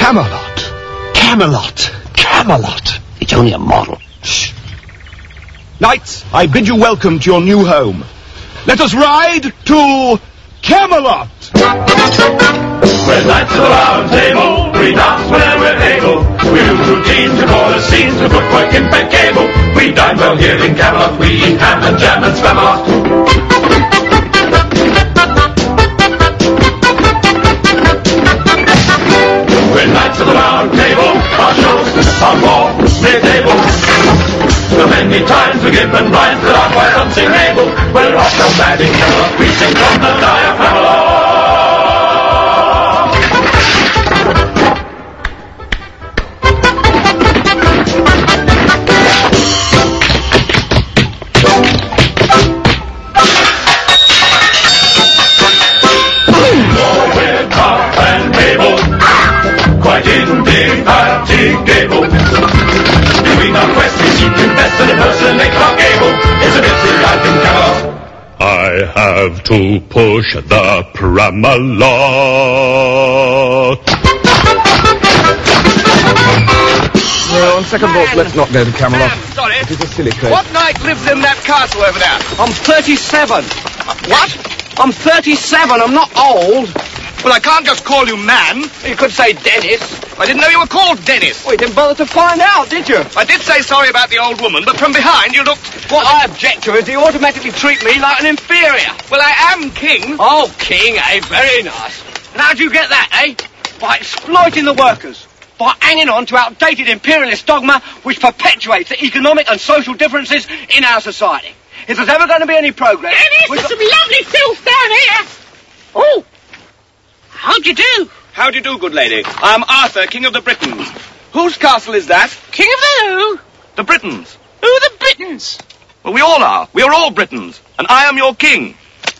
Camelot. Camelot. Camelot. It's only a model. Shh. Knights, I bid you welcome to your new home. Let us ride to Camelot. We're knights of the round table. We dance whenever we're able. We do routine to call the scenes to footwork in bed cable. We dine well here in Camelot. We eat ham and jam and Spamalot. We're knights of the round table. Our shows are more mid-table. So many times we give and rhymes that are quite unsingable. We're off so bad in Camelot. We sing from the diaphragm. Indefatigable. Doing our quest, we seek to invest and impersonate Clark Gable. It's a busy life in Camelot. I have to push the Pramalot. Well, on second thought, let's not go to Camelot. Sorry. It is a silly place. What knight lives in that castle over there? I'm 37. What? I'm 37. I'm not old. Well, I can't just call you man. You could say Dennis. I didn't know you were called Dennis. Well, you didn't bother to find out, did you? I did say sorry about the old woman, but from behind you looked... What I object to is you automatically treat me like an inferior. Well, I am king. Oh, king, eh? Very nice. And how do you get that, eh? By exploiting the workers. By hanging on to outdated imperialist dogma which perpetuates the economic and social differences in our society. If there's ever going to be any progress... Dennis, there's some lovely filth down here. Oh. How do you do? How do you do, good lady? I am Arthur, King of the Britons. Whose castle is that? King of the who? The Britons. Who are the Britons? Well, we all are. We are all Britons. And I am your king.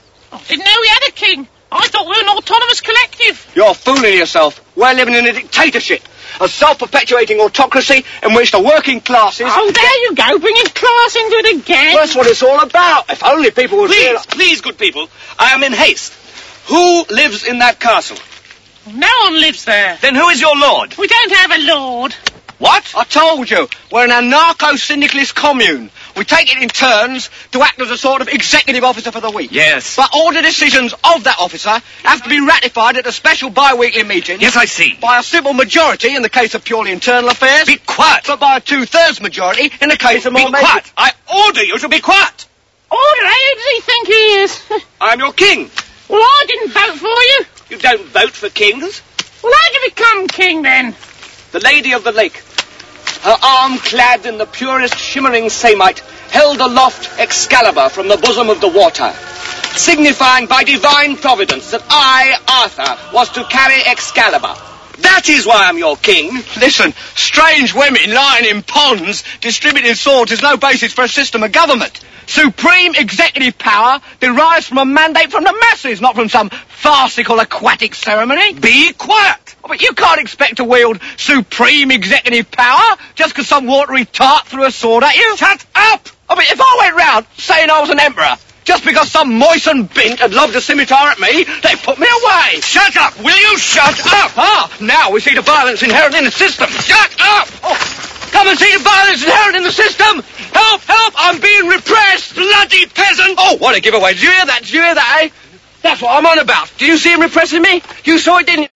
I didn't know we had a king. I thought we were an autonomous collective. You're fooling yourself. We're living in a dictatorship. A self-perpetuating autocracy in which the working classes... Oh, there you go, bringing class into it again. Well, that's what it's all about. If only people would... Please, good people. I am in haste. Who lives in that castle? No one lives there. Then who is your lord? We don't have a lord. What? I told you. We're an anarcho-syndicalist commune. We take it in turns to act as a sort of executive officer for the week. Yes. But all the decisions of that officer have to be ratified at a special bi-weekly meeting. Yes, I see. By a simple majority in the case of purely internal affairs. Be quiet. But by a 2/3 majority in the case of more... Be quiet. I order you to be quiet. Order, who does he think he is? I am your king. Well, I didn't vote for you. You don't vote for kings. Well, how'd you become king, then? The Lady of the Lake, her arm clad in the purest shimmering samite, held aloft Excalibur from the bosom of the water, signifying by divine providence that I, Arthur, was to carry Excalibur. That is why I'm your king. Listen, strange women lying in ponds distributing swords is no basis for a system of government. Supreme executive power derives from a mandate from the masses, not from some farcical aquatic ceremony. Be quiet. Oh, but you can't expect to wield supreme executive power just because some watery tart threw a sword at you. Shut up! I mean, if I went round saying I was an emperor, just because some moistened bint had lobbed a scimitar at me, they put me away. Shut up! Will you shut up? Ah, now we see the violence inherent in the system. Shut up! Oh, come and see the violence inherent in the system. Help, help, I'm being repressed. Bloody peasant! Oh, what a giveaway. Did you hear that? Did you hear that, eh? That's what I'm on about. Do you see him repressing me? You saw it, didn't you?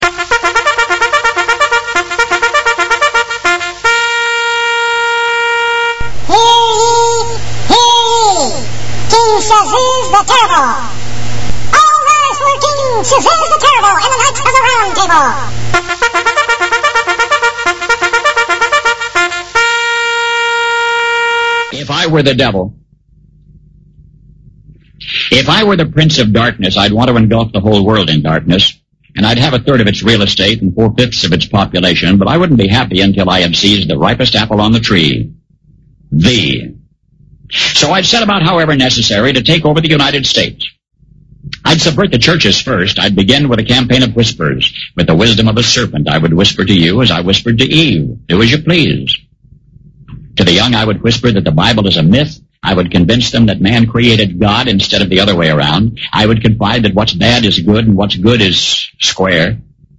King Shazuz the Terrible. All rise for King Shazuz the Terrible and the Knights of the Round Table. If I were the devil, if I were the Prince of Darkness, I'd want to engulf the whole world in darkness, and I'd have 1/3 of its real estate and 4/5 of its population, but I wouldn't be happy until I had seized the ripest apple on the tree. So I'd set about, however necessary, to take over the United States. I'd subvert the churches first. I'd begin with a campaign of whispers. With the wisdom of a serpent, I would whisper to you as I whispered to Eve, do as you please. To the young, I would whisper that the Bible is a myth. I would convince them that man created God instead of the other way around. I would confide that what's bad is good and what's good is square.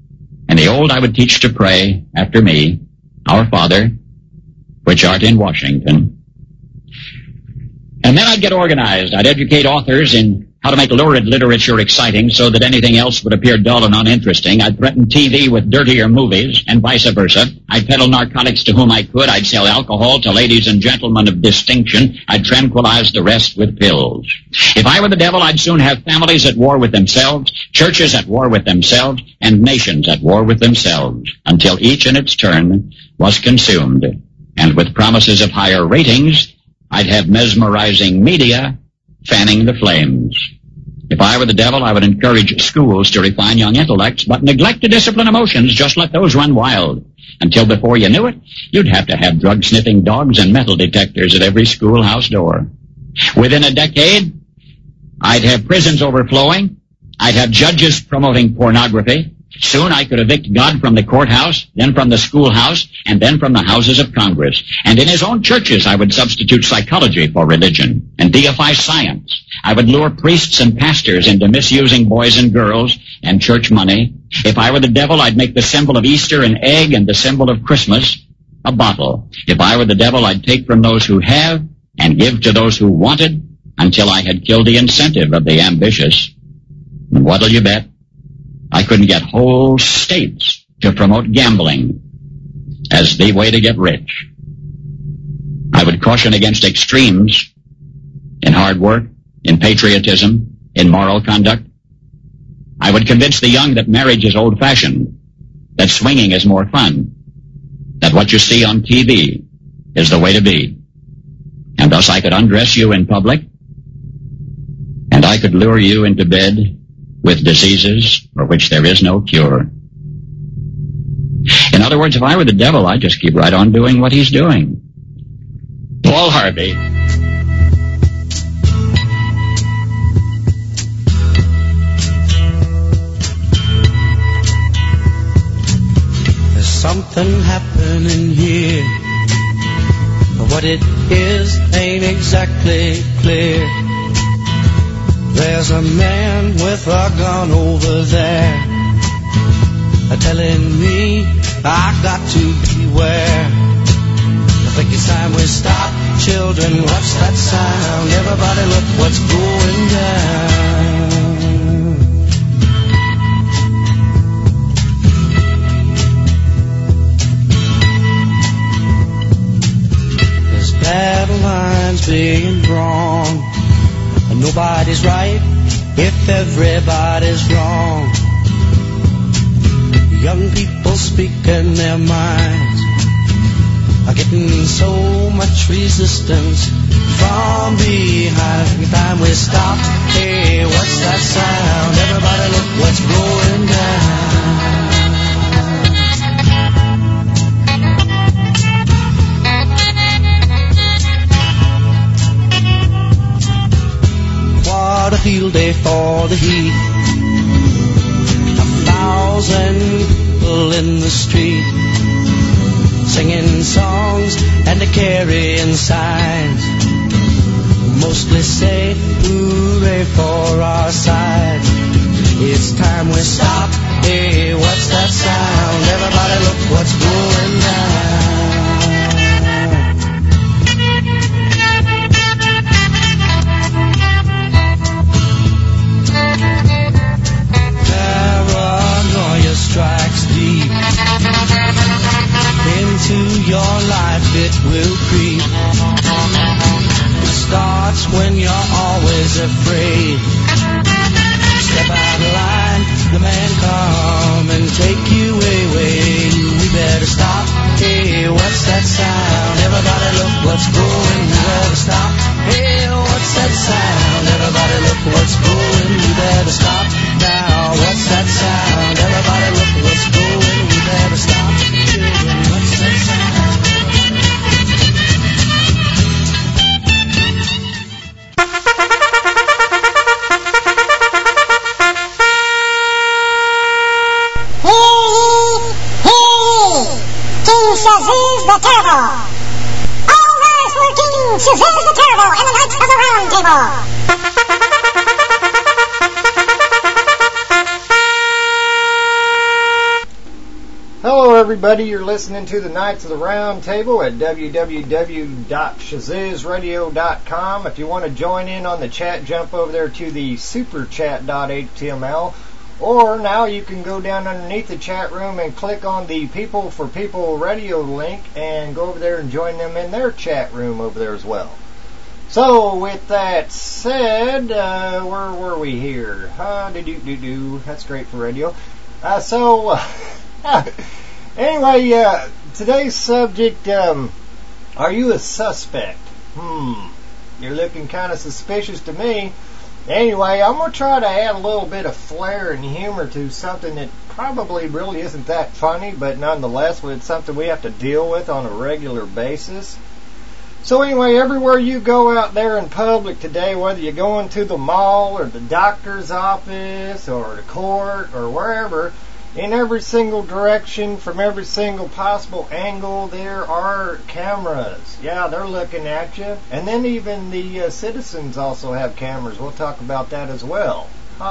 And the old I would teach to pray after me, Our Father, which art in Washington. And then I'd get organized. I'd educate authors in how to make lurid literature exciting so that anything else would appear dull and uninteresting. I'd threaten TV with dirtier movies and vice versa. I'd peddle narcotics to whom I could. I'd sell alcohol to ladies and gentlemen of distinction. I'd tranquilize the rest with pills. If I were the devil, I'd soon have families at war with themselves, churches at war with themselves, and nations at war with themselves, until each in its turn was consumed. And with promises of higher ratings, I'd have mesmerizing media fanning the flames. If I were the devil, I would encourage schools to refine young intellects, but neglect to discipline emotions. Just let those run wild. Until before you knew it, you'd have to have drug-sniffing dogs and metal detectors at every schoolhouse door. Within a decade, I'd have prisons overflowing. I'd have judges promoting pornography. Soon I could evict God from the courthouse, then from the schoolhouse, and then from the houses of Congress. And in his own churches I would substitute psychology for religion and deify science. I would lure priests and pastors into misusing boys and girls and church money. If I were the devil, I'd make the symbol of Easter an egg and the symbol of Christmas a bottle. If I were the devil, I'd take from those who have and give to those who wanted until I had killed the incentive of the ambitious. And what'll you bet? I couldn't get whole states to promote gambling as the way to get rich. I would caution against extremes in hard work, in patriotism, in moral conduct. I would convince the young that marriage is old-fashioned, that swinging is more fun, that what you see on TV is the way to be. And thus I could undress you in public, and I could lure you into bed with diseases for which there is no cure. In other words, if I were the devil, I'd just keep right on doing what he's doing. Paul Harvey. There's something happening here, but what it is ain't exactly clear. There's a man with a gun over there, telling me I got to beware. I think it's time we stop. Children, watch that sound. Everybody look what's going down. There's battle lines being drawn. Nobody's right if everybody's wrong. Young people speaking their minds are getting so much resistance from behind. Every time we stop, hey, what's that sound? Everybody look what's going down. What a field day for the heat. 1,000 people in the street, singing songs and carrying signs, mostly say hooray for our side. It's time we stop. Hey, what's that sound? Everybody look what's going down. Strikes deep into your life, it will creep. It starts when you're always afraid. Step out of line, the man come and take you away. We better stop. Hey, what's that sound? Everybody look what's going. We better stop. Hey, what's that sound? Everybody look what's going. We better stop now. What's that sound? Everybody look what's going. We better stop. Children, what's that sound? King Shazuz the Terrible. All rise for King Shazuz the Terrible and the Knights of the Round Table. Hello, everybody. You're listening to the Knights of the Round Table at www.shazizradio.com. If you want to join in on the chat, jump over there to the superchat.html. Or now you can go down underneath the chat room and click on the People for People radio link and go over there and join them in their chat room over there as well. So, with that said, where were we here? That's great for radio. Anyway, today's subject, are you a suspect? You're looking kind of suspicious to me. Anyway, I'm going to try to add a little bit of flair and humor to something that probably really isn't that funny, but nonetheless, it's something we have to deal with on a regular basis. So anyway, everywhere you go out there in public today, whether you're going to the mall or the doctor's office or the court or wherever, in every single direction, from every single possible angle, there are cameras. Yeah, they're looking at you. And then even the citizens also have cameras. We'll talk about that as well.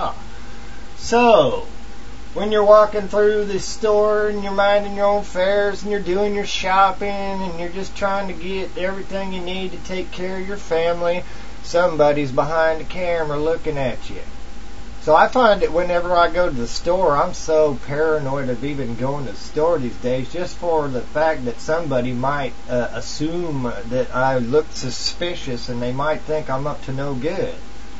So, when you're walking through the store and you're minding your own affairs and you're doing your shopping and you're just trying to get everything you need to take care of your family, somebody's behind the camera looking at you. So I find that whenever I go to the store, I'm so paranoid of even going to the store these days, just for the fact that somebody might assume that I look suspicious and they might think I'm up to no good.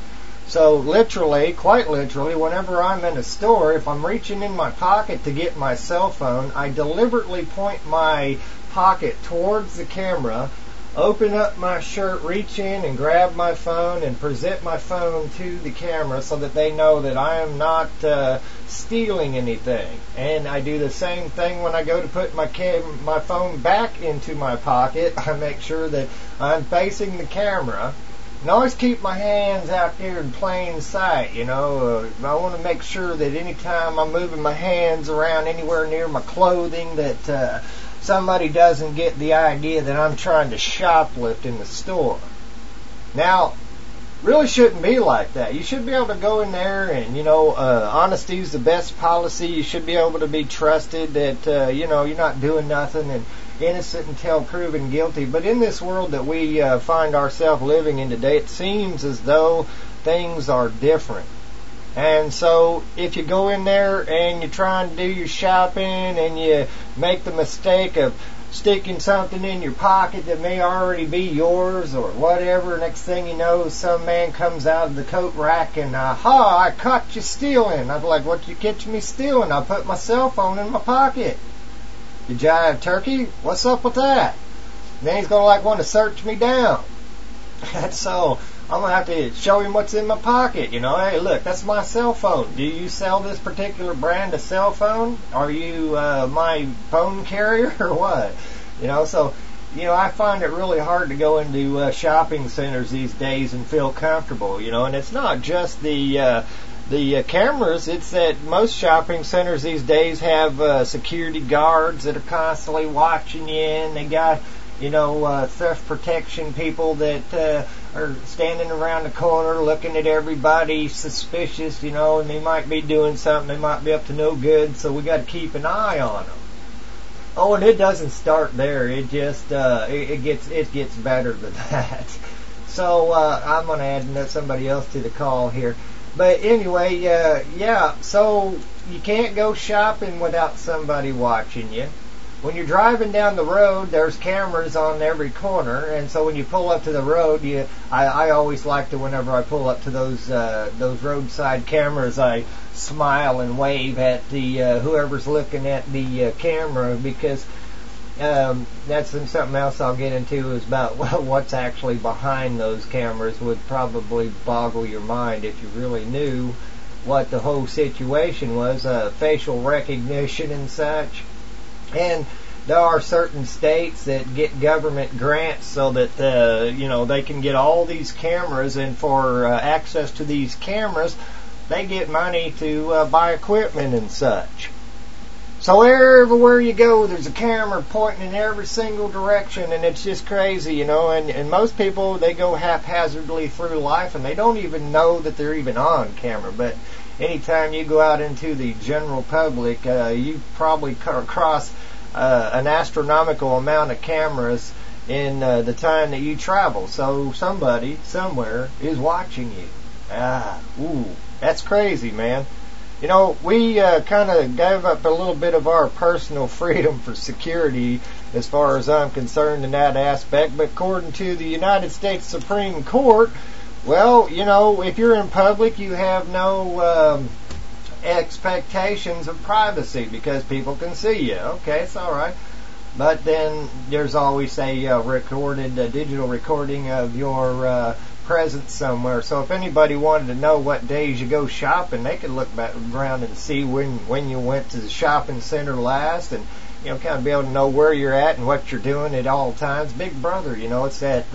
So literally, quite literally, whenever I'm in a store, if I'm reaching in my pocket to get my cell phone, I deliberately point my pocket towards the camera, open up my shirt, reach in and grab my phone and present my phone to the camera so that they know that I am not stealing anything. And I do the same thing when I go to put my phone back into my pocket. I make sure that I'm facing the camera. And I always keep my hands out there in plain sight, I want to make sure that anytime I'm moving my hands around anywhere near my clothing that somebody doesn't get the idea that I'm trying to shoplift in the store. Now, really shouldn't be like that. You should be able to go in there and, honesty is the best policy. You should be able to be trusted that, you're not doing nothing and innocent until proven guilty. But in this world that we find ourselves living in today, it seems as though things are different. And so if you go in there and you're trying to do your shopping and you make the mistake of sticking something in your pocket that may already be yours or whatever, next thing you know, some man comes out of the coat rack and, I caught you stealing. I'm like, what you catch me stealing? I put my cell phone in my pocket. You jive turkey? What's up with that? And then he's going to want to search me down. And so I'm going to have to show him what's in my pocket. Hey, look, that's my cell phone. Do you sell this particular brand of cell phone? Are you my phone carrier or what? I find it really hard to go into shopping centers these days and feel comfortable, and it's not just the cameras. It's that most shopping centers these days have security guards that are constantly watching you, and they got theft protection people that are standing around the corner looking at everybody suspicious, and they might be doing something, they might be up to no good, so we got to keep an eye on them. Oh, and it doesn't start there. It just it gets better than that. So I'm going to add somebody else to the call here. But anyway, so you can't go shopping without somebody watching you. When you're driving down the road, there's cameras on every corner, and so when you pull up to the road, I always like to, whenever I pull up to those roadside cameras, I smile and wave at the whoever's looking at the camera, because that's something else I'll get into is about what's actually behind those cameras. Would probably boggle your mind if you really knew what the whole situation was, facial recognition and such. And there are certain states that get government grants so that they can get all these cameras, and for access to these cameras, they get money to buy equipment and such. So everywhere you go, there's a camera pointing in every single direction, and it's just crazy, and most people, they go haphazardly through life, and they don't even know that they're even on camera. But anytime you go out into the general public, you probably come across an astronomical amount of cameras in the time that you travel. So somebody somewhere is watching you. That's crazy, man. You know, we kind of gave up a little bit of our personal freedom for security as far as I'm concerned in that aspect, but according to the United States Supreme Court, well, you know, if you're in public, you have no expectations of privacy because people can see you. Okay, it's all right. But then there's always a recorded digital recording of your presence somewhere. So if anybody wanted to know what days you go shopping, they could look back around and see when you went to the shopping center last, and you know, kind of be able to know where you're at and what you're doing at all times. Big Brother, you know, it's that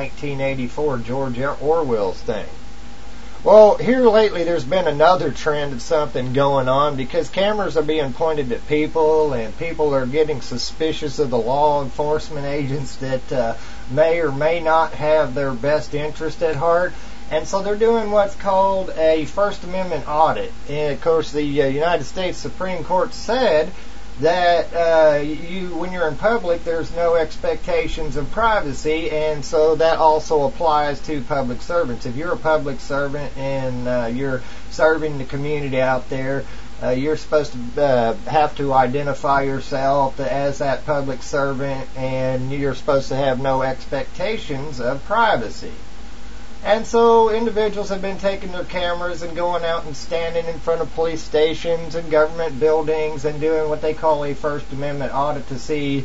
1984 George Orwell's thing. Well, here lately there's been another trend of something going on because cameras are being pointed at people and people are getting suspicious of the law enforcement agents that may or may not have their best interest at heart. And so they're doing what's called a First Amendment audit. And of course the United States Supreme Court said that when you're in public, there's no expectations of privacy, and so that also applies to public servants. If you're a public servant and you're serving the community out there, you're supposed to have to identify yourself as that public servant, and you're supposed to have no expectations of privacy. And so individuals have been taking their cameras and going out and standing in front of police stations and government buildings and doing what they call a First Amendment audit to see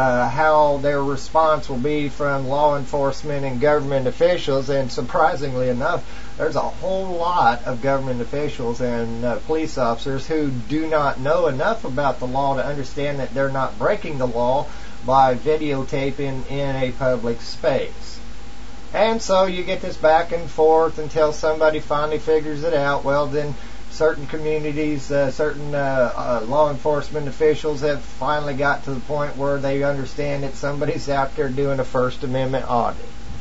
how their response will be from law enforcement and government officials. And surprisingly enough, there's a whole lot of government officials and police officers who do not know enough about the law to understand that they're not breaking the law by videotaping in a public space. And so you get this back and forth until somebody finally figures it out. Well, then certain communities, certain law enforcement officials have finally got to the point where they understand that somebody's out there doing a First Amendment audit.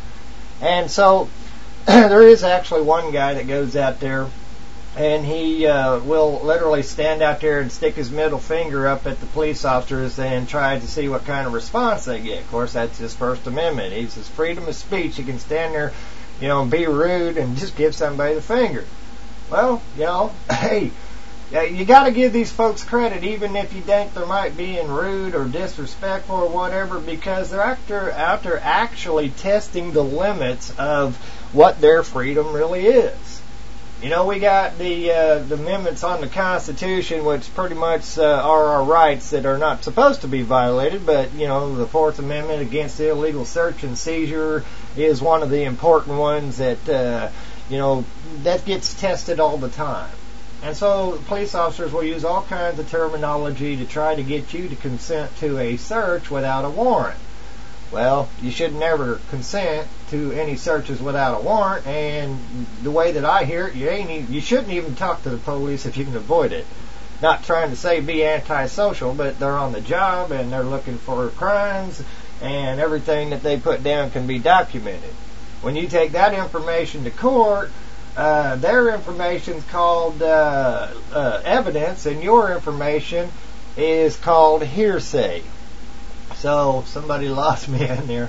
And so there is actually one guy that goes out there and he will literally stand out there and stick his middle finger up at the police officers and try to see what kind of response they get. Of course, that's his First Amendment. He's his freedom of speech. He can stand there, you know, and be rude and just give somebody the finger. Well, you know, hey, you got to give these folks credit, even if you think they might be rude or disrespectful or whatever, because they're out there actually testing the limits of what their freedom really is. You know, we got the amendments on the Constitution, which pretty much are our rights that are not supposed to be violated, but, you know, the Fourth Amendment against illegal search and seizure is one of the important ones that, you know, that gets tested all the time. And so police officers will use all kinds of terminology to try to get you to consent to a search without a warrant. Well, you should never consent to any searches without a warrant, and the way that I hear it, you shouldn't even talk to the police if you can avoid it. Not trying to say be antisocial, but they're on the job and they're looking for crimes, and everything that they put down can be documented. When you take that information to court, their information's called evidence, and your information is called hearsay. So somebody lost me in there.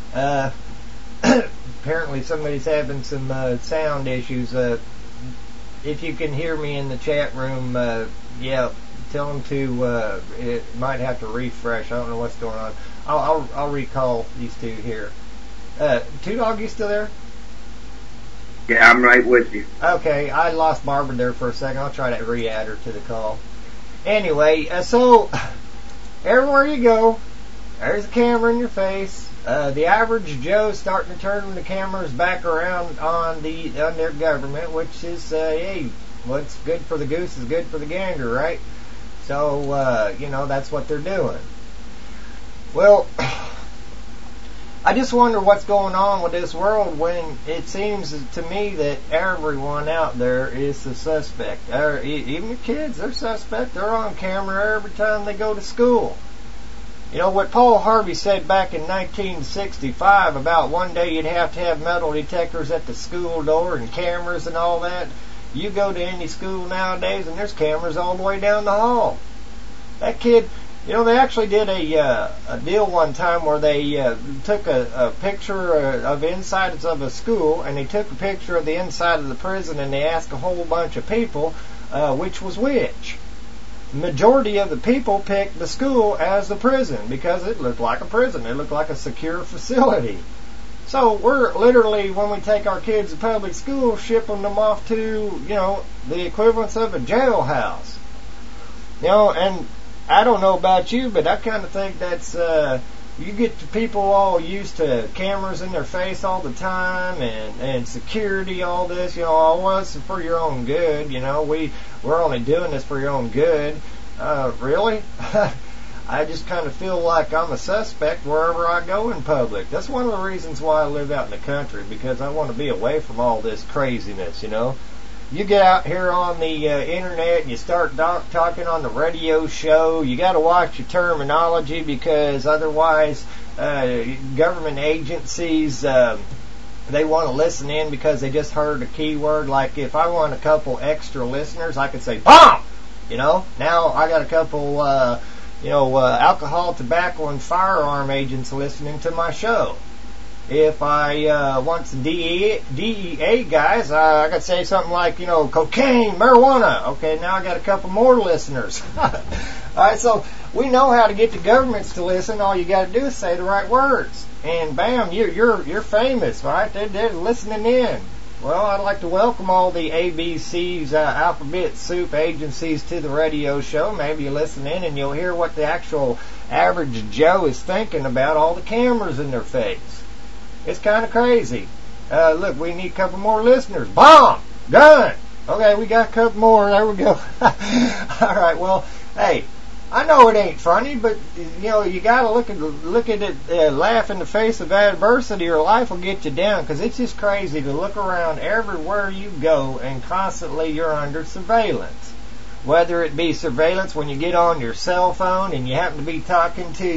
Apparently somebody's having some sound issues. If you can hear me in the chat room, yeah, tell them to. It might have to refresh. I don't know what's going on. I'll recall these two here. Two Dog, you still there? Yeah, I'm right with you. Okay, I lost Barbara there for a second. I'll try to re-add her to the call. Anyway, so everywhere you go, there's a camera in your face. The average Joe's starting to turn the cameras back around on their government, which is, hey, what's good for the goose is good for the gander, right? So, you know, that's what they're doing. Well, I just wonder what's going on with this world when it seems to me that everyone out there is the suspect. Even the kids, they're suspect. They're on camera every time they go to school. You know, what Paul Harvey said back in 1965 about one day you'd have to have metal detectors at the school door and cameras and all that. You go to any school nowadays and there's cameras all the way down the hall. That kid, You know, they actually did a deal one time where they took a picture of insides of a school, and they took a picture of the inside of the prison, and they asked a whole bunch of people which was which. The majority of the people picked the school as the prison because it looked like a prison. It looked like a secure facility. So we're literally, when we take our kids to public school, shipping them off to, you know, the equivalence of a jailhouse. You know, and I don't know about you, but I kind of think that's, you get the people all used to cameras in their face all the time and security, all this, you know, all this is for your own good, you know, we're only doing this for your own good. Really? I just kind of feel like I'm a suspect wherever I go in public. That's one of the reasons why I live out in the country, because I want to be away from all this craziness, you know. You get out here on the internet and you start talking on the radio show, you got to watch your terminology, because otherwise government agencies, they want to listen in because they just heard a keyword. Like if I want a couple extra listeners, I could say bomb, you know. Now I got a couple alcohol, tobacco, and firearm agents listening to my show. If I want some DEA guys, I could say something like, you know, cocaine, marijuana. Okay, now I got a couple more listeners. All right, so we know how to get the governments to listen. All you got to do is say the right words, and bam, you're famous, right? They're listening in. Well, I'd like to welcome all the ABC's alphabet soup agencies to the radio show. Maybe you listen in and you'll hear what the actual average Joe is thinking about all the cameras in their face. It's kind of crazy. Look, we need a couple more listeners. Bomb! Gun! Okay, we got a couple more. There we go. All right, well, hey, I know it ain't funny, but, you know, you got to look at it, laugh in the face of adversity, or life will get you down, because it's just crazy to look around everywhere you go and constantly you're under surveillance. Whether it be surveillance when you get on your cell phone and you happen to be talking to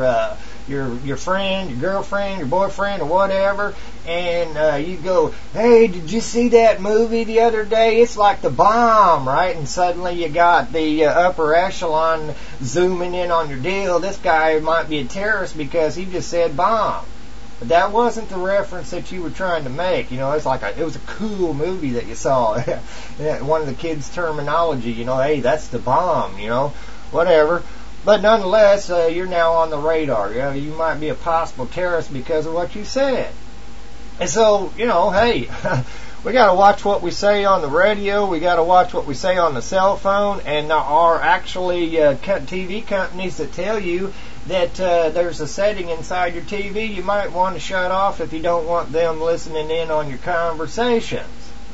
your friend, your girlfriend, your boyfriend, or whatever, and you go, hey, did you see that movie the other day? It's like The Bomb, right? And suddenly you got the upper echelon zooming in on your deal. This guy might be a terrorist because he just said bomb. But that wasn't the reference that you were trying to make. You know, it's like it was a cool movie that you saw. One of the kids' terminology, you know, hey, that's the bomb, you know, whatever. But nonetheless, you're now on the radar. You might be a possible terrorist because of what you said. And so, you know, hey, we got to watch what we say on the radio. We got to watch what we say on the cell phone. And there are actually TV companies that tell you that there's a setting inside your TV you might want to shut off if you don't want them listening in on your conversations.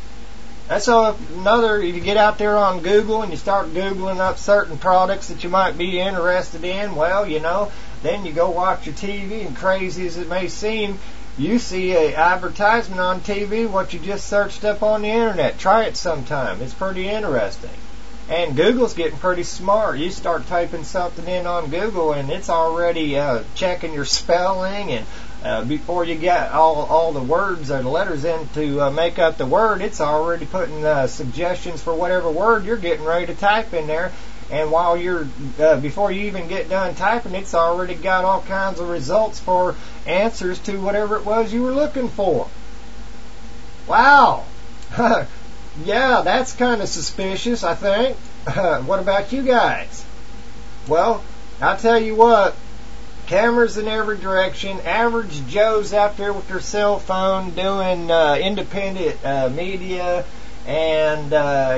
And so if you get out there on Google and you start Googling up certain products that you might be interested in, well, you know, then you go watch your TV, and crazy as it may seem, you see an advertisement on TV what you just searched up on the internet. Try it sometime. It's pretty interesting. And Google's getting pretty smart. You start typing something in on Google and it's already checking your spelling, and before you get all the words or the letters in to make up the word, it's already putting suggestions for whatever word you're getting ready to type in there. And while you're before you even get done typing, it's already got all kinds of results for answers to whatever it was you were looking for. Wow. Yeah, that's kind of suspicious, I think. What about you guys? Well, I'll tell you what. Cameras in every direction. Average Joes out there with their cell phone doing independent media, and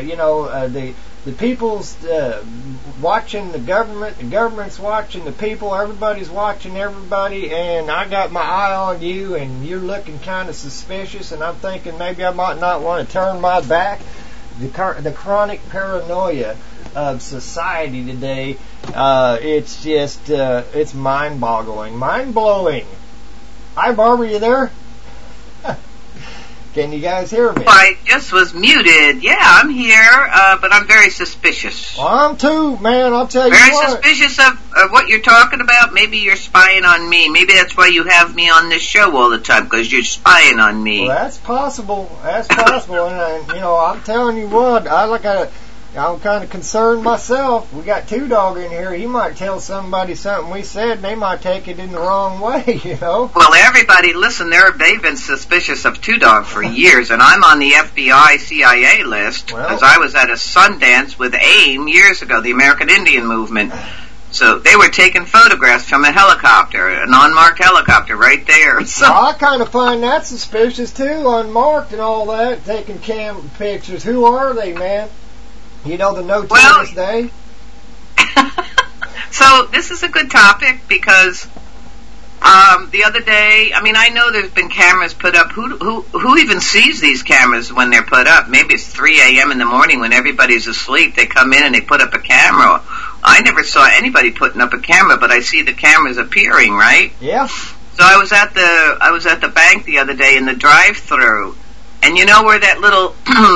the people's watching the government. The government's watching the people. Everybody's watching everybody, and I got my eye on you, and you're looking kind of suspicious. And I'm thinking maybe I might not want to turn my back. The chronic paranoia of society today, it's just, it's mind-boggling. Mind-blowing. Hi, Barbara, you there? Can you guys hear me? I just was muted. Yeah, I'm here, but I'm very suspicious. Well, I'm too, man, I'll tell you what. Very suspicious of what you're talking about. Maybe you're spying on me. Maybe that's why you have me on this show all the time, because you're spying on me. Well, that's possible. That's possible. And, I'm telling you what, I'm kind of concerned myself. We got Two Dog in here. He might tell somebody something we said, and they might take it in the wrong way, you know? Well, everybody, listen, they've been suspicious of Two Dog for years, and I'm on the FBI CIA list because I was at a Sundance with AIM years ago, the American Indian Movement. So they were taking photographs from a helicopter, an unmarked helicopter right there. So well, I kind of find that suspicious, too, unmarked and all that, taking cam pictures. Who are they, man? You know, the No Tennis Day? So this is a good topic because the other day, I mean, I know there's been cameras put up. Who even sees these cameras when they're put up? Maybe it's 3 a.m. in the morning when everybody's asleep. They come in and they put up a camera. I never saw anybody putting up a camera, but I see the cameras appearing, right? Yeah. So I was at the bank the other day in the drive-thru, and you know where that little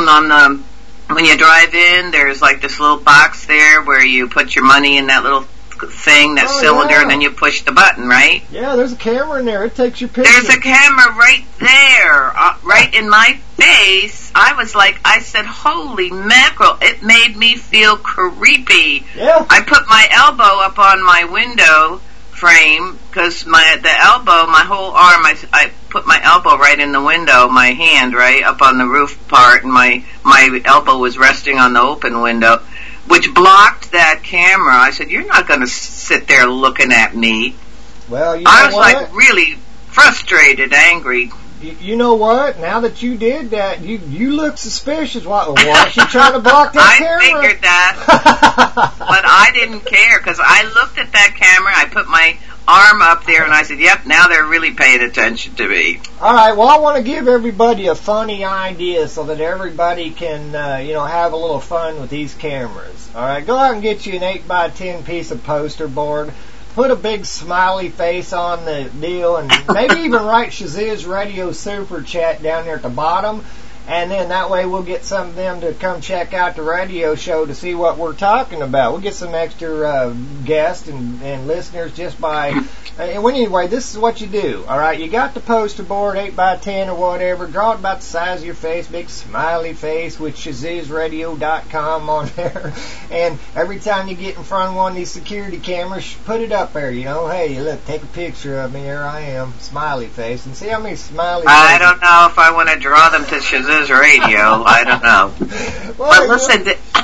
when you drive in, there's like this little box there where you put your money in that little thing, that cylinder, and then you push the button, right? Yeah, there's a camera in there. It takes your picture. There's a camera right there, right in my face. I said, holy mackerel. It made me feel creepy. Yeah. I put my elbow up on my window frame because my whole arm, I put my elbow right in the window, my hand right up on the roof part, and my elbow was resting on the open window, which blocked that camera. I said, you're not going to sit there looking at me. Well, you know I was what? like really frustrated, angry. You know what? Now that you did that, you look suspicious. Why is she trying to block that camera? I figured that, but I didn't care because I looked at that camera. I put my arm up there and I said, yep, now they're really paying attention to me. All right, well, I want to give everybody a funny idea so that everybody can, have a little fun with these cameras. All right, go out and get you an 8x10 piece of poster board. Put a big smiley face on the deal, and maybe even write Shazizz Radio Super Chat down there at the bottom. And then that way we'll get some of them to come check out the radio show to see what we're talking about. We'll get some extra guests and listeners just by... anyway, this is what you do, all right? You got the poster board, 8x10 or whatever. Draw it about the size of your face, big smiley face with ShazizzRadio.com on there. And every time you get in front of one of these security cameras, put it up there, Hey, look, take a picture of me. There I am, smiley face. And see how many smiley faces... I don't know if I want to draw them to Shazizz Radio. I don't know. But listen,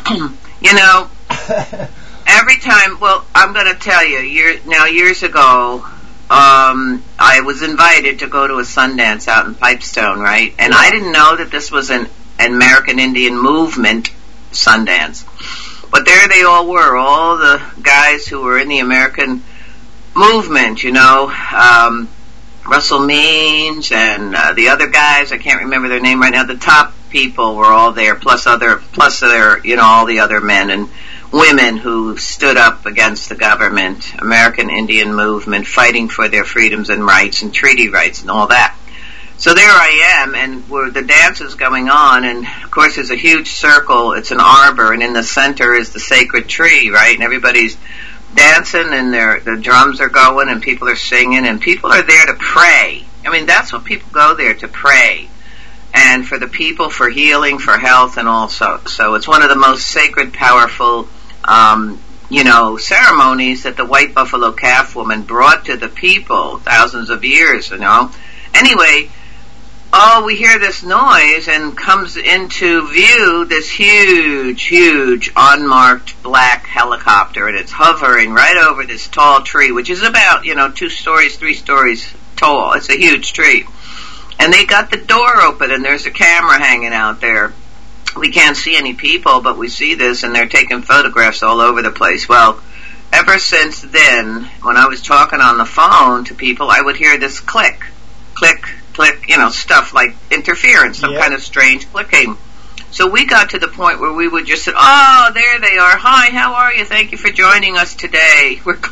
every time, I'm going to tell you, years ago, I was invited to go to a Sundance out in Pipestone, right? And I didn't know that this was an American Indian Movement Sundance. But there they all were, all the guys who were in the American movement, Russell Means and the other guys, I can't remember their name right now. The top people were all there, plus all the other men and women who stood up against the government, American Indian Movement, fighting for their freedoms and rights and treaty rights and all that. So there I am, and the dance is going on, and of course there's a huge circle. It's an arbor, and in the center is the sacred tree, right? And everybody's dancing, and the drums are going, and people are singing, and people are there to pray. I mean, that's what people go there to pray, and for the people, for healing, for health, and also. So it's one of the most sacred, powerful, ceremonies that the white buffalo calf woman brought to the people thousands of years, Anyway, we hear this noise, and comes into view this huge, unmarked black helicopter, and it's hovering right over this tall tree, which is about, 2 stories, 3 stories tall. It's a huge tree. And they got the door open, and there's a camera hanging out there. We can't see any people, but we see this, and they're taking photographs all over the place. Well, ever since then, when I was talking on the phone to people, I would hear this click, click, stuff like interference, some kind of strange clicking. So we got to the point where we would just say, oh, there they are. Hi, how are you? Thank you for joining us today. We're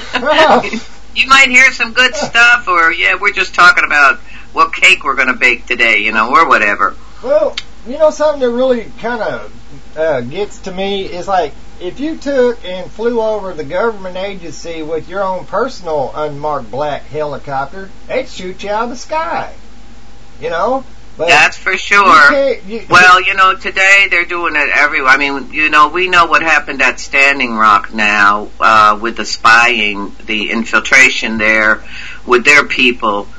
You might hear some good stuff, or, we're just talking about what cake we're going to bake today, or whatever. Well, something that really kind of gets to me is like, if you took and flew over the government agency with your own personal unmarked black helicopter, they'd shoot you out of the sky. But that's for sure. Well, you know, today they're doing it everywhere. I mean, you know, we know what happened at Standing Rock now with the spying, the infiltration there with their people.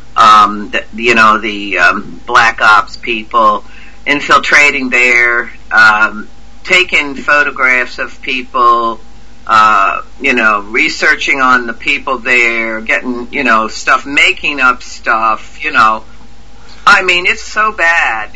The Black Ops people infiltrating there, taking photographs of people, researching on the people there, getting, stuff, making up stuff, I mean, it's so bad,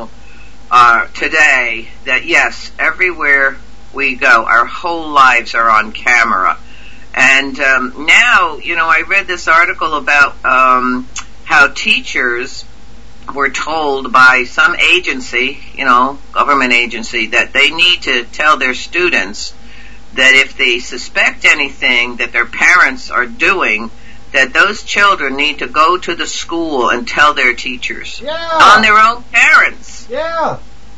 today that, yes, everywhere we go, our whole lives are on camera. And now, I read this article about how teachers were told by some agency, government agency, that they need to tell their students that if they suspect anything that their parents are doing, that those children need to go to the school and tell their teachers on their own parents. Yeah.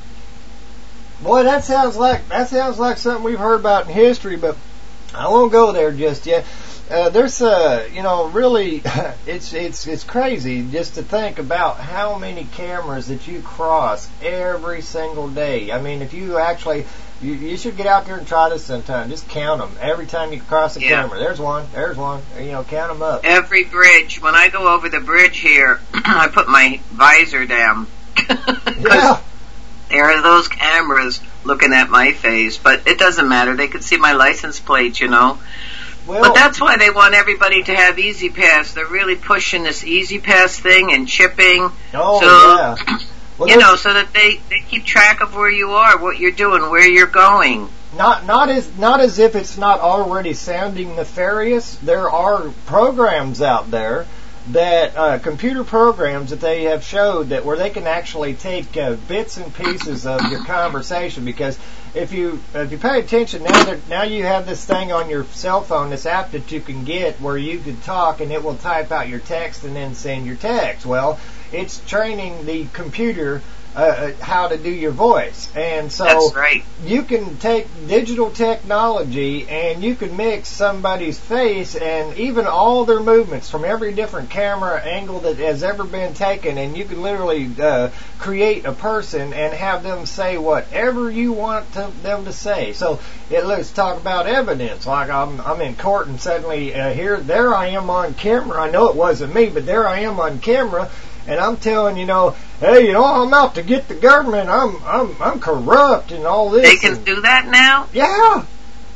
Boy, that sounds like something we've heard about in history, but I won't go there just yet. There's really, it's crazy just to think about how many cameras that you cross every single day. I mean, if you actually, you should get out there and try this sometime. Just count them every time you cross a camera. There's one. Count them up. Every bridge. When I go over the bridge here, I put my visor down. Yeah. There are those cameras looking at my face, but it doesn't matter. They can see my license plate, Well, but that's why they want everybody to have Easy Pass. They're really pushing this Easy Pass thing and chipping. Oh, yeah. Well, so that they keep track of where you are, what you're doing, where you're going. Not as if it's not already sounding nefarious. There are programs out there that computer programs that they have showed that where they can actually take bits and pieces of your conversation, because if you pay attention now you have this thing on your cell phone, this app that you can get where you can talk and it will type out your text and then send your text. Well, it's training the computer how to do your voice. And so that's right. You can take digital technology and you can mix somebody's face and even all their movements from every different camera angle that has ever been taken, and you can literally create a person and have them say whatever you want them to say. So let's talk about evidence. Like I'm in court and suddenly there I am on camera. I know it wasn't me, but there I am on camera. And I'm telling hey, I'm out to get the government. I'm corrupt and all this. They can do that now? Yeah.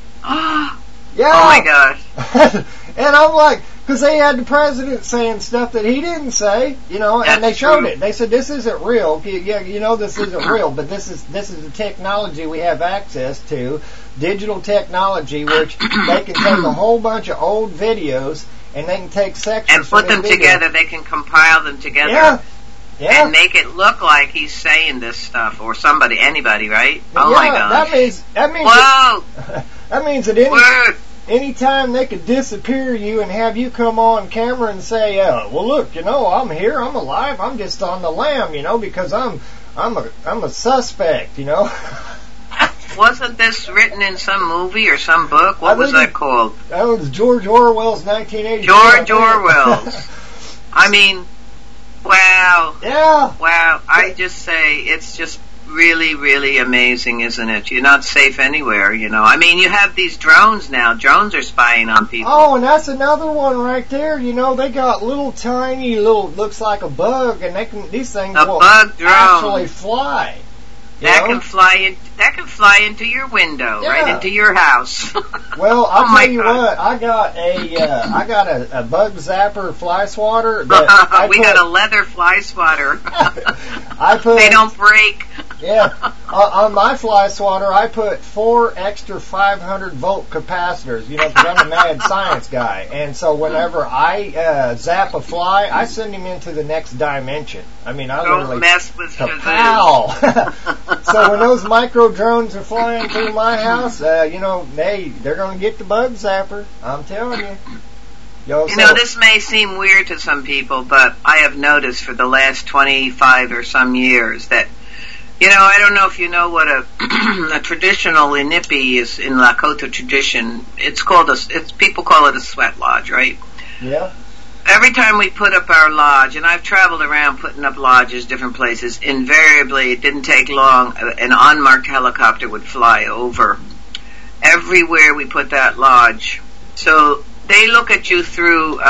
Yeah. Oh my gosh. And I'm like, because they had the president saying stuff that he didn't say, and they showed it. They said this isn't real. Yeah, this isn't real, but this is the technology we have access to, digital technology, which they can take a whole bunch of old videos. And they can take sections and put them together. They can compile them together. Yeah. And make it look like he's saying this stuff, or anybody, right? Oh my gosh. Whoa. That means that any time they could disappear you and have you come on camera and say, well, look, I'm here, I'm alive, I'm just on the lam, because I'm a suspect, Wasn't this written in some movie or some book? What was that called? That was George Orwell's 1984. George Orwell's. I mean, wow. Yeah. Wow. I just say it's just really, really amazing, isn't it? You're not safe anywhere, I mean, you have these drones now. Drones are spying on people. Oh, and that's another one right there. They got looks like a bug, and these things will actually fly. That can fly into your window, right into your house. Well, I'll tell you what, I got a bug zapper fly swatter. We got a leather fly swatter. They don't break. Yeah, on my fly swatter, I put 4 extra 500 volt capacitors. Because I'm a mad science guy, and so whenever I zap a fly, I send him into the next dimension. I mean, I don't literally mess with kapow. So when those micro drones are flying through my house, they're going to get the bug zapper. I'm telling you. This may seem weird to some people, but I have noticed for the last 25 or some years that, I don't know if you know what a traditional inipi is in Lakota tradition. People call it a sweat lodge, right? Yeah. every time we put up our lodge, and I've traveled around putting up lodges, different places, invariably, it didn't take long, an unmarked helicopter would fly over everywhere we put that lodge. So they look at you through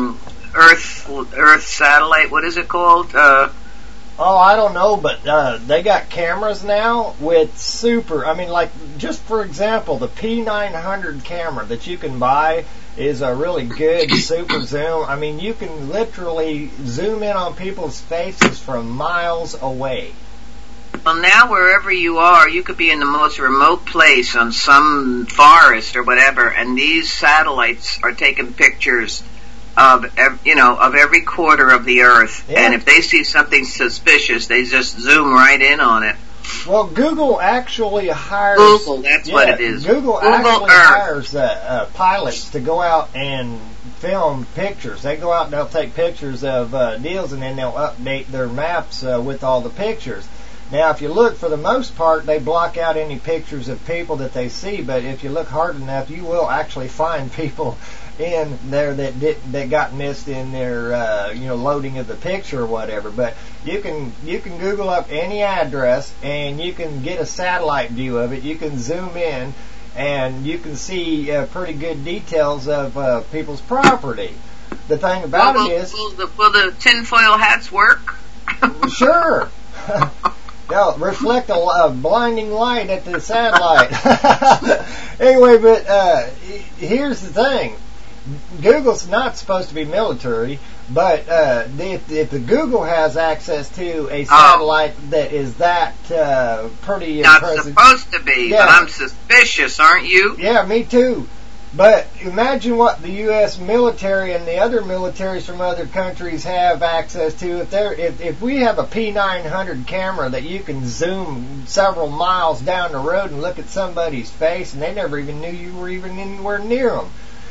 Earth satellite. What is it called? Oh, I don't know, but they got cameras now with just for example, the P900 camera that you can buy is a really good super zoom. I mean, you can literally zoom in on people's faces from miles away. Well, now wherever you are, you could be in the most remote place on some forest or whatever, and these satellites are taking pictures of every quarter of the Earth. Yeah. And if they see something suspicious, they just zoom right in on it. Well, Google actually hires... Google, that's what it is. Google actually hires pilots to go out and film pictures. They go out and they'll take pictures of deals, and then they'll update their maps with all the pictures. Now, if you look, for the most part, they block out any pictures of people that they see, but if you look hard enough, you will actually find people in there that got missed in their loading of the picture or whatever. But you can Google up any address and you can get a satellite view of it. You can zoom in and you can see pretty good details of people's property. The thing about it is, will the tinfoil hats work? Sure. They'll reflect a blinding light at the satellite. Anyway, but here's the thing. Google's not supposed to be military, but if the Google has access to a satellite that is that pretty impressive... Not supposed to be, yeah. But I'm suspicious, aren't you? Yeah, me too. But imagine what the U.S. military and the other militaries from other countries have access to. If we have a P900 camera that you can zoom several miles down the road and look at somebody's face, and they never even knew you were even anywhere near them.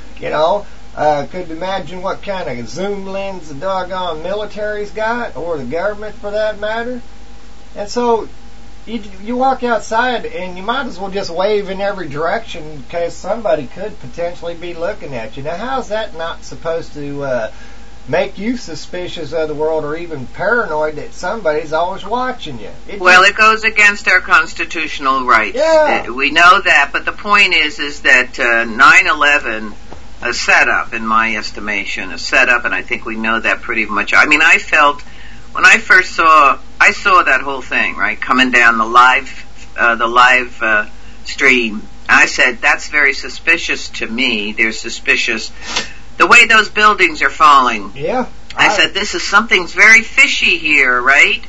Could imagine what kind of zoom lens the doggone military's got, or the government for that matter. And so you walk outside and you might as well just wave in every direction because somebody could potentially be looking at you. Now, how's that not supposed to make you suspicious of the world or even paranoid that somebody's always watching you? It goes against our constitutional rights. Yeah. We know that, but the point is that 9/11, a setup, in my estimation, and I think we know that pretty much. I mean, I felt when I first saw that whole thing, right, coming down the live stream. I said, that's very suspicious to me. They're suspicious. The way those buildings are falling. Yeah. I said, something's very fishy here, right?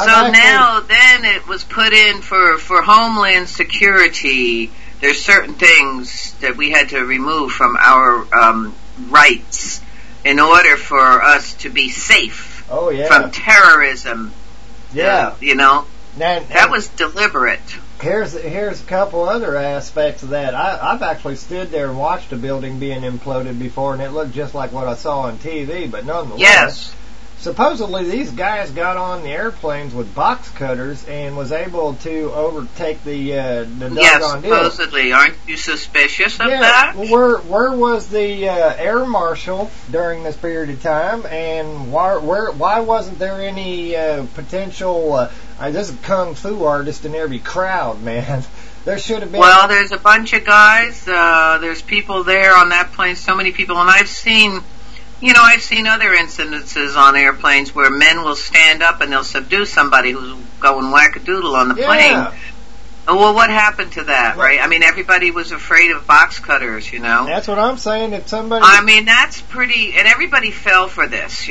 Then it was put in for Homeland Security. There's certain things that we had to remove from our rights in order for us to be safe from terrorism. Yeah. That was deliberate. Here's a couple other aspects of that. I've actually stood there and watched a building being imploded before, and it looked just like what I saw on TV, but nonetheless. Yes. Supposedly these guys got on the airplanes with box cutters and was able to overtake the doggone deal. Yes, supposedly. Aren't you suspicious of that? Where was the air marshal during this period of time, and why wasn't there any potential... there's a kung fu artist in every crowd, man. There should have been... Well, there's a bunch of guys. There's people there on that plane, so many people, and I've seen other incidences on airplanes where men will stand up and they'll subdue somebody who's going wackadoodle on the plane. Well, what happened to that, right? I mean, everybody was afraid of box cutters, That's what I'm saying. If somebody... I mean, that's pretty... And everybody fell for this,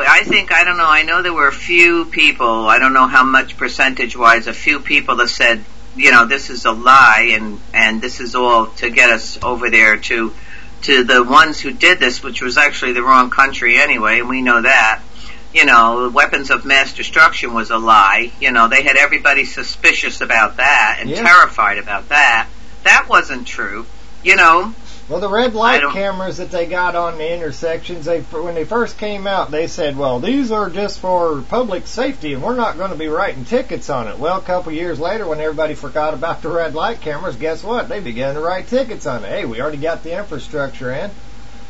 I know there were a few people, I don't know how much percentage-wise, a few people that said, this is a lie and this is all to get us over there to the ones who did this, which was actually the wrong country anyway, and we know that. Weapons of mass destruction was a lie. They had everybody suspicious about that and terrified about that. That wasn't true. Well, the red light cameras that they got on the intersections, when they first came out, they said, well, these are just for public safety, and we're not going to be writing tickets on it. Well, a couple years later, when everybody forgot about the red light cameras, guess what? They began to write tickets on it. Hey, we already got the infrastructure in.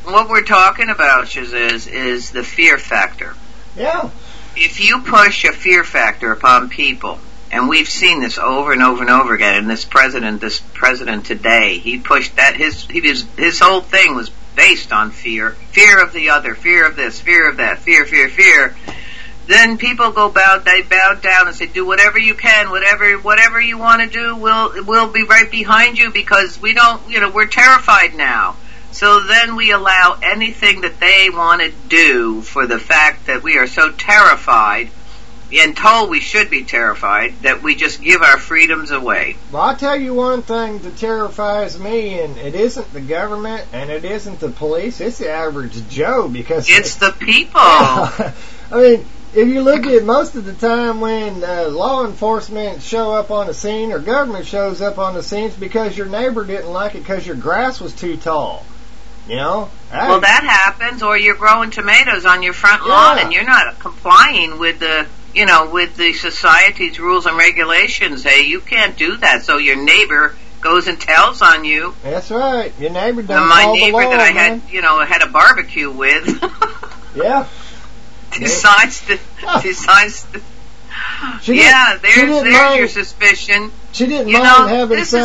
what we're talking about, Shaz, is the fear factor. Yeah. If you push a fear factor upon people, and we've seen this over and over and over again, and this president today, he pushed that, his whole thing was based on fear. Fear of the other, fear of this, fear of that, fear. Then people they bow down and say, do whatever you can, whatever you want to do, we'll be right behind you, because we don't, we're terrified now. So then we allow anything that they want to do for the fact that we are so terrified and told we should be terrified that we just give our freedoms away. Well, I'll tell you one thing that terrifies me, and it isn't the government and it isn't the police, it's the average Joe, because it's the people. I mean, if you look at most of the time when law enforcement show up on the scene or government shows up on the scene, it's because your neighbor didn't like it because your grass was too tall. Well, that happens, or you're growing tomatoes on your front lawn and you're not complying with the society's rules and regulations. Hey, you can't do that. So your neighbor goes and tells on you. That's right. Your neighbor doesn't my follow neighbor the law, that I man. had a barbecue with. Yeah. Decides to. There's your suspicion. She didn't mind having this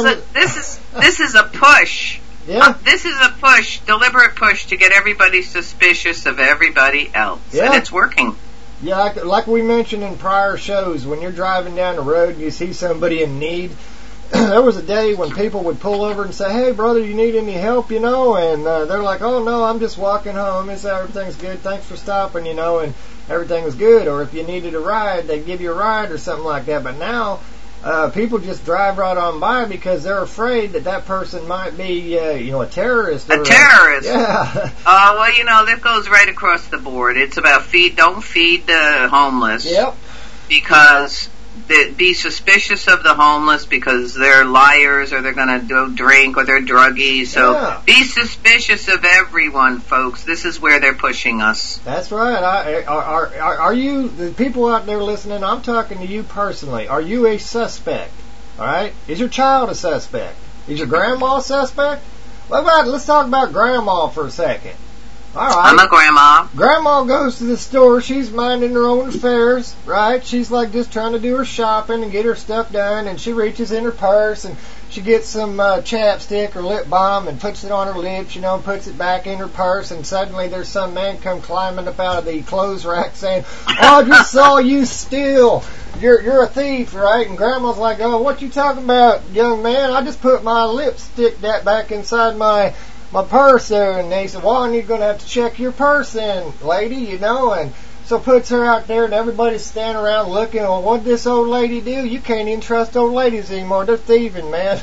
is a push. Yeah. This is a push, deliberate push to get everybody suspicious of everybody else. Yeah. And it's working. Yeah, like we mentioned in prior shows, when you're driving down the road and you see somebody in need, there was a day when people would pull over and say, hey, brother, you need any help, and they're like, oh, no, I'm just walking home. Everything's good. Thanks for stopping, and everything was good. Or if you needed a ride, they'd give you a ride or something like that. But now, people just drive right on by because they're afraid that person might be, a terrorist. A terrorist. Yeah. That goes right across the board. It's about don't feed the homeless. Yep. Because be suspicious of the homeless because they're liars or they're going to go drink or they're druggies. So be suspicious of everyone, folks. This is where they're pushing us. That's right. Are you, the people out there listening, I'm talking to you personally. Are you a suspect? All right? Is your child a suspect? Is your grandma a suspect? Let's talk about grandma for a second. All right. I'm a grandma. Grandma goes to the store. She's minding her own affairs, right? She's like just trying to do her shopping and get her stuff done. And she reaches in her purse and she gets some chapstick or lip balm and puts it on her lips, and puts it back in her purse. And suddenly there's some man come climbing up out of the clothes rack saying, "Oh, I just saw you steal. You're a thief, right?" And Grandma's like, "Oh, what you talking about, young man? I just put my lipstick back inside my purse there." And they said, "Well, you're going to have to check your purse in, lady, and so puts her out there, and everybody's standing around looking. Well, what'd this old lady do? You can't even trust old ladies anymore. They're thieving, man.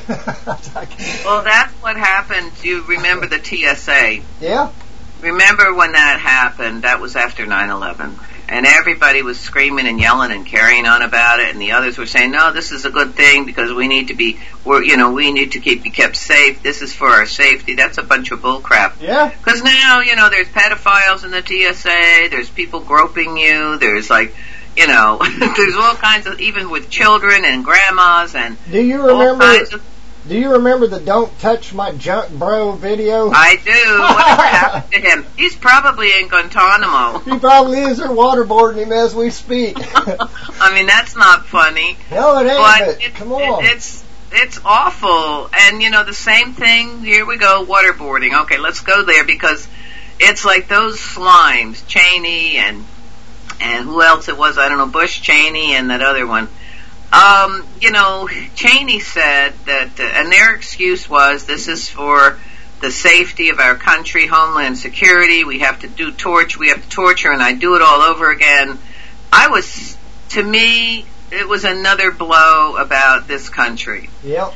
Well, that's what happened. You remember the TSA? Yeah. Remember when that happened? That was after 9/11. And everybody was screaming and yelling and carrying on about it, and the others were saying, "No, this is a good thing because we need to be kept safe. This is for our safety." That's a bunch of bull crap. Yeah. Because now, there's pedophiles in the TSA. There's people groping you. There's there's all kinds of, even with children and grandmas and Do you remember the "Don't Touch My Junk Bro" video? I do. Whatever happened to him? He's probably in Guantanamo. He probably is. They're waterboarding him as we speak. I mean, that's not funny. No, it ain't. But come on. It's awful. And, the same thing, here we go, waterboarding. Okay, let's go there because it's like those slimes, Cheney and who else it was, I don't know, Bush, Cheney, and that other one. Cheney said that, and their excuse was, this is for the safety of our country, homeland security. We have to torture, and I do it all over again. To me, it was another blow about this country. Yep.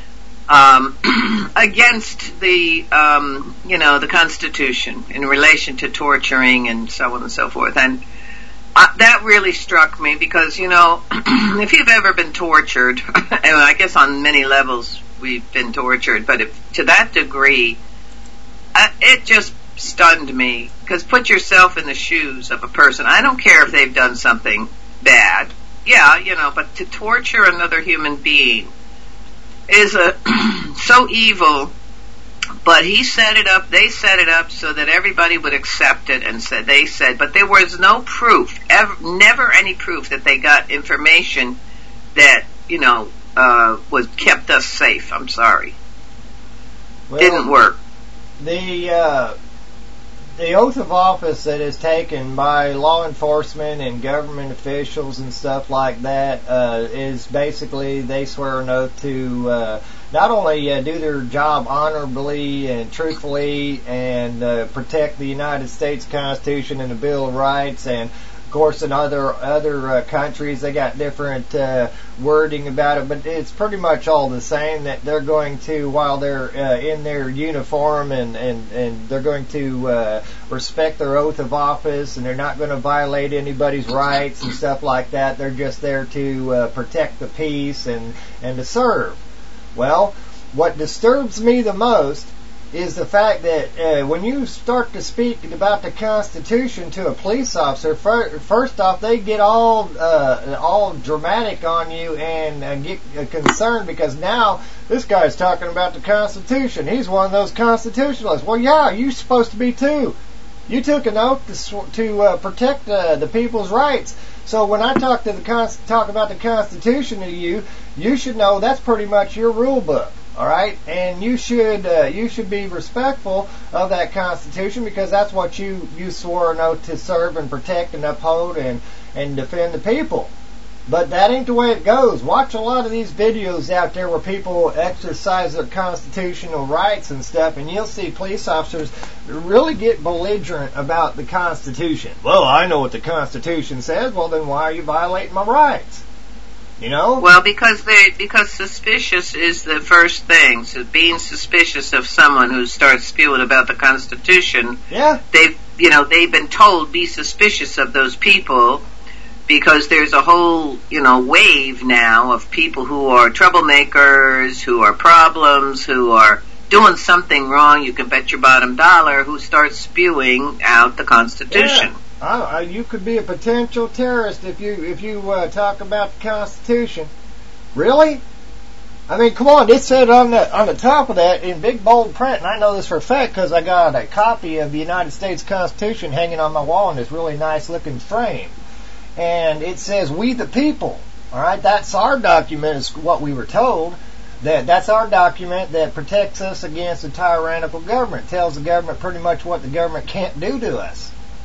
Against the, the Constitution in relation to torturing and so on and so forth. And that really struck me because, if you've ever been tortured, and I guess on many levels we've been tortured, but to that degree, it just stunned me. Because put yourself in the shoes of a person. I don't care if they've done something bad. Yeah, but to torture another human being is so evil But he set it up, they set it up so that everybody would accept it, and but there was no proof, never any proof that they got information that, was kept us safe. I'm sorry. Well, didn't work. The oath of office that is taken by law enforcement and government officials and stuff like that is basically they swear an oath to not only do their job honorably and truthfully and protect the United States Constitution and the Bill of Rights, and of course in other countries they got different wording about it, but it's pretty much all the same, that they're going to, while they're in their uniform and they're going to respect their oath of office, and they're not going to violate anybody's rights and stuff like that. They're just there to protect the peace and to serve. Well, what disturbs me the most is the fact that when you start to speak about the Constitution to a police officer, first off, they get all dramatic on you and get concerned because now this guy's talking about the Constitution. He's one of those constitutionalists. Well, yeah, you're supposed to be too. You took an oath to protect the people's rights. So when I talk about the Constitution to you, you should know that's pretty much your rule book. All right, and you should be respectful of that Constitution, because that's what you swore an oath to serve and protect and uphold and defend the people. But that ain't the way it goes. Watch a lot of these videos out there where people exercise their constitutional rights and stuff, and you'll see police officers really get belligerent about the Constitution. Well, I know what the Constitution says. Well, then why are you violating my rights? Well, because suspicious is the first thing. So being suspicious of someone who starts spewing about the Constitution. Yeah. They've been told be suspicious of those people, because there's a whole, wave now of people who are troublemakers, who are problems, who are doing something wrong. You can bet your bottom dollar who starts spewing out the Constitution. Yeah. You could be a potential terrorist if you talk about the Constitution. Really? I mean, come on! It said on the top of that in big bold print, and I know this for a fact because I got a copy of the United States Constitution hanging on my wall in this really nice looking frame, and it says "We the People." All right, that's our document, is what we were told. That's our document that protects us against a tyrannical government. Tells the government pretty much what the government can't do to us.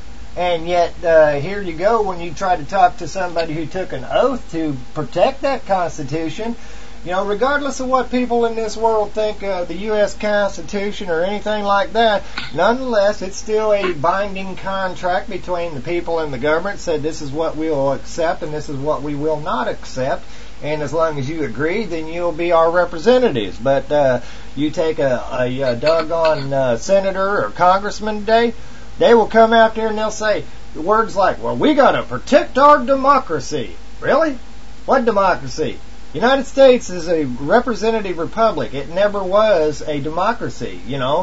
And yet, here you go, when you try to talk to somebody who took an oath to protect that Constitution, regardless of what people in this world think of the U.S. Constitution or anything like that, nonetheless, it's still a binding contract between the people and the government. Said this is what we will accept and this is what we will not accept. And as long as you agree, then you'll be our representatives. But you take a doggone senator or congressman today, they will come out there and they'll say words like, well, we got to protect our democracy. Really? What democracy? United States is a representative republic. It never was a democracy,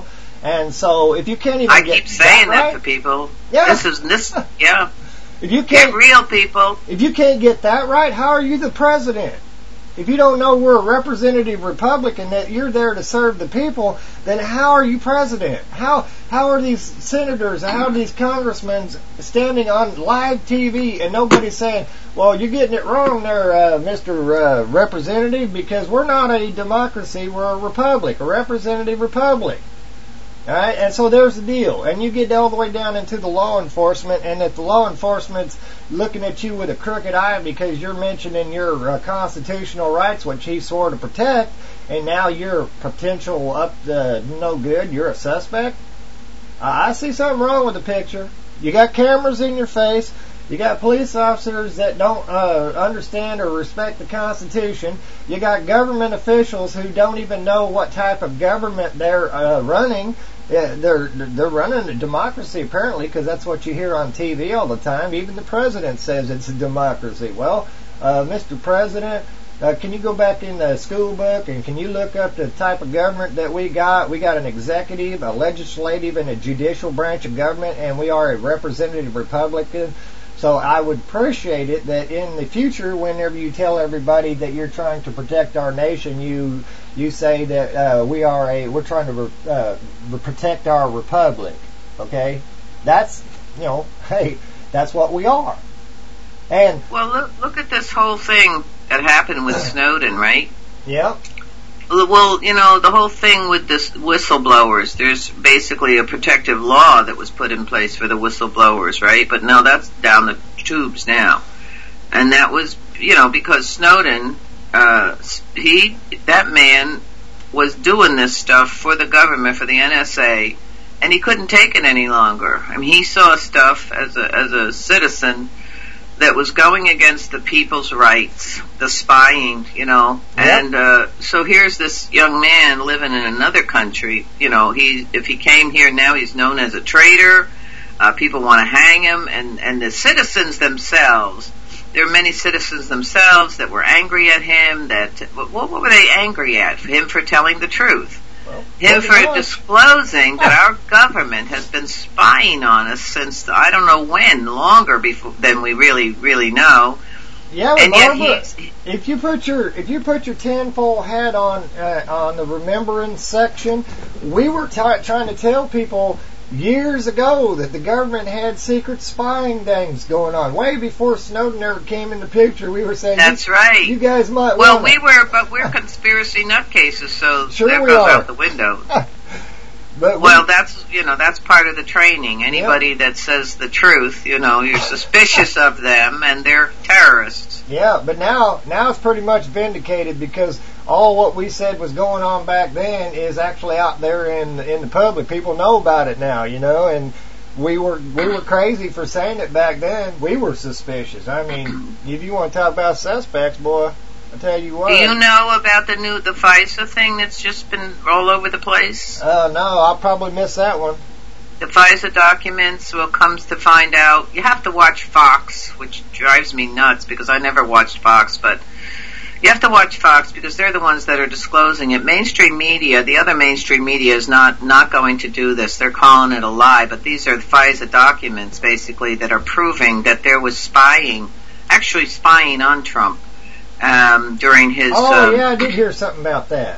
And so if you can't even keep saying that to people. Yeah. Yeah. If you can't get real, people. If you can't get that right, how are you the president? If you don't know we're a representative republic and that you're there to serve the people, then how are you president? How are these senators, how are these congressmen standing on live TV and nobody's saying, well, you're getting it wrong there, Mr. Representative, because we're not a democracy, we're a republic, a representative republic. All right, and so there's the deal. And you get all the way down into the law enforcement, and if the law enforcement's looking at you with a crooked eye because you're mentioning your constitutional rights, which he swore to protect, and now you're potential up to no good, you're a suspect, I see something wrong with the picture. You got cameras in your face. You got police officers that don't understand or respect the Constitution. You got government officials who don't even know what type of government they're running. They're running a democracy, apparently, because that's what you hear on TV all the time. Even the president says it's a democracy. Well, Mr. President, can you go back in the school book and can you look up the type of government that we got? We got an executive, a legislative, and a judicial branch of government, and we are a representative Republican. So I would appreciate it that in the future, whenever you tell everybody that you're trying to protect our nation, you say that we're trying to protect our republic. Okay, that's hey, that's what we are. And well, look at this whole thing that happened with Snowden, right? Yeah. Well, the whole thing with this whistleblowers, there's basically a protective law that was put in place for the whistleblowers, right? But no, that's down the tubes now. And that was, because Snowden, that man was doing this stuff for the government, for the NSA, and he couldn't take it any longer. I mean, he saw stuff as a citizen that was going against the people's rights, the spying, and so here's this young man living in another country. If he came here now, he's known as a traitor. People want to hang him, and the citizens themselves. There are many citizens themselves that were angry at him. What were they angry at? Him for telling the truth. Him for disclosing that our government has been spying on us since I don't know when, longer than we really know. Yeah, but Barbara, if you put your tinfoil hat on the remembrance section, we were trying to tell people years ago that the government had secret spying things going on. Way before Snowden ever came in the picture, we were saying, that's right. You guys might. Well, we're conspiracy nutcases, so sure that goes out the window. But that's part of the training. Anybody that says the truth, you're suspicious of them, and they're terrorists. Yeah, but now it's pretty much vindicated because all what we said was going on back then is actually out there in the public. People know about it now, and we were crazy for saying it back then. We were suspicious. I mean, if you want to talk about suspects, boy, I tell you what. Do you know about the FISA thing that's just been all over the place? No, I'll probably miss that one. The FISA documents, comes to find out, you have to watch Fox, which drives me nuts because I never watched Fox, but you have to watch Fox because they're the ones that are disclosing it. Mainstream media, the other mainstream media is not going to do this. They're calling it a lie, but these are the FISA documents, basically, that are proving that there was actually spying on Trump during his... yeah, I did hear something about that.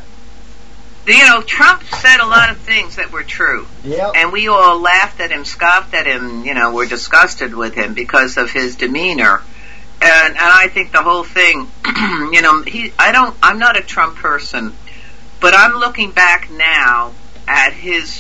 Trump said a lot of things that were true. Yep. And we all laughed at him, scoffed at him, were disgusted with him because of his demeanor. And I think the whole thing, I'm not a Trump person, but I'm looking back now at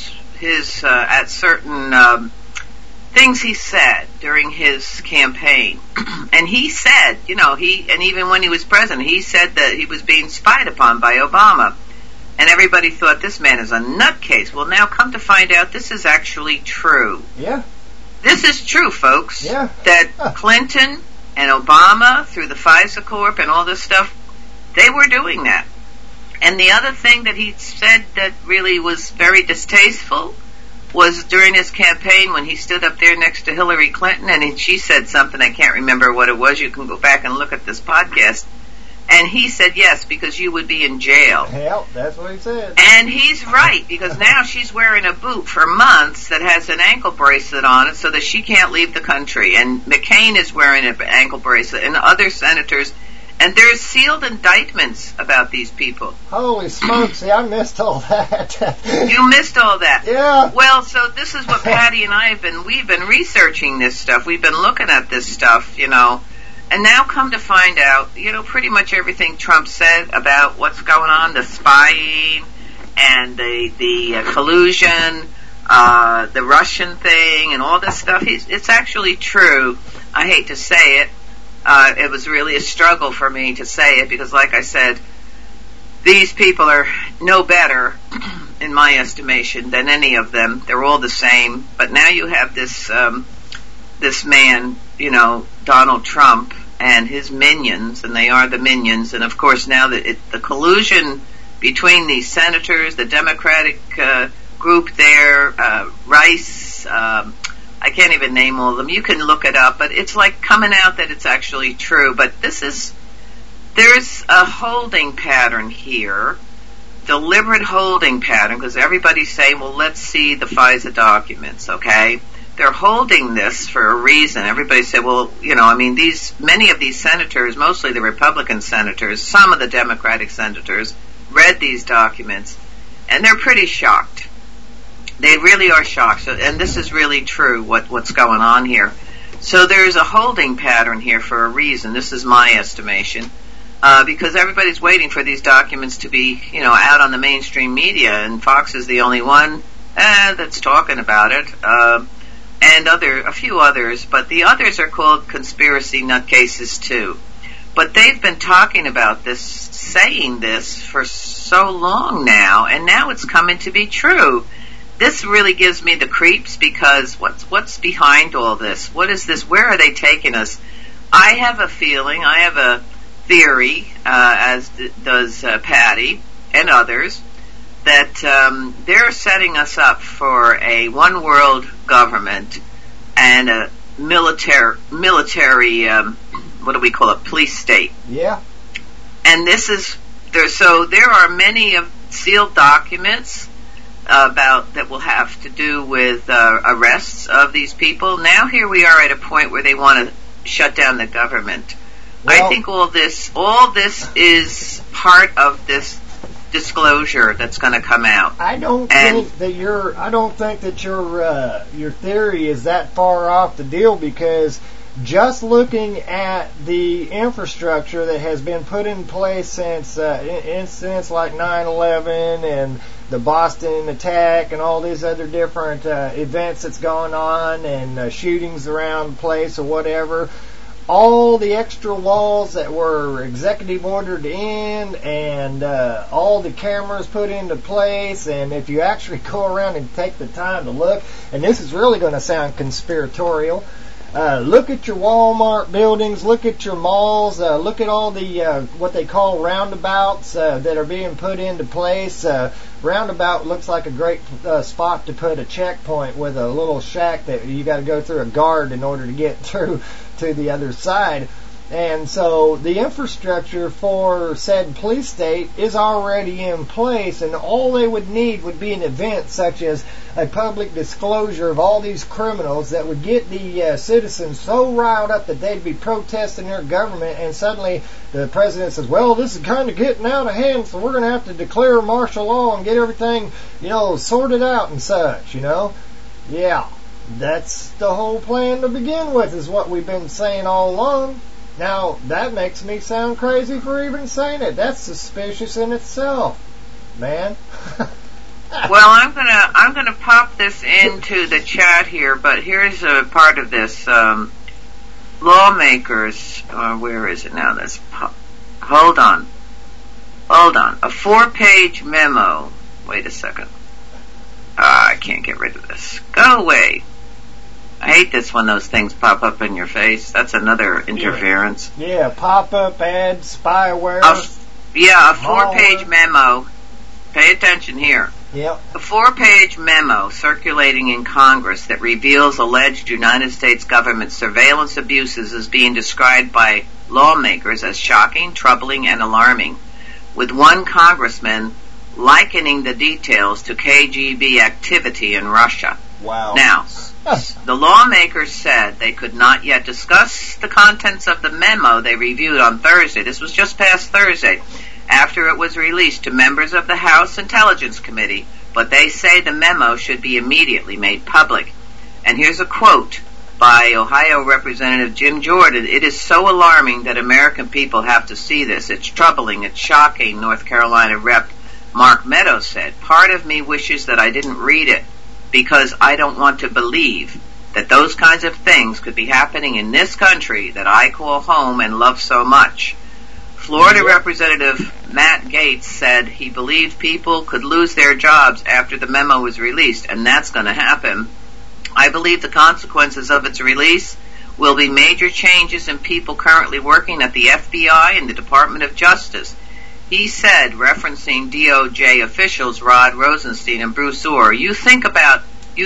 at certain things he said during his campaign. And he said, and even when he was president, he said that he was being spied upon by Obama. And everybody thought this man is a nutcase. Well, now come to find out this is actually true. Yeah. This is true, folks. Yeah. That Clinton and Obama, through the FISA Corp and all this stuff, they were doing that. And the other thing that he said that really was very distasteful was during his campaign when he stood up there next to Hillary Clinton and she said something, I can't remember what it was, you can go back and look at this podcast, and he said yes, because you would be in jail. Hell, that's what he said. And he's right, because now she's wearing a boot for months that has an ankle bracelet on it so that she can't leave the country. And McCain is wearing an ankle bracelet, and other senators. And there's sealed indictments about these people. Holy smokes, see, I missed all that. You missed all that? Yeah. Well, so this is what Patty and I we've been researching this stuff. We've been looking at this stuff, And now come to find out, pretty much everything Trump said about what's going on, the spying and the collusion, the Russian thing and all this stuff, it's actually true. I hate to say it. It was really a struggle for me to say it because, like I said, these people are no better, in my estimation, than any of them. They're all the same. But now you have this man, Donald Trump and his minions, and they are the minions. And of course now the collusion between these senators, the Democratic group there, Rice, I can't even name all of them. You can look it up, but it's like coming out that it's actually true. But there's a holding pattern here, deliberate holding pattern, because everybody's saying, well, let's see the FISA documents, okay? they're holding this for a reason. Everybody said, well, many of these senators, mostly the Republican senators, some of the Democratic senators, read these documents, and they're pretty shocked. They really are shocked. So, and this is really true, what's going on here. So there's a holding pattern here for a reason. This is my estimation. Because everybody's waiting for these documents to be, out on the mainstream media, and Fox is the only one that's talking about it, and a few others, but the others are called conspiracy nutcases too. But they've been talking about this, saying this for so long now, and now it's coming to be true. This really gives me the creeps, because what's behind all this? What is this? Where are they taking us? I have a feeling, I have a theory, as does Patty and others, that they're setting us up for a one world government and a military what do we call it, police state. Yeah. And this is there. So there are many sealed documents that will have to do with arrests of these people. Now here we are at a point where they want to shut down the government. Well, I think all this is part of this disclosure that's going to come out. I don't think that your theory is that far off the deal, because just looking at the infrastructure that has been put in place since incidents like 9/11 and the Boston attack and all these other different events that's going on, and shootings around the place or whatever, all the extra walls that were executive ordered in, and all the cameras put into place, and if you actually go around and take the time to look, and this is really going to sound conspiratorial, look at your Walmart buildings, look at your malls, look at all the what they call roundabouts that are being put into place. Roundabout looks like a great spot to put a checkpoint with a little shack that you got to go through a guard in order to get through to the other side. And so the infrastructure for said police state is already in place, and all they would need would be an event such as a public disclosure of all these criminals that would get the citizens so riled up that they'd be protesting their government, and suddenly the president says, well, this is kind of getting out of hand, so we're going to have to declare martial law and get everything, sorted out and such, Yeah, that's the whole plan to begin with, is what we've been saying all along. Now, that makes me sound crazy for even saying it. That's suspicious in itself, man. Well, I'm gonna pop this into the chat here, but here's a part of this. Lawmakers, where is it now? Hold on. A 4-page memo. Wait a second. I can't get rid of this. Go away. I hate this when those things pop up in your face. That's another interference. Yeah, pop-up ads, spyware. A 4-page memo. Pay attention here. Yep. A 4-page memo circulating in Congress that reveals alleged United States government surveillance abuses is being described by lawmakers as shocking, troubling, and alarming, with one congressman likening the details to KGB activity in Russia. Wow. Now, the lawmakers said they could not yet discuss the contents of the memo they reviewed on Thursday. This was just past Thursday, after it was released to members of the House Intelligence Committee, but they say the memo should be immediately made public. And here's a quote by Ohio Representative Jim Jordan. It is so alarming that American people have to see this. It's troubling. It's shocking, North Carolina Rep. Mark Meadows said. Part of me wishes that I didn't read it, because I don't want to believe that those kinds of things could be happening in this country that I call home and love so much. Florida Representative Matt Gaetz said he believed people could lose their jobs after the memo was released, and that's going to happen. I believe the consequences of its release will be major changes in people currently working at the FBI and the Department of Justice. He said, referencing DOJ officials Rod Rosenstein and Bruce Orr, you think about,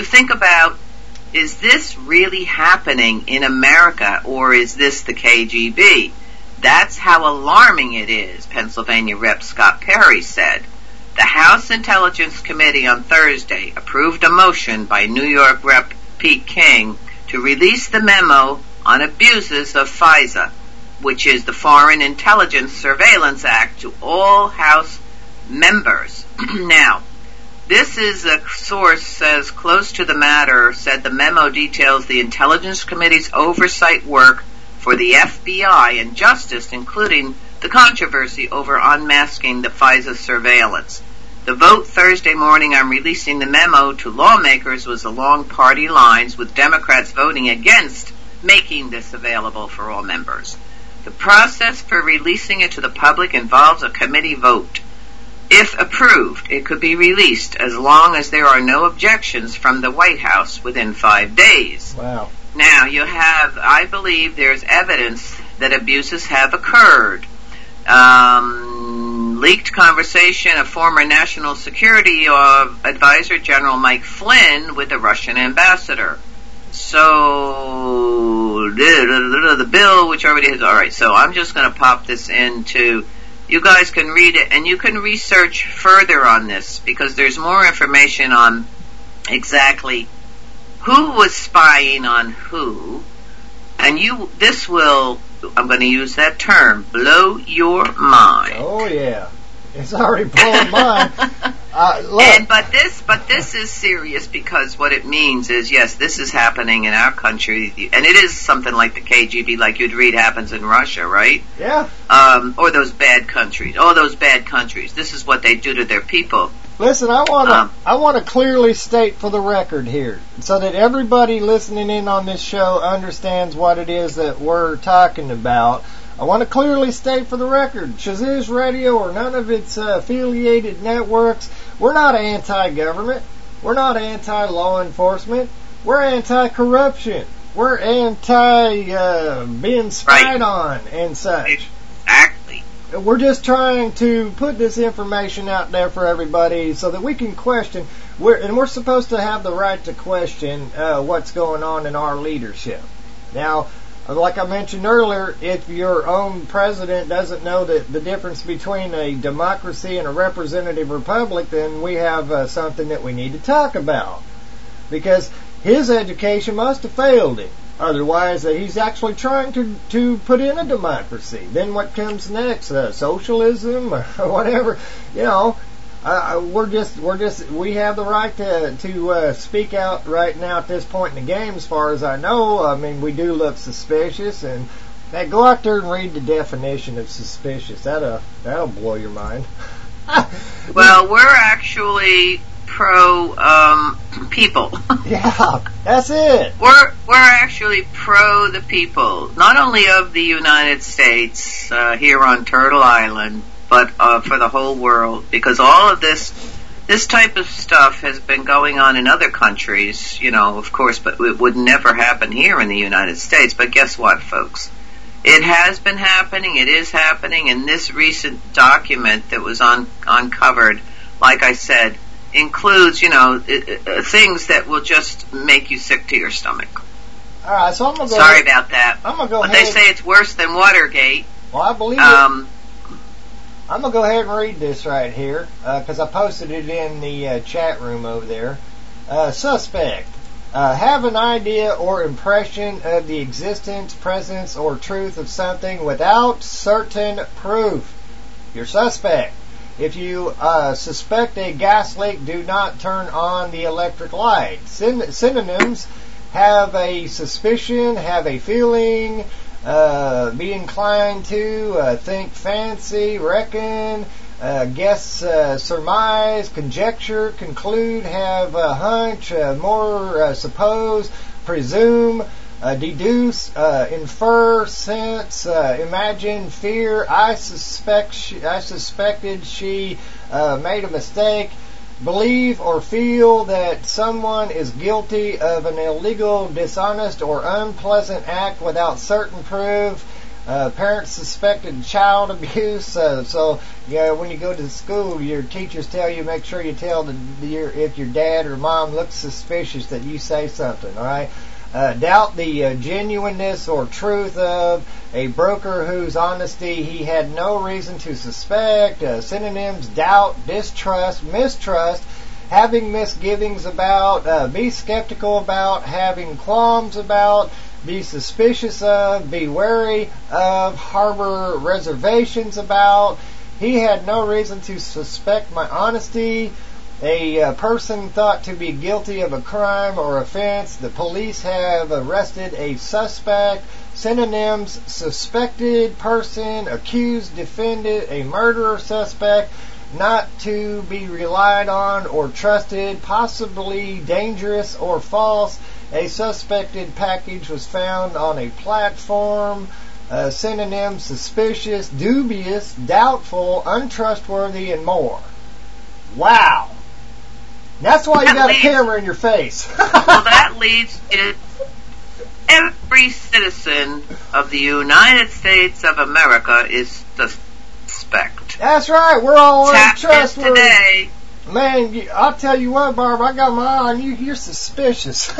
is this really happening in America, or is this the KGB? That's how alarming it is, Pennsylvania Rep. Scott Perry said. The House Intelligence Committee on Thursday approved a motion by New York Rep. Pete King to release the memo on abuses of FISA, which is the Foreign Intelligence Surveillance Act, to all House members. Now, this is a source says close to the matter, said the memo details the Intelligence Committee's oversight work for the FBI and Justice, including the controversy over unmasking the FISA surveillance. The vote Thursday morning on releasing the memo to lawmakers was along party lines, with Democrats voting against making this available for all members. The process for releasing it to the public involves a committee vote. If approved, it could be released as long as there are no objections from the White House within 5 days. Wow. Now, I believe there's evidence that abuses have occurred. Leaked conversation of former National Security Advisor General Mike Flynn with the Russian ambassador. So, the bill, which already has, alright, so I'm just going to pop this into, you guys can read it, and you can research further on this, because there's more information on exactly who was spying on who, and this will, I'm going to use that term, blow your mind. Oh yeah, it's already blowing mine. But this is serious, because what it means is, yes, this is happening in our country, and it is something like the KGB, like you'd read happens in Russia, right? Yeah. Or those bad countries. All those bad countries. This is what they do to their people. Listen, I want to clearly state for the record here, so that everybody listening in on this show understands what it is that we're talking about. I want to clearly state for the record, Shazoosh Radio or none of its affiliated networks, we're not anti-government. We're not anti-law enforcement. We're anti-corruption. We're anti-being spied on and such. Exactly. We're just trying to put this information out there for everybody so that we can question. We're supposed to have the right to question what's going on in our leadership. Now, like I mentioned earlier, if your own president doesn't know the difference between a democracy and a representative republic, then we have something that we need to talk about. Because his education must have failed him. Otherwise, he's actually trying to put in a democracy. Then what comes next? Socialism or whatever. You know, we have the right to speak out right now at this point in the game, as far as I know. I mean, we do look suspicious, and go out there and read the definition of suspicious. That'll blow your mind. Well, we're actually pro people. Yeah, that's it. We're actually pro the people, not only of the United States here on Turtle Island, but for the whole world, because all of this type of stuff has been going on in other countries, you know, of course, but it would never happen here in the United States. But guess what, folks? It has been happening, it is happening, and this recent document that was uncovered, like I said, includes, you know, things that will just make you sick to your stomach. All right, so I'm gonna go. Sorry about that. I'm gonna go. But they say it's worse than Watergate. Well, I believe it. I'm gonna go ahead and read this right here because I posted it in the chat room over there. Suspect. Have an idea or impression of the existence, presence, or truth of something without certain proof. You're suspect. If you suspect a gas leak, do not turn on the electric light. Synonyms: have a suspicion, have a feeling, be inclined to, think fancy, reckon, guess, surmise, conjecture, conclude, have a hunch, more, suppose, presume, deduce, infer, sense, imagine, fear. I suspected she made a mistake. Believe or feel that someone is guilty of an illegal, dishonest, or unpleasant act without certain proof. Parents suspected child abuse. So when you go to school, your teachers tell you, make sure you tell if your dad or mom looks suspicious, that you say something. All right. Doubt the genuineness or truth of a broker whose honesty he had no reason to suspect. Synonyms: doubt, distrust, mistrust, having misgivings about, be skeptical about, having qualms about, be suspicious of, be wary of, harbor reservations about. He had no reason to suspect my honesty. A person thought to be guilty of a crime or offense. The police have arrested a suspect. Synonyms: suspected person, accused, defendant, a murderer suspect, not to be relied on or trusted, possibly dangerous or false. A suspected package was found on a platform. Synonyms: suspicious, dubious, doubtful, untrustworthy, and more. Wow. That's why you got a camera in your face. Well, that leads to every citizen of the United States of America is suspect. That's right. We're all untrustworthy. Today. Man, I'll tell you what, Barb, I got my eye on you. You're suspicious.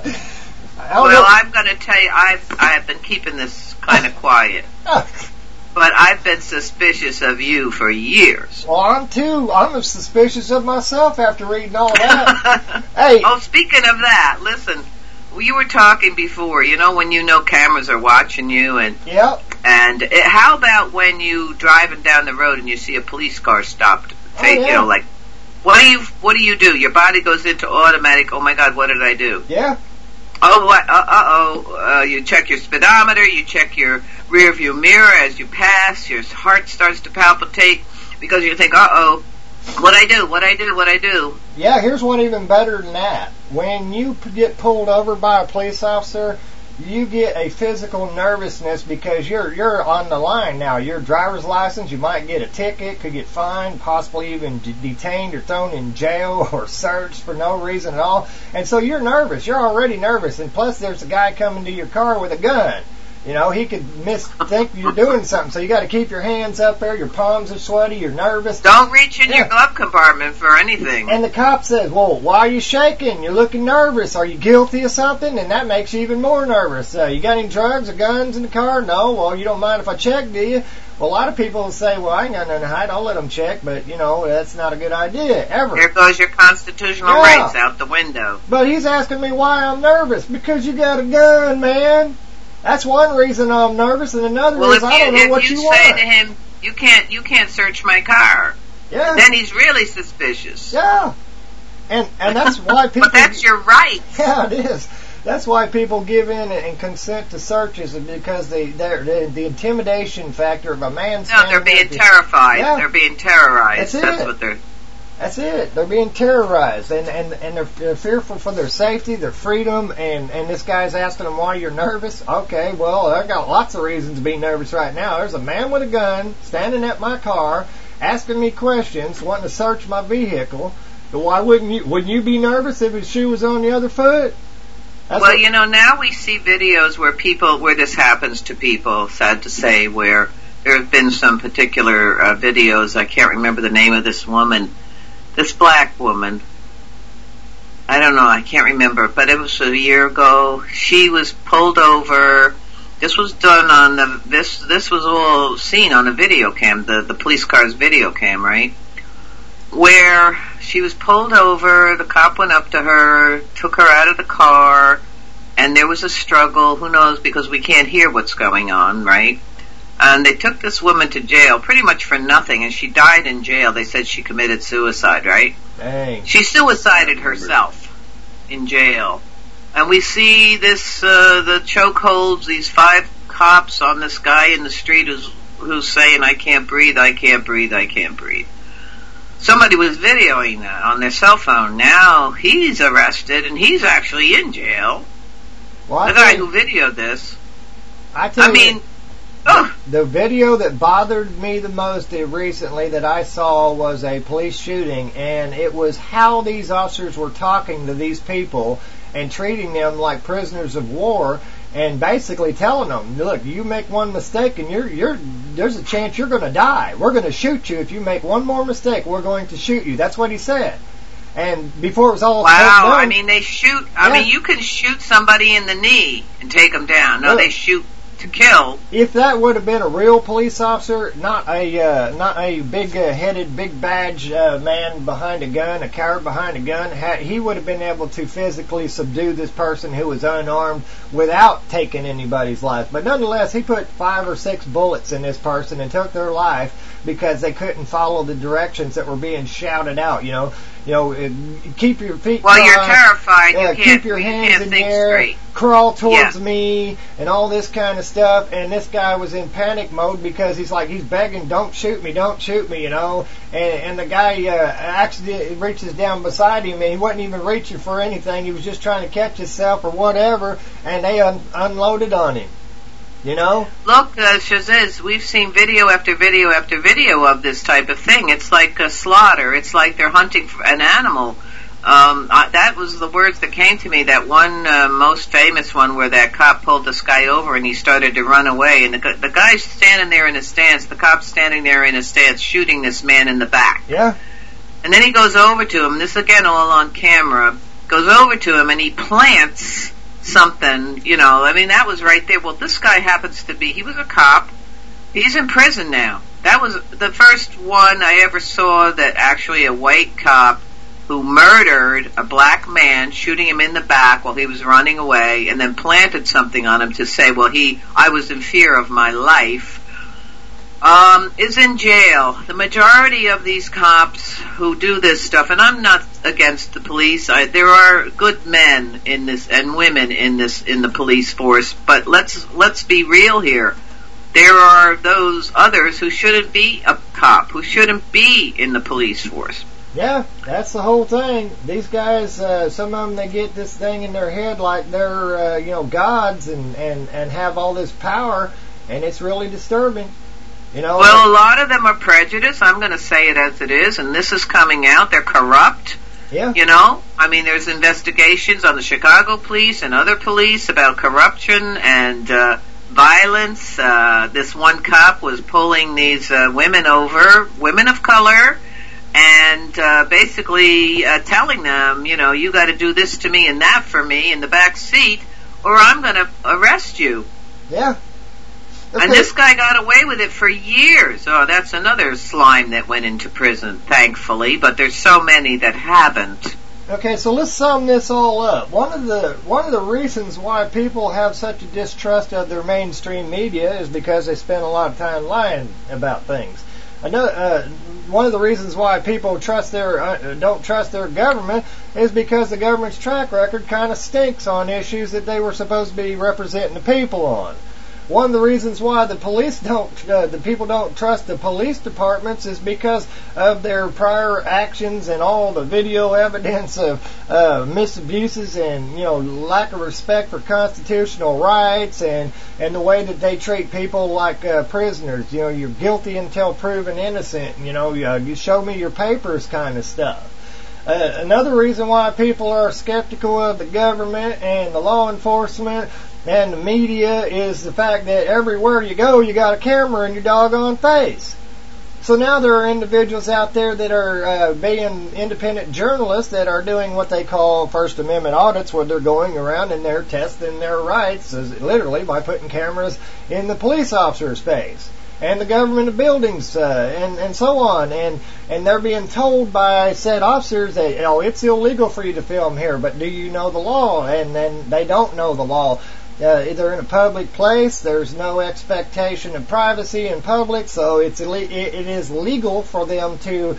Well, I'm going to tell you, I've been keeping this kind of quiet. But I've been suspicious of you for years. Well, I'm suspicious of myself after reading all that. Hey. Oh, speaking of that, listen, you were talking before, when cameras are watching you, and yep. And how about when you driving down the road and you see a police car stopped? Like, what do you do? Your body goes into automatic. Oh my God, what did I do? Yeah. Oh, what? You check your speedometer, you check your rear view mirror as you pass, your heart starts to palpitate because you think, what'd I do? Yeah, here's one even better than that. When you get pulled over by a police officer, you get a physical nervousness because you're on the line now. Your driver's license, you might get a ticket, could get fined, possibly even detained or thrown in jail or searched for no reason at all. And so you're nervous. You're already nervous. And plus there's a guy coming to your car with a gun. He could think you're doing something. So you got to keep your hands up there. Your palms are sweaty. You're nervous. Don't reach in your glove compartment for anything. And the cop says, well, why are you shaking? You're looking nervous. Are you guilty of something? And that makes you even more nervous. You got any drugs or guns in the car? No. Well, you don't mind if I check, do you? Well, a lot of people will say, well, I ain't got nothing to hide. I'll let them check. But, that's not a good idea, ever. There goes your constitutional rights out the window. But he's asking me why I'm nervous. Because you got a gun, man. That's one reason I'm nervous, and another is I don't know what you want. If you say to him, you can't search my car, yeah, then he's really suspicious. Yeah, and that's why people. But that's your right. Yeah, it is. That's why people give in and consent to searches, because the intimidation factor of a man. No, they're being terrified. Yeah. They're being terrorized. That's what they're. That's it. They're being terrorized, and they're fearful for their safety, their freedom, and this guy's asking them why you're nervous. Okay, well, I got lots of reasons to be nervous right now. There's a man with a gun standing at my car, asking me questions, wanting to search my vehicle. Why wouldn't you? Wouldn't you be nervous if his shoe was on the other foot? Now we see videos where this happens to people. Sad to say, where there have been some particular videos. I can't remember the name of this woman. This black woman, I don't know, I can't remember, but it was a year ago. She was pulled over. This was done on this was all seen on a video cam, the police car's video cam, right? Where she was pulled over, the cop went up to her, took her out of the car, and there was a struggle, who knows, because we can't hear what's going on, right? And they took this woman to jail pretty much for nothing, and she died in jail. They said she committed suicide, right? Dang. She suicided herself in jail. And we see this, the chokeholds, these 5 cops on this guy in the street who's saying, I can't breathe, I can't breathe, I can't breathe. Somebody was videoing that on their cell phone. Now he's arrested, and he's actually in jail. Well, the guy who videoed this. The video that bothered me the most recently that I saw was a police shooting, and it was how these officers were talking to these people and treating them like prisoners of war, and basically telling them, look, you make one mistake and there's a chance you're going to die. We're going to shoot you. If you make one more mistake, we're going to shoot you. That's what he said. And before it was all done, I mean, they shoot. I mean, you can shoot somebody in the knee and take them down. No, they shoot to kill. If that would have been a real police officer, not a big-headed, big badge man behind a gun, a coward behind a gun, he would have been able to physically subdue this person who was unarmed without taking anybody's life. But nonetheless, he put 5 or 6 bullets in this person and took their life because they couldn't follow the directions that were being shouted out. Keep your feet. Well, you're terrified. You can't, keep your hands in the air. Straight. Crawl towards me, and all this kind of stuff. And this guy was in panic mode because he's begging, "Don't shoot me, don't shoot me," And the guy actually reaches down beside him, and he wasn't even reaching for anything. He was just trying to catch himself or whatever, and they unloaded on him. Look, Shaziz, we've seen video after video after video of this type of thing. It's like a slaughter. It's like they're hunting for an animal. That was the words that came to me. That one most famous one where that cop pulled this guy over and he started to run away. And the guy's standing there in a stance. The cop's standing there in a stance shooting this man in the back. Yeah. And then he goes over to him. This again all on camera. Goes over to him and he plants something, that was right there. Well, this guy happens to be, he was a cop. He's in prison now. That was the first one I ever saw that actually a white cop who murdered a black man, shooting him in the back while he was running away, and then planted something on him to say, I was in fear of my life, is in jail. The majority of these cops who do this stuff, and I'm not against the police, there are good men in this and women in the police force, but let's be real here. There are those others who shouldn't be a cop, who shouldn't be in the police force. Yeah, that's the whole thing. These guys, some of them, they get this thing in their head like they're, gods and have all this power, and it's really disturbing. Well, a lot of them are prejudiced. I'm going to say it as it is, and this is coming out. They're corrupt. Yeah. There's investigations on the Chicago police and other police about corruption and violence. This one cop was pulling these women over, women of color, and basically telling them, you got to do this to me and that for me in the back seat, or I'm going to arrest you. Yeah. Okay. And this guy got away with it for years. Oh, that's another slime that went into prison, thankfully, but there's so many that haven't. Okay, so let's sum this all up. One of the reasons why people have such a distrust of their mainstream media is because they spend a lot of time lying about things. One of the reasons why people don't trust their government is because the government's track record kind of stinks on issues that they were supposed to be representing the people on. One of the reasons why the people don't trust the police departments is because of their prior actions and all the video evidence of misabuses and lack of respect for constitutional rights and the way that they treat people like prisoners. You're guilty until proven innocent. You show me your papers kind of stuff. Another reason why people are skeptical of the government and the law enforcement and the media is the fact that everywhere you go, you got a camera in your doggone face. So now there are individuals out there that are being independent journalists that are doing what they call First Amendment audits, where they're going around and they're testing their rights, literally by putting cameras in the police officer's face and the government buildings and so on. And they're being told by said officers that, it's illegal for you to film here, but do you know the law? And then they don't know the law. They're in a public place. There's no expectation of privacy in public, so it is legal for them to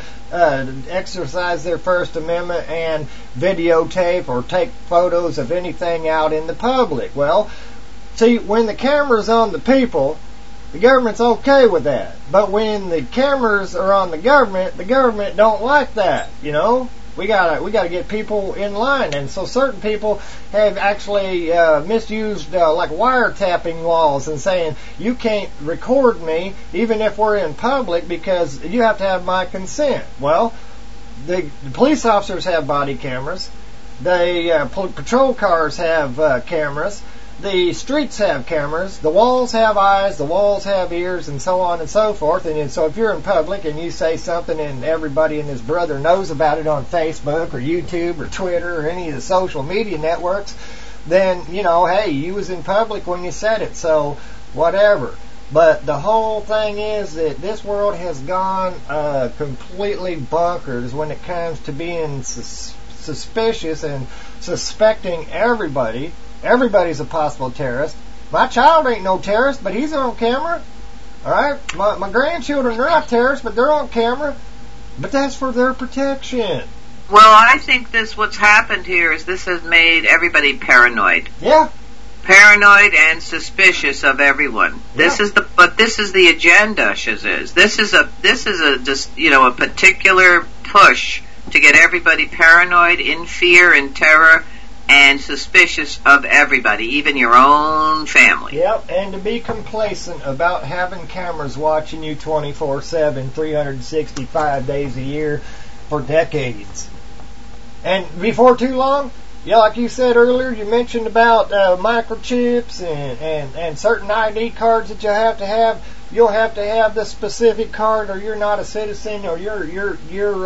exercise their First Amendment and videotape or take photos of anything out in the public. Well, see, when the camera's on the people, the government's okay with that. But when the cameras are on the government don't like that, We gotta get people in line, and so certain people have actually misused like wiretapping laws and saying you can't record me even if we're in public because you have to have my consent. Well, the police officers have body cameras, the patrol cars have cameras. The streets have cameras, the walls have eyes, the walls have ears, and so on and so forth. And so if you're in public and you say something and everybody and his brother knows about it on Facebook or YouTube or Twitter or any of the social media networks, then, hey, you was in public when you said it. So whatever. But the whole thing is that this world has gone completely bonkers when it comes to being suspicious and suspecting everybody. Everybody's a possible terrorist. My child ain't no terrorist, but he's on camera. Alright? My grandchildren are not terrorists, but they're on camera. But that's for their protection. Well, I think what's happened here is this has made everybody paranoid. Yeah. Paranoid and suspicious of everyone. Yeah. This is the agenda, Shaziz. This is a particular push to get everybody paranoid, in fear and terror, and suspicious of everybody, even your own family. Yep, and to be complacent about having cameras watching you 24/7, 365 days a year for decades. And before too long, yeah, like you said earlier, you mentioned about microchips and certain ID cards that you have to have. You'll have to have the specific card, or you're not a citizen, or you're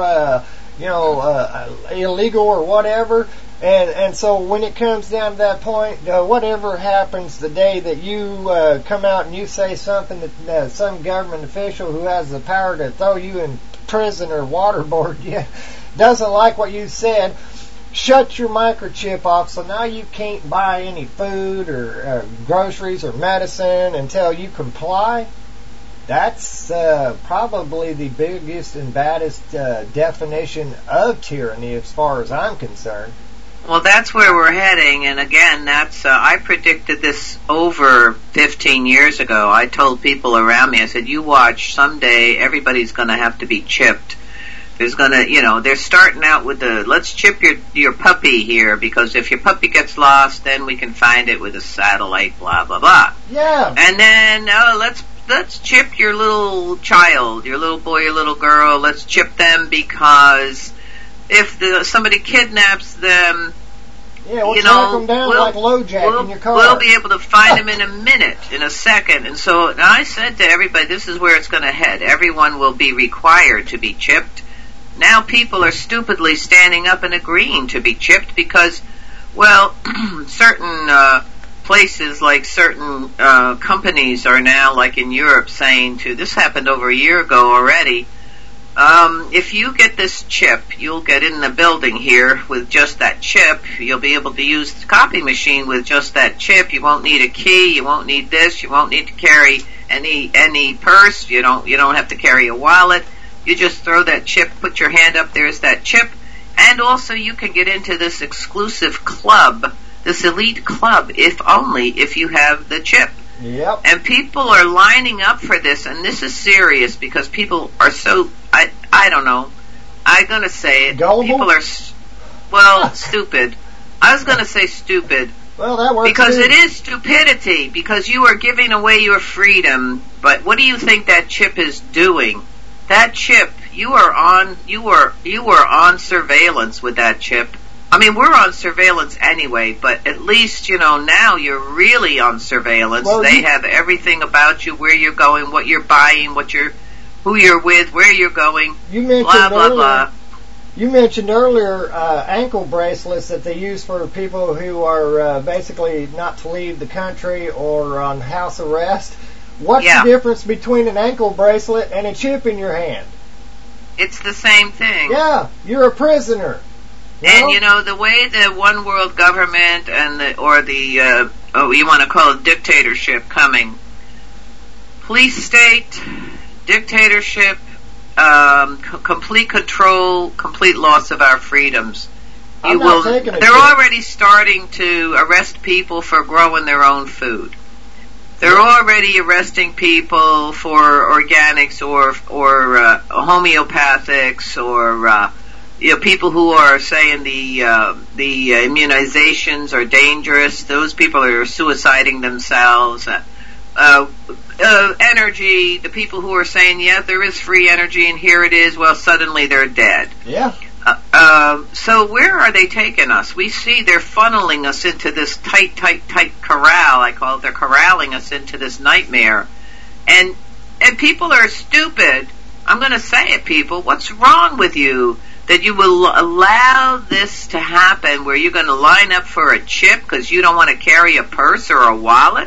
illegal or whatever. And so when it comes down to that point, whatever happens the day that you come out and you say something that some government official who has the power to throw you in prison or waterboard you doesn't like what you said, shut your microchip off, so now you can't buy any food or groceries or medicine until you comply. That's probably the biggest and baddest definition of tyranny as far as I'm concerned. Well, that's where we're heading, and again, I predicted this over 15 years ago. I told people around me, I said, you watch, someday everybody's going to have to be chipped. There's going to, they're starting out with let's chip your puppy here, because if your puppy gets lost, then we can find it with a satellite, blah, blah, blah. Yeah. And then, let's chip your little child, your little boy, your little girl, let's chip them because if somebody kidnaps them, we'll track them down like LoJack in your car. We'll be able to find them in a minute, in a second. And so I said to everybody, this is where it's going to head. Everyone will be required to be chipped. Now people are stupidly standing up and agreeing to be chipped because, well, certain places, like certain companies are now, like in Europe, saying this happened over a year ago already, if you get this chip, you'll get in the building here with just that chip. You'll be able to use the copy machine with just that chip. You won't need a key. You won't need this. You won't need to carry any purse. You don't have to carry a wallet. You just throw that chip, put your hand up, there's that chip. And also you can get into this exclusive club, this elite club, if you have the chip. Yep. And people are lining up for this, and this is serious because people are so, I don't know, I'm going to say it. Gullible? People are, stupid. I was going to say stupid. Well, that works because too. It is stupidity, because you are giving away your freedom, but what do you think that chip is doing? That chip, you are on surveillance with that chip. I mean, we're on surveillance anyway, but at least, now you're really on surveillance. Well, they have everything about you, where you're going, what you're buying, who you're with, where you're going, blah, blah, blah. You mentioned earlier ankle bracelets that they use for people who are basically not to leave the country or on house arrest. What's the difference between an ankle bracelet and a chip in your hand? It's the same thing. Yeah, you're a prisoner. And the way the one world government and you want to call it dictatorship coming, police state, dictatorship, complete control, complete loss of our freedoms. They're already starting to arrest people for growing their own food. They're already arresting people for organics or homeopathics or people who are saying the immunizations are dangerous. Those people are suiciding themselves. Energy, the people who are saying, there is free energy and here it is, well, suddenly they're dead. Yeah. So where are they taking us? We see they're funneling us into this tight corral, I call it. They're corralling us into this nightmare. And people are stupid. I'm going to say it, people. What's wrong with you that you will allow this to happen where you're going to line up for a chip because you don't want to carry a purse or a wallet?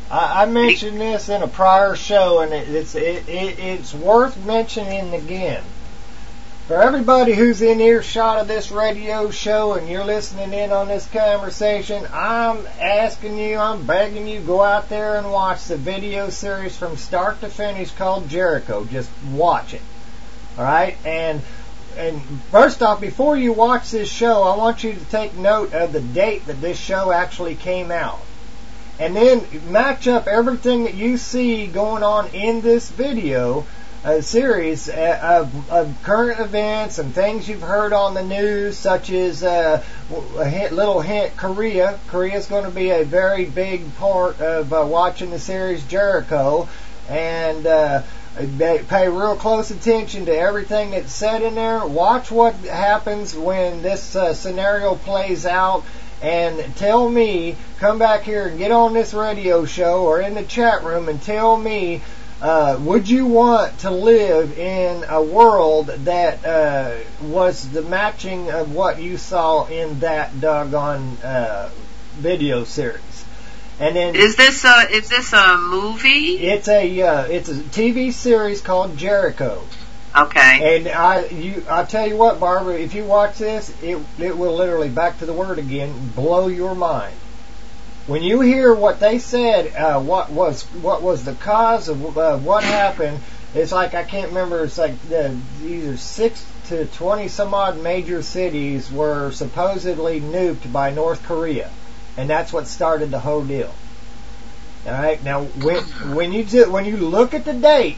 I mentioned this in a prior show, and it's worth mentioning again. For everybody who's in earshot of this radio show and you're listening in on this conversation, I'm asking you, I'm begging you, go out there and watch the video series from start to finish called Jericho. Just watch it. Alright? And first off, before you watch this show, I want you to take note of the date that this show actually came out. And then match up everything that you see going on in this video a series of current events and things you've heard on the news, such as a little hint, Korea. Korea's going to be a very big part of watching the series Jericho, and pay real close attention to everything that's said in there. Watch what happens when this scenario plays out, and tell me, come back here and get on this radio show or in the chat room and tell me, would you want to live in a world that was the matching of what you saw in that doggone video series? And then is this a movie? It's a TV series called Jericho. Okay. And I tell you what, Barbara, if you watch this, it will literally, back to the word again, blow your mind. When you hear what they said, what was the cause of what happened, it's like, I can't remember, it's like either 6 to 20 some odd major cities were supposedly nuked by North Korea, and that's what started the whole deal. All right, now when you look at the date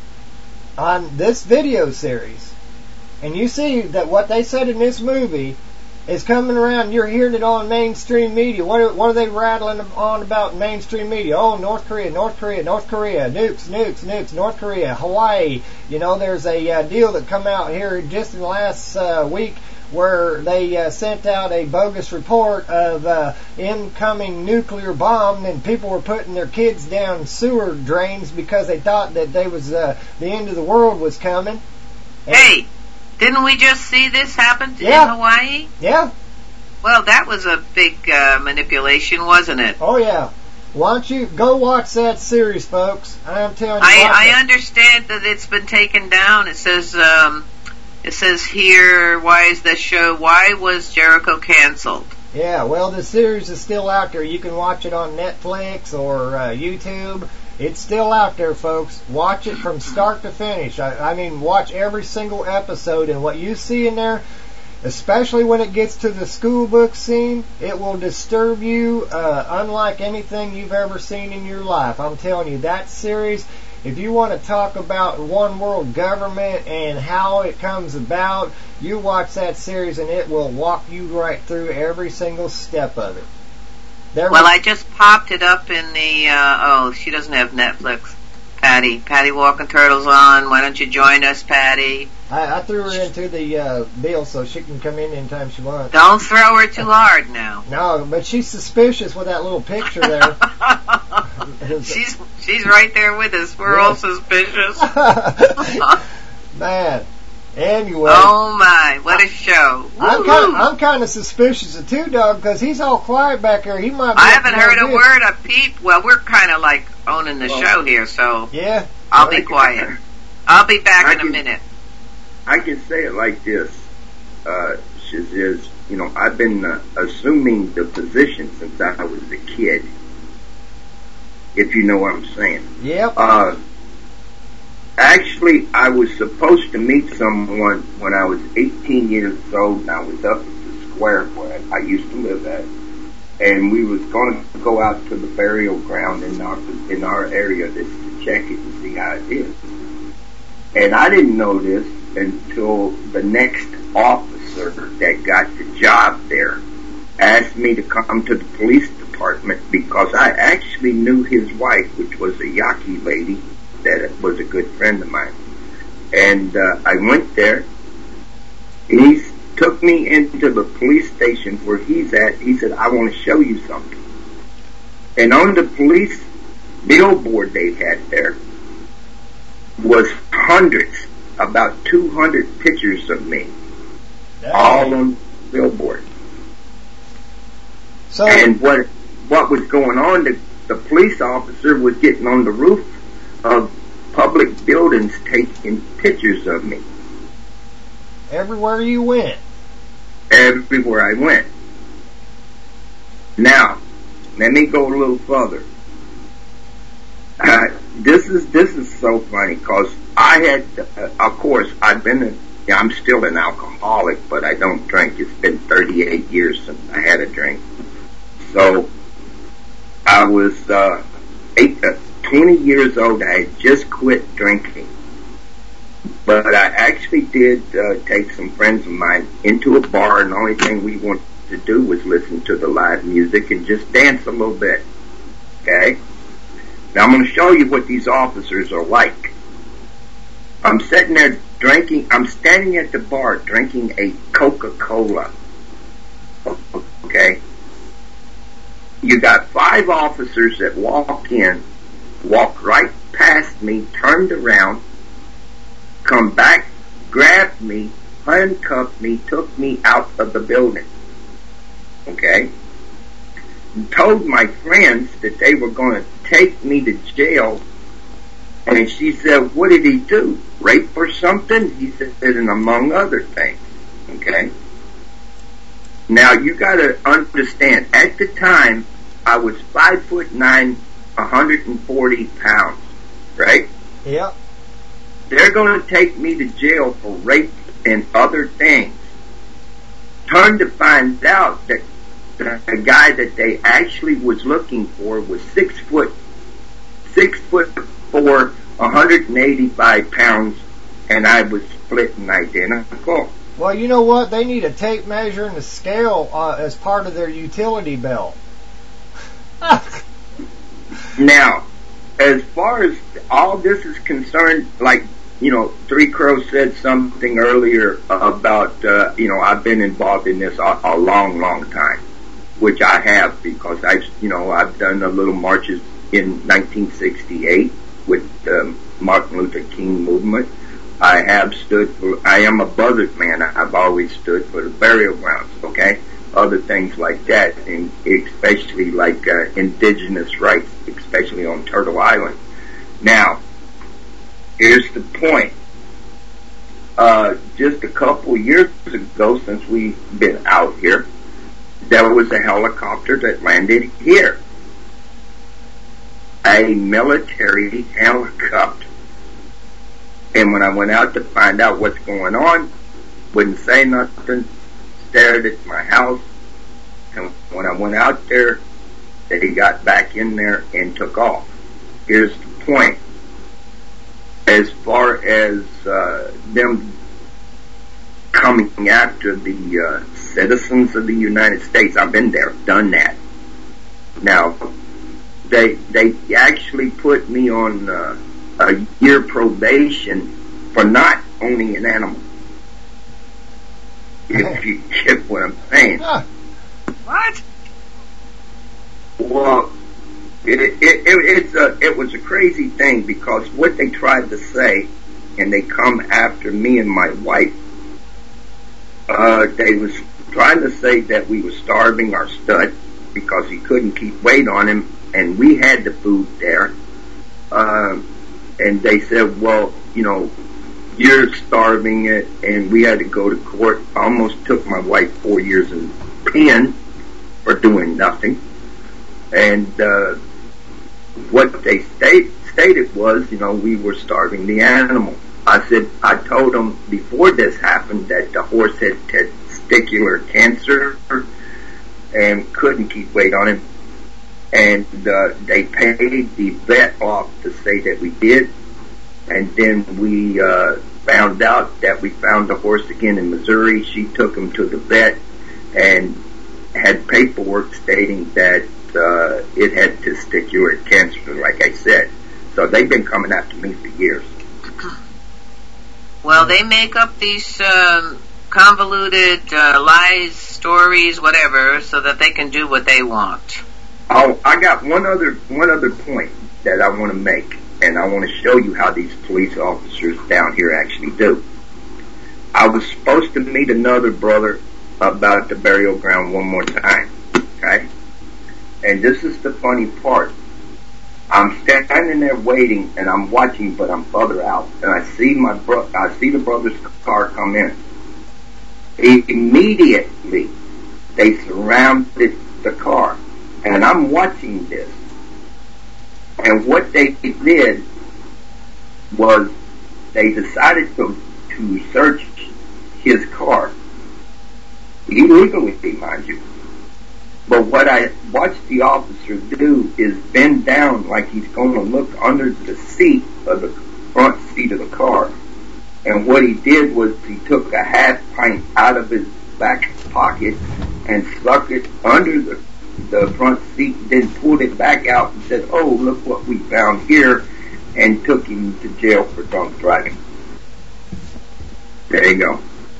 on this video series, and you see that what they said in this movie is coming around, you're hearing it on mainstream media. What are they rattling on about mainstream media? Oh, North Korea, North Korea, North Korea, nukes, North Korea, Hawaii. You know, there's a deal that come out here just in the last week where they sent out a bogus report of incoming nuclear bomb, and people were putting their kids down sewer drains because they thought that they was the end of the world was coming. Hey! Didn't we just see this happen in Hawaii? Yeah. Well, that was a big manipulation, wasn't it? Oh, yeah. Why don't you go watch that series, folks? I'm telling you. I understand that it's been taken down. It says here, why was Jericho canceled? Yeah, well, the series is still out there. You can watch it on Netflix or YouTube. It's still out there, folks. Watch it from start to finish. I mean, watch every single episode, and what you see in there, especially when it gets to the school book scene, it will disturb you unlike anything you've ever seen in your life. I'm telling you, that series, if you want to talk about one world government and how it comes about, you watch that series and it will walk you right through every single step of it. Well, I just popped it up in the, she doesn't have Netflix. Patty Walking Turtles on. Why don't you join us, Patty? I threw her into the deal so she can come in anytime she wants. Don't throw her too hard now. No, but she's suspicious with that little picture there. She's right there with us. We're all suspicious. Man. Anyway. Oh my, what a show. I'm kind of suspicious of Two Dog because he's all quiet back there. He might be I haven't heard a word of Pete. Well, we're kind of like owning the show here, so yeah. I'll be quiet. I'll be back in a minute. I can say it like this. I've been assuming the position since I was a kid. If you know what I'm saying. Yep. Actually, I was supposed to meet someone when I was 18 years old, and I was up at the square where I used to live at, and we was going to go out to the burial ground in our area to check it and see how it is. And I didn't know this until the next officer that got the job there asked me to come to the police department because I actually knew his wife, which was a Yaqui lady that was a good friend of mine. And I went there, and he took me into the police station where he's at. He said, I want to show you something. And on the police billboard they had there was hundreds, about 200 pictures of me, all on the billboard. So, and what was going on, the the police officer was getting on the roof of public buildings taking pictures of me. Everywhere you went. Everywhere I went. Now, let me go a little further. This is so funny because I had, of course, I'm still an alcoholic, but I don't drink. It's been 38 years since I had a drink. So I was 20 years old. I had just quit drinking. But I actually did take some friends of mine into a bar, and the only thing we wanted to do was listen to the live music and just dance a little bit. Okay? Now I'm going to show you what these officers are like. I'm sitting there drinking, I'm standing at the bar drinking a Coca-Cola. Okay? You got 5 officers that walk right past me, turned around, come back, grabbed me, handcuffed me, took me out of the building. Okay? And told my friends that they were going to take me to jail. And she said, what did he do? Rape or something? He said, and among other things. Okay? Now, you got to understand, at the time, I was 5'9", 140 pounds. Right? Yep. They're going to take me to jail for rape and other things. Turned to find out that the guy that they actually was looking for was 6'4", 185 pounds, and I was split and identical. Well, you know what? They need a tape measure and a scale as part of their utility belt. Now, as far as all this is concerned, like, Three Crows said something earlier about, I've been involved in this a long, long time, which I have, because I've done a little marches in 1968 with the Martin Luther King movement. I am a buzzard man. I've always stood for the burial grounds, okay? Other things like that, and especially like indigenous rights, especially on Turtle Island. Now, here's the point. Just a couple years ago, since we've been out here, there was a helicopter that landed here. A military helicopter. And when I went out to find out what's going on, wouldn't say nothing, stared at my house, and when I went out there, they got back in there and took off. Here's the point. As far as them coming after the citizens of the United States, I've been there, done that. Now, they actually put me on a year probation for not owning an animal. If you get what I'm saying. What? Well, it was a crazy thing, because what they tried to say, and they come after me and my wife, they was trying to say that we were starving our stud because he couldn't keep weight on him, and we had the food there. And they said, well, you're starving it, and we had to go to court. I almost took my wife 4 years in pen for doing nothing. And what they stated was, we were starving the animal. I told them before this happened that the horse had testicular cancer and couldn't keep weight on him. And they paid the vet off to say that we did. And then we found out that we found the horse again in Missouri. She took him to the vet and had paperwork stating that it had testicular cancer, like I said. So they've been coming after me for years. Well, they make up these convoluted lies, stories, whatever, so that they can do what they want. Oh, I got one other point that I want to make, and I want to show you how these police officers down here actually do. I was supposed to meet another brother about the burial ground one more time, okay? And this is the funny part. I'm standing there waiting, and I'm watching, but I'm further out, and I see the brother's car come in. Immediately, they surrounded the car, and I'm watching this. And what they did was they decided to search his car, illegally, mind you. But what I watched the officer do is bend down like he's going to look under the seat of the front seat of the car. And what he did was he took a half pint out of his back pocket and stuck it under the front seat, then pulled it back out and said, "Oh, look what we found here," and took him to jail for drunk driving. There you go.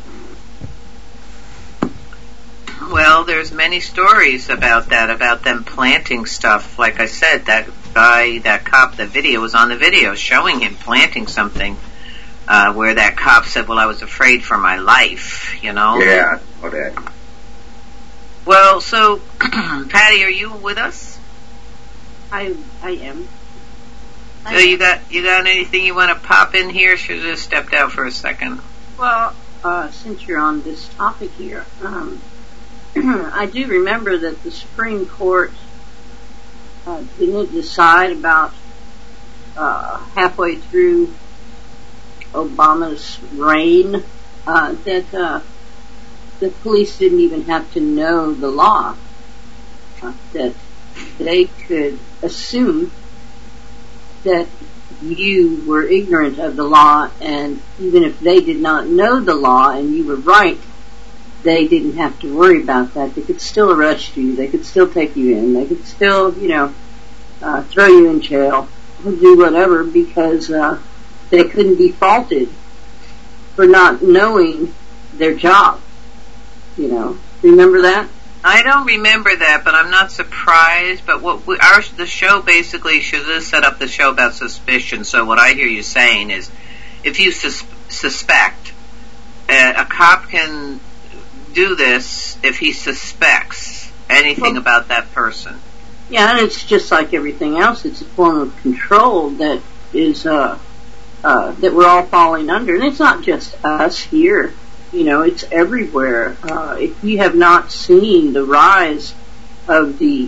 Well, there's many stories about that, about them planting stuff. Like I said, that guy, that cop, the video was on the video showing him planting something, where that cop said, "Well, I was afraid for my life," you know? Yeah, okay. Well, so, Patty, are you with us? I am. So you got anything you want to pop in here? Should have just stepped out for a second. Well, since you're on this topic here, I do remember that the Supreme Court didn't decide about halfway through Obama's reign that the police didn't even have to know the law, that they could assume that you were ignorant of the law, and even if they did not know the law and you were right, they didn't have to worry about that. They could still arrest you, they could still take you in, they could still, throw you in jail, or do whatever, because they couldn't be faulted for not knowing their job. Remember that? I don't remember that, but I'm not surprised. But the show basically should have set up the show about suspicion. So what I hear you saying is, if you suspect, a cop can do this if he suspects anything about that person. Yeah, and it's just like everything else. It's a form of control that is that we're all falling under, and it's not just us here. It's everywhere. If you have not seen the rise of the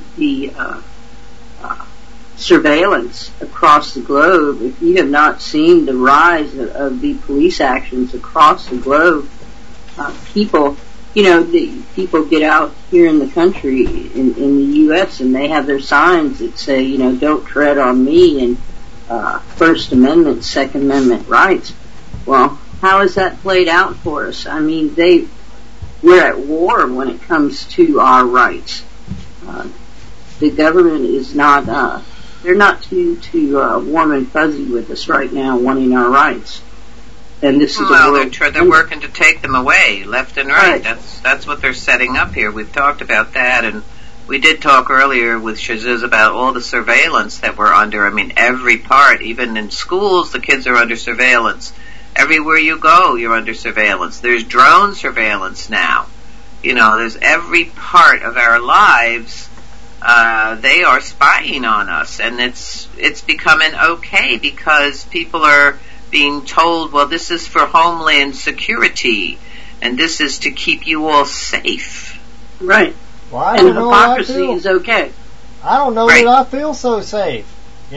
surveillance across the globe, if you have not seen the rise of the police actions across the globe, people get out here in the country, in the U.S., and they have their signs that say, "Don't tread on me," and First Amendment, Second Amendment rights. Well, how is that played out for us? I mean, we're at war when it comes to our rights. The government is not, they're not too warm and fuzzy with us right now, wanting our rights. And this is they're working to take them away, left and right. That's what they're setting up here. We've talked about that, and we did talk earlier with Shazuz about all the surveillance that we're under. I mean, every part, even in schools, the kids are under surveillance. Everywhere you go, you're under surveillance. There's drone surveillance now. There's every part of our lives, they are spying on us, and it's becoming okay because people are being told, well, this is for Homeland Security, and this is to keep you all safe. Right. Well, I and don't know hypocrisy is okay. I don't know that I feel so safe.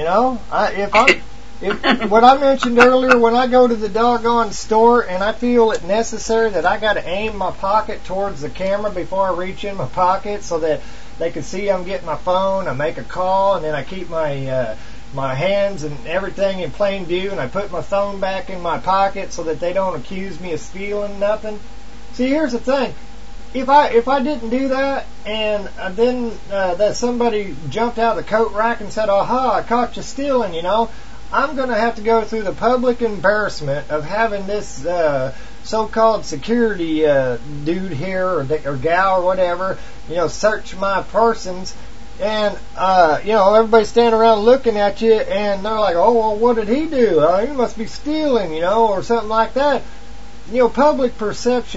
What I mentioned earlier, when I go to the doggone store and I feel it necessary that I got to aim my pocket towards the camera before I reach in my pocket so that they can see I'm getting my phone, I make a call, and then I keep my hands and everything in plain view, and I put my phone back in my pocket so that they don't accuse me of stealing nothing. See, here's the thing. If I didn't do that, and then that somebody jumped out of the coat rack and said, "Aha, I caught you stealing," I'm going to have to go through the public embarrassment of having this so-called security dude here or gal or whatever, search my persons, and everybody's standing around looking at you, and they're like, "Oh, well, what did he do? He must be stealing," or something like that. Public perception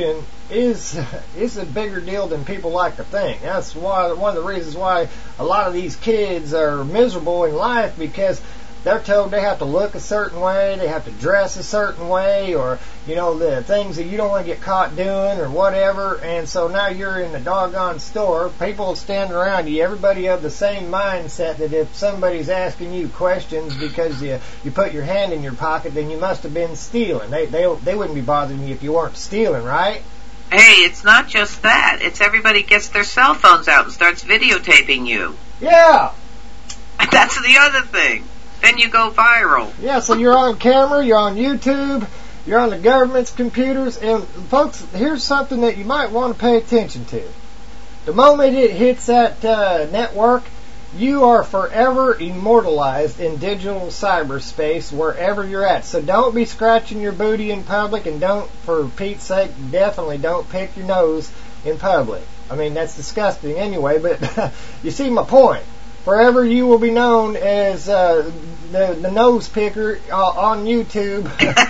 is a bigger deal than people like to think. That's why one of the reasons why a lot of these kids are miserable in life, because they're told they have to look a certain way, they have to dress a certain way, or, you know, the things that you don't want to get caught doing or whatever. And so now you're in the doggone store, people stand around you, everybody of the same mindset that if somebody's asking you questions because you put your hand in your pocket, then you must have been stealing. They wouldn't be bothering you if you weren't stealing, right? Hey, it's not just that. It's everybody gets their cell phones out and starts videotaping you. Yeah. That's the other thing. Then you go viral. Yeah, so you're on camera, you're on YouTube, you're on the government's computers, and folks, here's something that you might want to pay attention to. The moment it hits that network, you are forever immortalized in digital cyberspace wherever you're at. So don't be scratching your booty in public, and don't, for Pete's sake, definitely don't pick your nose in public. I mean, that's disgusting anyway, but you see my point. Forever you will be known as the nose picker on YouTube.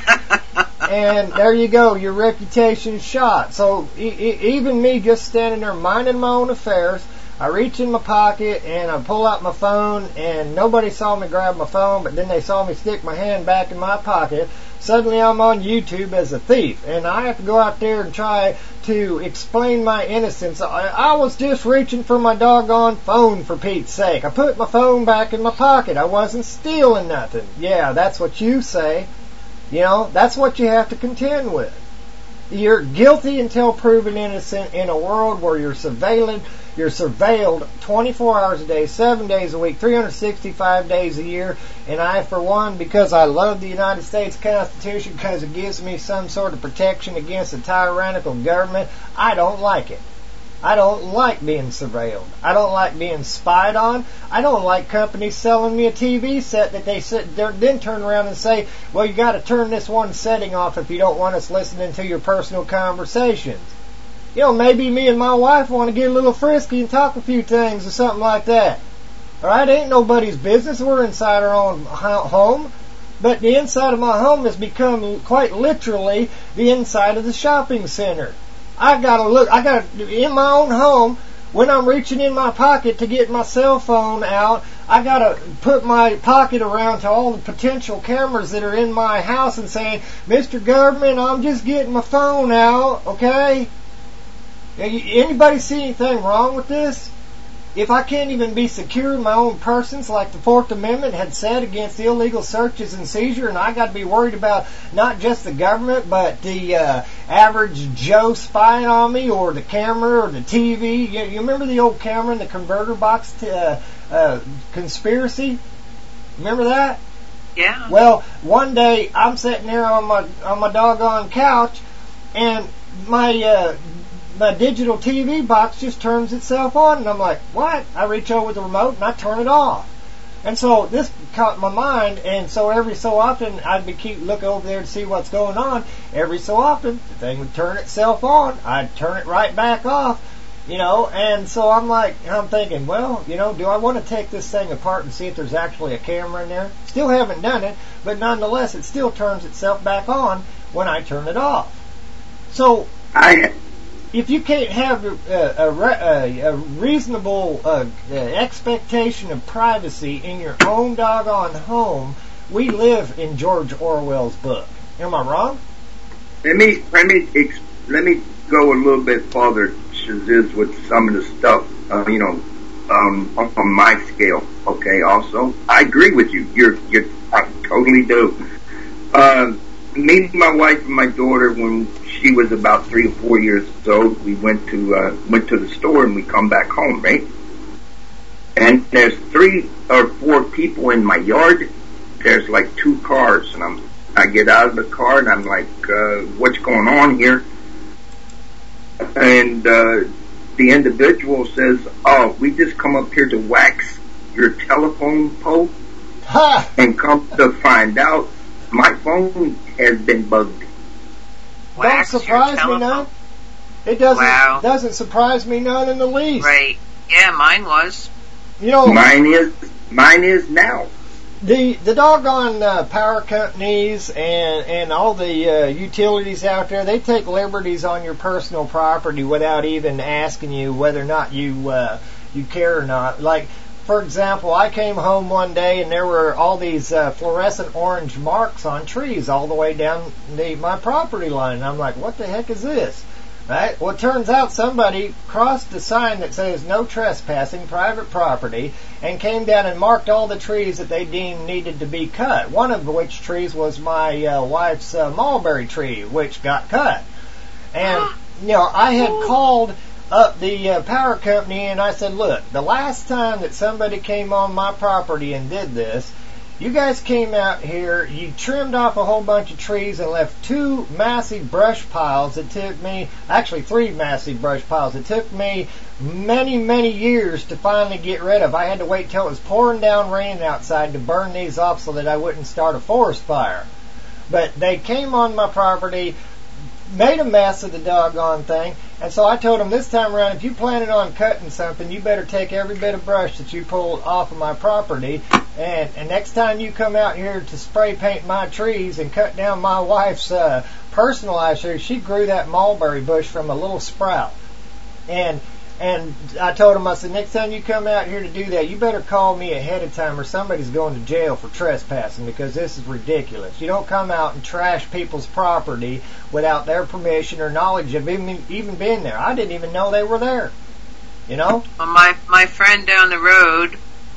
And there you go, your reputation's shot. So even me just standing there minding my own affairs, I reach in my pocket and I pull out my phone, and nobody saw me grab my phone, but then they saw me stick my hand back in my pocket. Suddenly I'm on YouTube as a thief, and I have to go out there and try to explain my innocence. I was just reaching for my doggone phone, for Pete's sake. I put my phone back in my pocket. I wasn't stealing nothing. Yeah, that's what you say. You know, that's what you have to contend with. You're guilty until proven innocent in a world where you're surveilled 24 hours a day, 7 days a week, 365 days a year. And I, for one, because I love the United States Constitution, because it gives me some sort of protection against a tyrannical government, I don't like it. I don't like being surveilled. I don't like being spied on. I don't like companies selling me a TV set that they then turn around and say, well, you got to turn this one setting off if you don't want us listening to your personal conversations. You know, maybe me and my wife want to get a little frisky and talk a few things or something like that. Alright, ain't nobody's business. We're inside our own home. But the inside of my home has become quite literally the inside of the shopping center. I gotta in my own home, when I'm reaching in my pocket to get my cell phone out, I gotta put my pocket around to all the potential cameras that are in my house and saying, Mr. Government, I'm just getting my phone out, okay? Anybody see anything wrong with this? If I can't even be secure in my own persons, like the Fourth Amendment had said against illegal searches and seizure, and I got to be worried about not just the government, but the average Joe spying on me, or the camera, or the TV. You remember the old camera in the converter box conspiracy? Remember that? Yeah. Well, one day I'm sitting there on my doggone couch, and my digital TV box just turns itself on, and I'm like, what? I reach over the remote and I turn it off. And so this caught my mind, and so every so often I'd look over there to see what's going on. Every so often the thing would turn itself on. I'd turn it right back off, you know. And so I'm thinking, well, you know, do I want to take this thing apart and see if there's actually a camera in there? Still haven't done it, but nonetheless it still turns itself back on when I turn it off. So if you can't have a reasonable expectation of privacy in your own doggone home, we live in George Orwell's book. Am I wrong? Let me go a little bit farther, Shaziz, with some of the stuff, on my scale. Okay. Also, I agree with you. I totally do. Me, my wife, and my daughter, when she was about 3 or 4 years old, we went to the store, and we come back home, right? And there's 3 or 4 people in my yard. There's like 2 cars, and I get out of the car, and I'm like, what's going on here? And the individual says, oh, we just come up here to wax your telephone pole. Ha! And come to find out, my phone has been bugged. Don't surprise me none. It doesn't surprise me none in the least. Right. Yeah, mine was. You know, mine is now. The doggone power companies and all the utilities out there, they take liberties on your personal property without even asking you whether or not you care or not. Like, for example, I came home one day and there were all these fluorescent orange marks on trees all the way down my property line. And I'm like, what the heck is this? Right? Well, it turns out somebody crossed a sign that says no trespassing, private property, and came down and marked all the trees that they deemed needed to be cut. One of which trees was my wife's mulberry tree, which got cut. And, I had called up the power company and I said, look, the last time that somebody came on my property and did this, you guys came out here, you trimmed off a whole bunch of trees and left 2 massive brush piles that took me, actually 3 massive brush piles that took me many, many years to finally get rid of. I had to wait till it was pouring down raining outside to burn these off so that I wouldn't start a forest fire. But they came on my property, made a mess of the doggone thing, and so I told them this time around, if you planning on cutting something, you better take every bit of brush that you pulled off of my property, and next time you come out here to spray paint my trees and cut down my wife's personalized trees, she grew that mulberry bush from a little sprout. And I told him, I said, next time you come out here to do that, you better call me ahead of time or somebody's going to jail for trespassing because this is ridiculous. You don't come out and trash people's property without their permission or knowledge of even being there. I didn't even know they were there. Well, my friend down the road,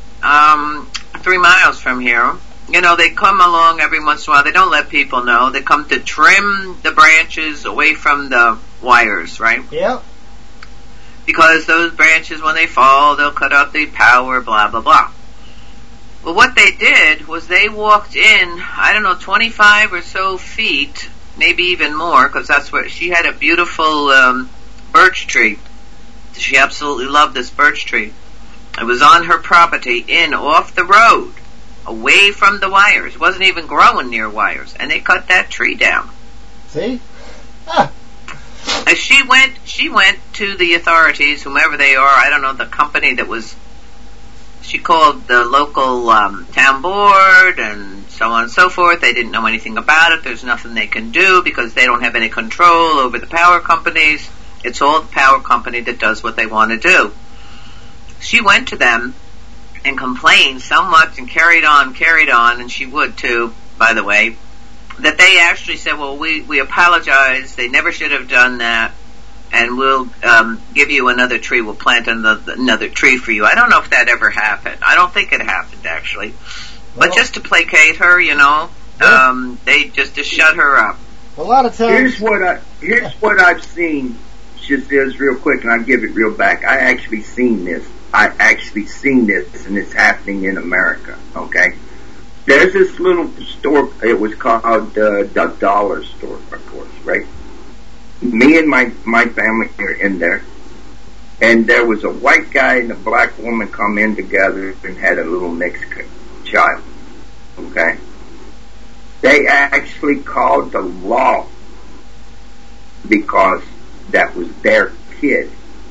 3 miles from here, they come along every once in a while. They don't let people know. They come to trim the branches away from the wires, right? Yep. Because those branches, when they fall, they'll cut out the power, blah, blah, blah. Well, what they did was they walked in, 25 or so feet, maybe even more, because that's where she had a beautiful birch tree. She absolutely loved this birch tree. It was on her property, off the road, away from the wires. It wasn't even growing near wires, and they cut that tree down. See? She went to the authorities, whomever they are. I don't know, the company that was. She called the local town board and so on and so forth. They didn't know anything about it. There's nothing they can do because they don't have any control over the power companies. It's all the power company that does what they want to do. She went to them and complained so much and carried on, and she would too, by the way, that they actually said, well, we apologize. They never should have done that. And we'll give you another tree. We'll plant another tree for you. I don't know if that ever happened. I don't think it happened, actually. But just to placate her, they just to shut her up. A lot of times. Here's what I've seen. Just is real quick, and I'll give it real back. I actually seen this, and it's happening in America. Okay. There's this little store. It was called the Dollar Store, of course, right? Me and my family are in there, and there was a white guy and a black woman come in together and had a little mixed child. Okay, they actually called the law because that was their kid,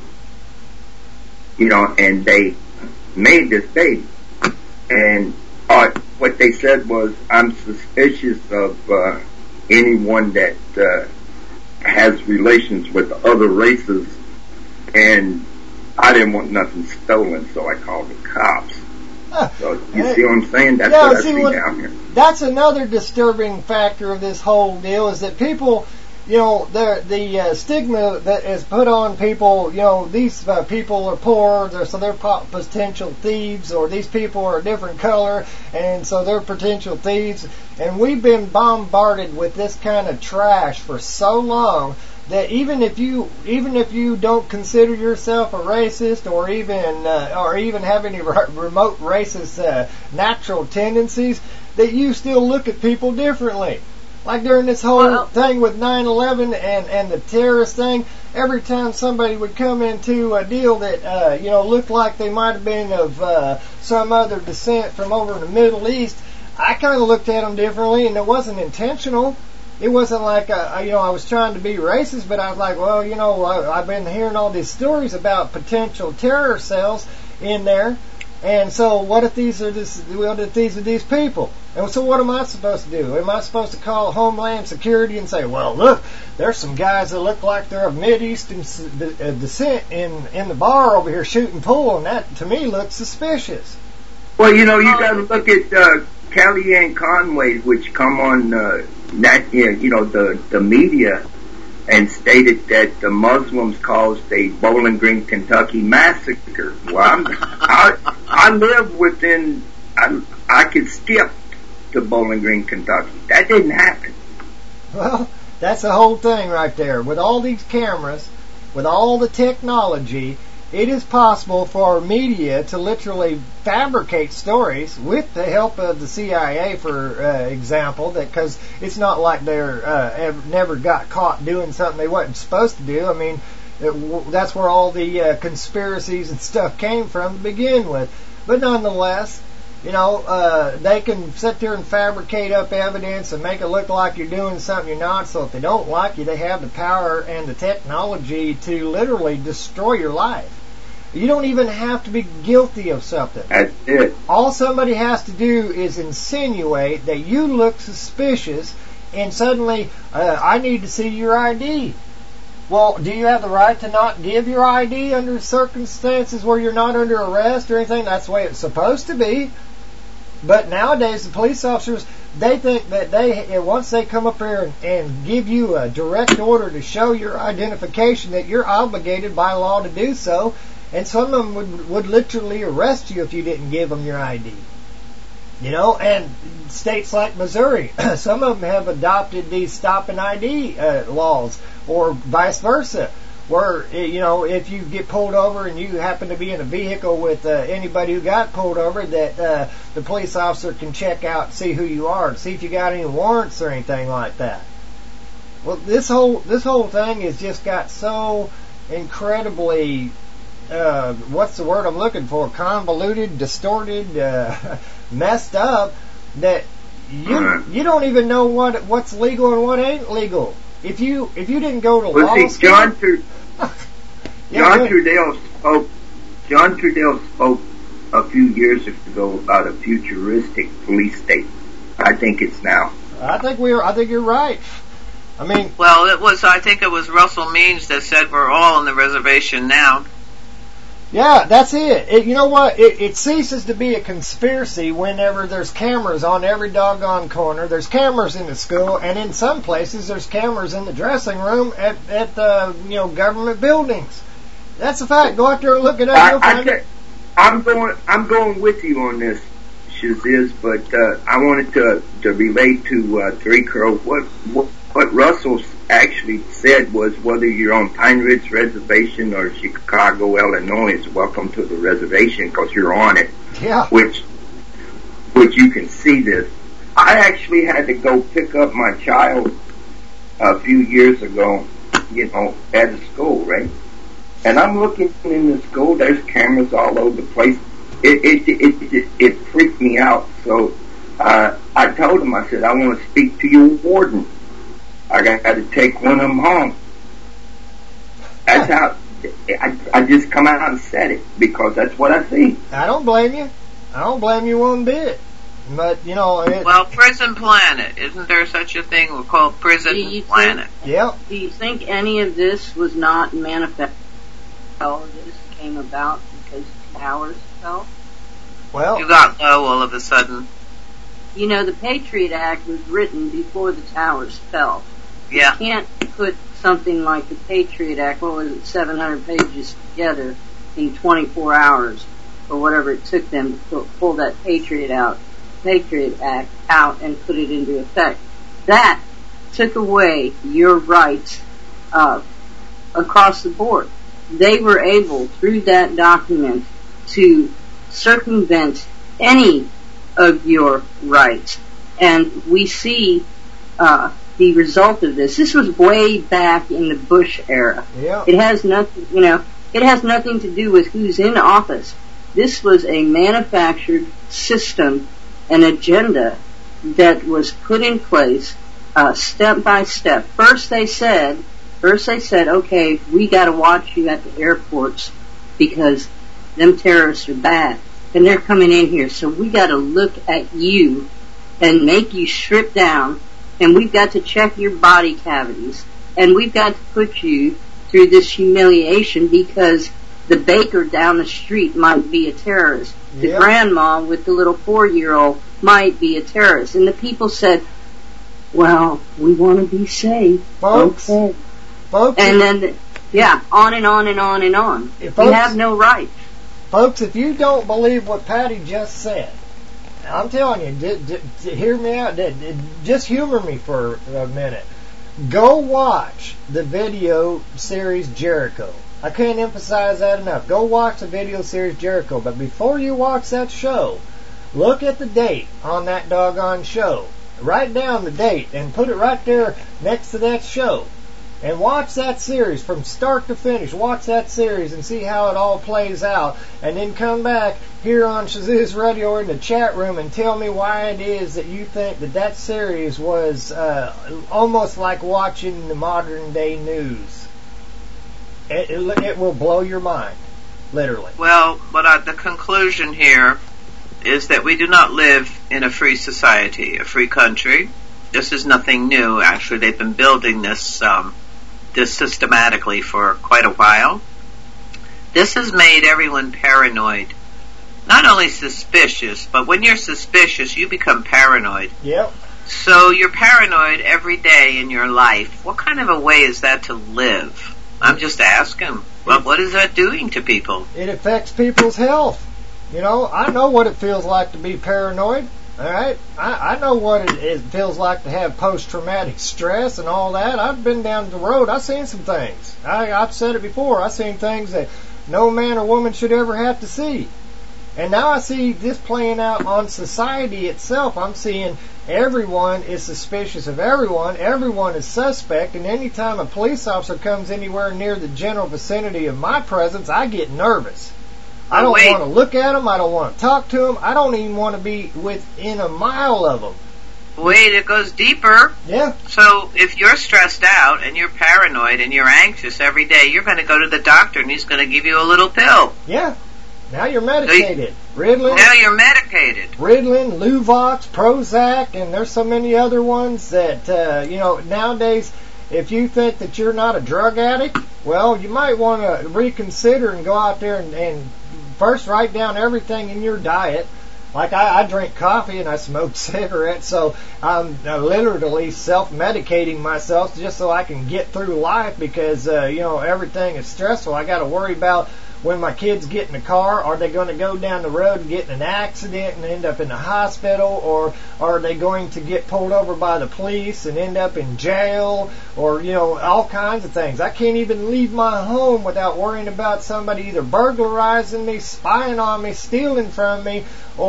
and they made this baby. And what they said was, I'm suspicious of anyone that has relations with other races, and I didn't want nothing stolen, so I called the cops. So you see what I'm saying? That's what I see down here. That's another disturbing factor of this whole deal, is that people, the stigma that is put on people, these people are poor, so they're potential thieves, or these people are a different color, and so they're potential thieves. And we've been bombarded with this kind of trash for so long that even if you don't consider yourself a racist, or even have any remote racist natural tendencies, that you still look at people differently. Like during this whole thing with 9/11 and the terrorist thing, every time somebody would come into a deal that looked like they might have been of some other descent from over in the Middle East, I kind of looked at them differently, and it wasn't intentional. It wasn't like I was trying to be racist, but I was like, well, I've been hearing all these stories about potential terror cells in there, And so what if these are these people? And so what am I supposed to do? Am I supposed to call Homeland Security and say, well, look, there's some guys that look like they're of Mideastern descent in the bar over here shooting pool, and that to me looks suspicious. Well, you got to look at Kellyanne Conway, which come on the media and stated that the Muslims caused a Bowling Green, Kentucky massacre. Well, I live within. I could skip to Bowling Green, Kentucky. That didn't happen. Well, that's the whole thing right there. With all these cameras, with all the technology, it is possible for media to literally fabricate stories with the help of the CIA, for example, because it's not like they're never got caught doing something they wasn't supposed to do. I mean, that's where all the conspiracies and stuff came from to begin with. But nonetheless, they can sit there and fabricate up evidence and make it look like you're doing something you're not. So if they don't like you, they have the power and the technology to literally destroy your life. You don't even have to be guilty of something. That's it. All somebody has to do is insinuate that you look suspicious, and suddenly, I need to see your ID. Well, do you have the right to not give your ID under circumstances where you're not under arrest or anything? That's the way it's supposed to be. But nowadays, the police officers, they think that once they come up here and give you a direct order to show your identification, that you're obligated by law to do so. And some of them would literally arrest you if you didn't give them your ID. And states like Missouri, some of them have adopted these stop and ID laws, or vice versa, where, if you get pulled over and you happen to be in a vehicle with anybody who got pulled over, that the police officer can check out and see who you are, and see if you got any warrants or anything like that. Well, this whole thing has just got so incredibly... what's the word I'm looking for? Convoluted, distorted, messed up, that you don't even know what's legal and what ain't legal. If you didn't go to law school. John Trudell spoke a few years ago about a futuristic police state. I think it's now. I think you're right. I mean, well, I think it was Russell Means that said we're all on the reservation now. Yeah, that's it. You know what? It ceases to be a conspiracy whenever there's cameras on every doggone corner. There's cameras in the school, and in some places there's cameras in the dressing room at government buildings. That's a fact. Go out there and look it up. I'm going with you on this, Shaziz, but I wanted to relate to Three Crow. What Russell actually said was, whether you're on Pine Ridge Reservation or Chicago, Illinois, welcome to the reservation, because you're on it. Yeah. Which you can see this. I actually had to go pick up my child a few years ago, at a school, right? And I'm looking in the school. There's cameras all over the place. It freaked me out. So I told him, I said, I want to speak to your warden. I got to take one of them home. That's how I just come out and said it, because that's what I see. I don't blame you. I don't blame you one bit. But, well, Prison Planet. Isn't there such a thing called Prison Planet? Yeah. Do you think any of this was not manifest? All of this came about because the towers fell? Well, you got low all of a sudden. The Patriot Act was written before the towers fell. Yeah. You can't put something like the Patriot Act, 700 pages together in 24 hours, or whatever it took them to pull that Patriot Act out and put it into effect. That took away your rights across the board. They were able, through that document, to circumvent any of your rights. And we see the result of this. This was way back in the Bush era. Yeah. It has nothing, it has nothing to do with who's in office. This was a manufactured system, an agenda that was put in place step by step. First they said, okay, we got to watch you at the airports because them terrorists are bad. and they're coming in here. So we got to look at you and make you strip down, and we've got to check your body cavities, and we've got to put you through this humiliation because the baker down the street might be a terrorist. The grandma with the little 4-year-old might be a terrorist. And the people said, well, we want to be safe. Folks. And then, on and on and on and on. You have no right. Folks, if you don't believe what Patty just said, I'm telling you, hear me out. Just humor me for a minute. Go watch the video series Jericho. I can't emphasize that enough. Go watch the video series Jericho. But before you watch that show, look at the date on that doggone show. Write down the date and put it right there next to that show. And watch that series from start to finish. Watch that series and see how it all plays out. And then come back here on Shazoo's Radio or in the chat room and tell me why it is that you think that series was almost like watching the modern day news. It will blow your mind, literally. Well, but the conclusion here is that we do not live in a free society, a free country. This is nothing new. Actually, they've been building this systematically for quite a while. This has made everyone paranoid. Not only suspicious, but when you're suspicious, you become paranoid. Yep. So you're paranoid every day in your life. What kind of a way is that to live? I'm just asking. Well, what is that doing to people? It affects people's health. You know, I know what it feels like to be paranoid. All right? I know what it feels like to have post-traumatic stress and all that. I've been down the road. I've seen some things. I've said it before. I've seen things that no man or woman should ever have to see. And now I see this playing out on society itself. I'm seeing everyone is suspicious of everyone. Everyone is suspect. And any time a police officer comes anywhere near the general vicinity of my presence, I get nervous. I don't want to look at them. I don't want to talk to them. I don't even want to be within a mile of them. Wait, it goes deeper. Yeah. So if you're stressed out and you're paranoid and you're anxious every day, you're going to go to the doctor and he's going to give you a little pill. Yeah. Now you're medicated. Ritalin. Now you're medicated. Ritalin, Luvox, Prozac, and there's so many other ones that, nowadays, if you think that you're not a drug addict, well, you might want to reconsider and go out there and first write down everything in your diet. Like I drink coffee and I smoke cigarettes, so I'm literally self-medicating myself just so I can get through life because, everything is stressful. I got to worry about when my kids get in the car, are they going to go down the road and get in an accident and end up in the hospital, or are they going to get pulled over by the police and end up in jail, or, all kinds of things. I can't even leave my home without worrying about somebody either burglarizing me, spying on me, stealing from me,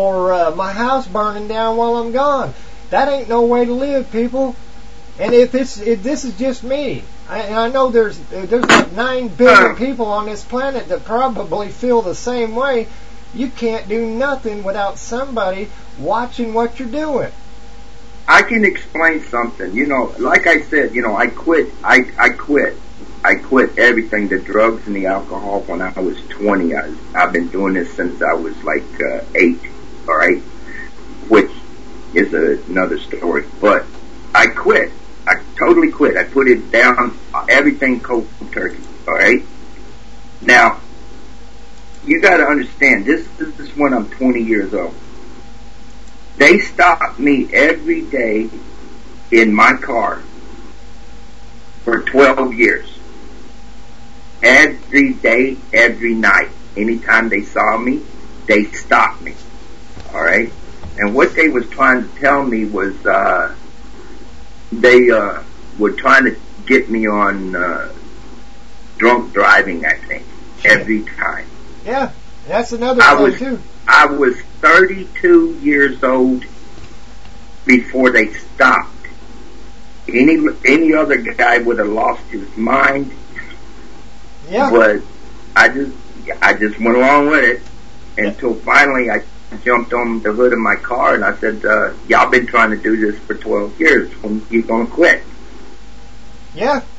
or my house burning down while I'm gone. That ain't no way to live, people. And if this is just me, I know there's like 9 billion people on this planet that probably feel the same way. You can't do nothing without somebody watching what you're doing. I can explain something. Like I said, I quit. I quit everything, the drugs and the alcohol, when I was 20. I've been doing this since I was like 8, all right? Which is another story. But I quit. I totally quit. I put it down, everything cold turkey, all right? Now, you got to understand, this is when I'm 20 years old. They stop me every day in my car for 12 years. Every day, every night. Anytime they saw me, they stopped me, all right? And what they was trying to tell me was, they were trying to get me on drunk driving, I think, every time. Yeah, that's another thing, too. I was 32 years old before they stopped. Any other guy would have lost his mind. Yeah. But I just went along with it until finally I jumped on the hood of my car and I said, y'all been trying to do this for 12 years. When you gonna quit? Yeah.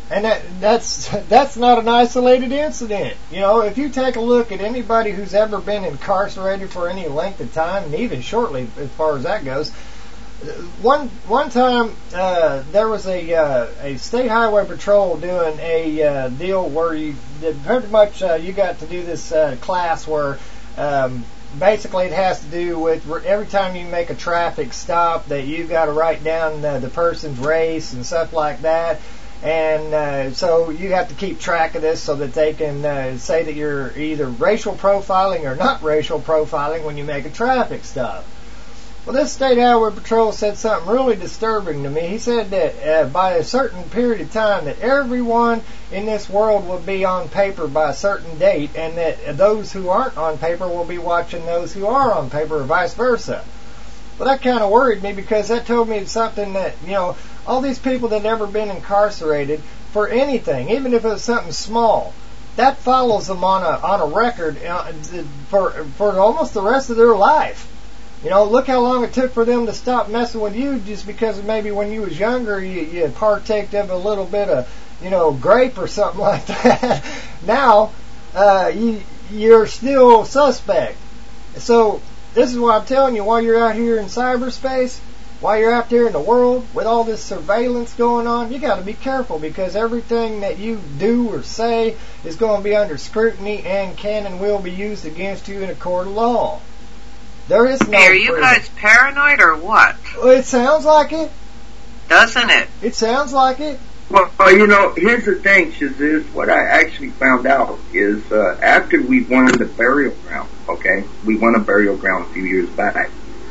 And that's not an isolated incident. You know, if you take a look at anybody who's ever been incarcerated for any length of time, and even shortly as far as that goes, one time there was a state highway patrol doing a deal where you pretty much you got to do this class where basically it has to do with every time you make a traffic stop that you got to write down the person's race and stuff like that. And so you have to keep track of this so that they can say that you're either racial profiling or not racial profiling when you make a traffic stop. Well, this state highway patrol said something really disturbing to me. He said that by a certain period of time that everyone in this world will be on paper by a certain date, and that those who aren't on paper will be watching those who are on paper, or vice versa. Well, that kind of worried me because that told me something that, you know, all these people that have ever been incarcerated for anything, even if it was something small, that follows them on a record for almost the rest of their life. You know, look how long it took for them to stop messing with you just because maybe when you was younger you partaked of a little bit of, you know, grape or something like that. Now, you're still suspect. So, this is what I'm telling you, while you're out here in cyberspace, while you're out there in the world with all this surveillance going on, you got to be careful because everything that you do or say is going to be under scrutiny and can and will be used against you in a court of law. There is no. Hey, are you guys paranoid or what? Well, it sounds like it. Doesn't it? It sounds like it. Well, you know, here's the thing, Shaziz. What I actually found out is after we won the burial ground, okay? We won a burial ground a few years back.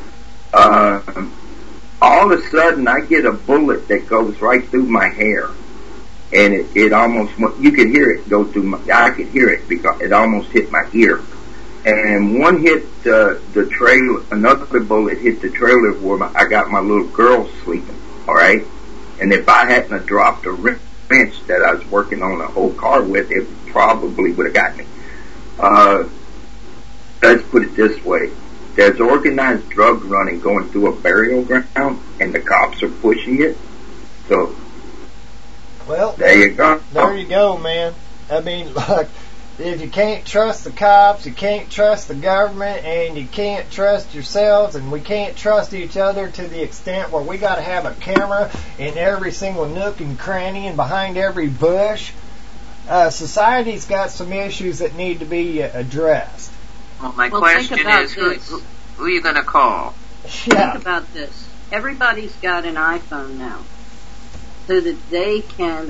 All of a sudden, I get a bullet that goes right through my hair. And it almost, you could hear it go through my, I could hear it because it almost hit my ear. And one hit the trailer, another bullet hit the trailer where I got my little girl sleeping, alright? And if I hadn't have dropped a wrench that I was working on the whole car with, it probably would have got me. Let's put it this way. There's organized drug running going through a burial ground, and the cops are pushing it. So, well, there you go. There you go, man. I mean, look, if you can't trust the cops, you can't trust the government, and you can't trust yourselves, and we can't trust each other to the extent where we got to have a camera in every single nook and cranny and behind every bush, society's got some issues that need to be addressed. Well, my question is, who are you going to call? Yeah. Think about this. Everybody's got an iPhone now, so that they can,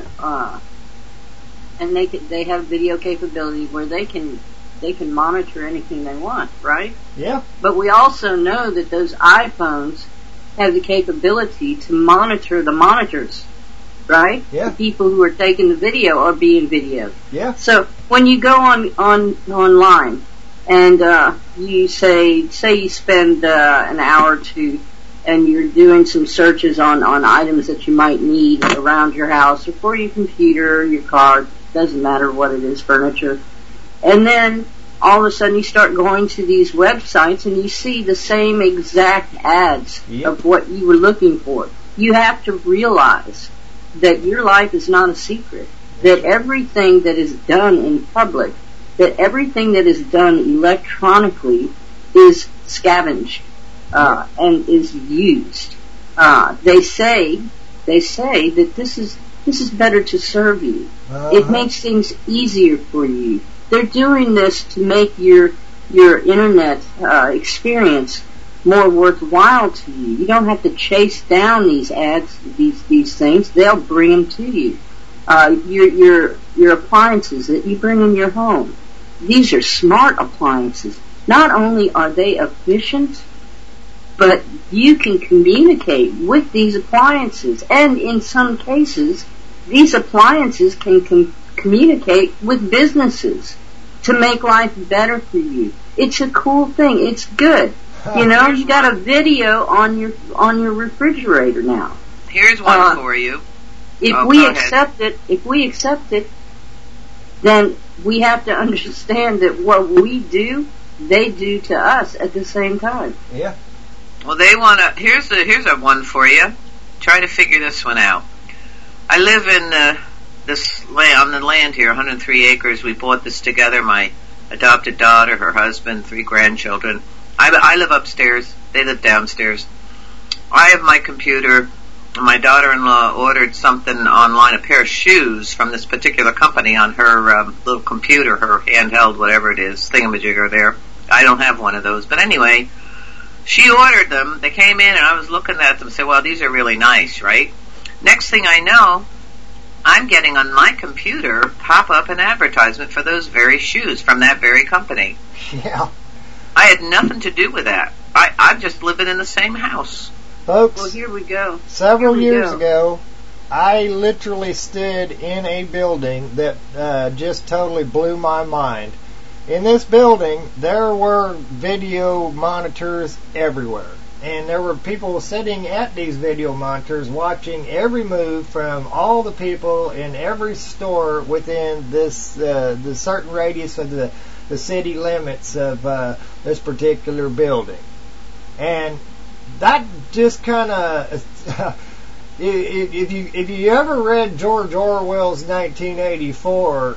and they have video capability where they can monitor anything they want, right? Yeah. But we also know that those iPhones have the capability to monitor the monitors, right? Yeah. The people who are taking the video are being videoed. Yeah. So when you go online and you say you spend an hour or two and you're doing some searches on items that you might need around your house or for your computer or your car, doesn't matter what it is, furniture, and then all of a sudden you start going to these websites and you see the same exact ads of what you were looking for. You have to realize that your life is not a secret, that everything that is done in public, that everything that is done electronically is scavenged and is used. They say that this is better to serve you. It makes things easier for you. They're doing this to make your internet experience more worthwhile to you. You don't have to chase down these ads, these things. They'll bring them to you. Your appliances that you bring in your home. These are smart appliances. Not only are they efficient, but you can communicate with these appliances. And in some cases, these appliances can communicate with businesses to make life better for you. It's a cool thing. It's good. You know, you got a video on your refrigerator now. Here's one for you. If we accept it, then we have to understand that what we do, they do to us at the same time. Yeah. Well, they want to. Here's a one for you. Try to figure this one out. I live in this land, on the land here, 103 acres. We bought this together. My adopted daughter, her husband, 3 grandchildren. I live upstairs. They live downstairs. I have my computer. My daughter-in-law ordered something online, a pair of shoes from this particular company on her little computer, her handheld, whatever it is, thingamajigger there. I don't have one of those. But anyway, she ordered them. They came in, and I was looking at them and said, well, these are really nice, right? Next thing I know, I'm getting on my computer pop up an advertisement for those very shoes from that very company. Yeah. I had nothing to do with that. I'm just living in the same house. Folks, well, here we go. Several years ago, I literally stood in a building that just totally blew my mind. In this building, there were video monitors everywhere. And there were people sitting at these video monitors watching every move from all the people in every store within this the certain radius of the city limits of this particular building. And that just kind of, if you ever read George Orwell's 1984,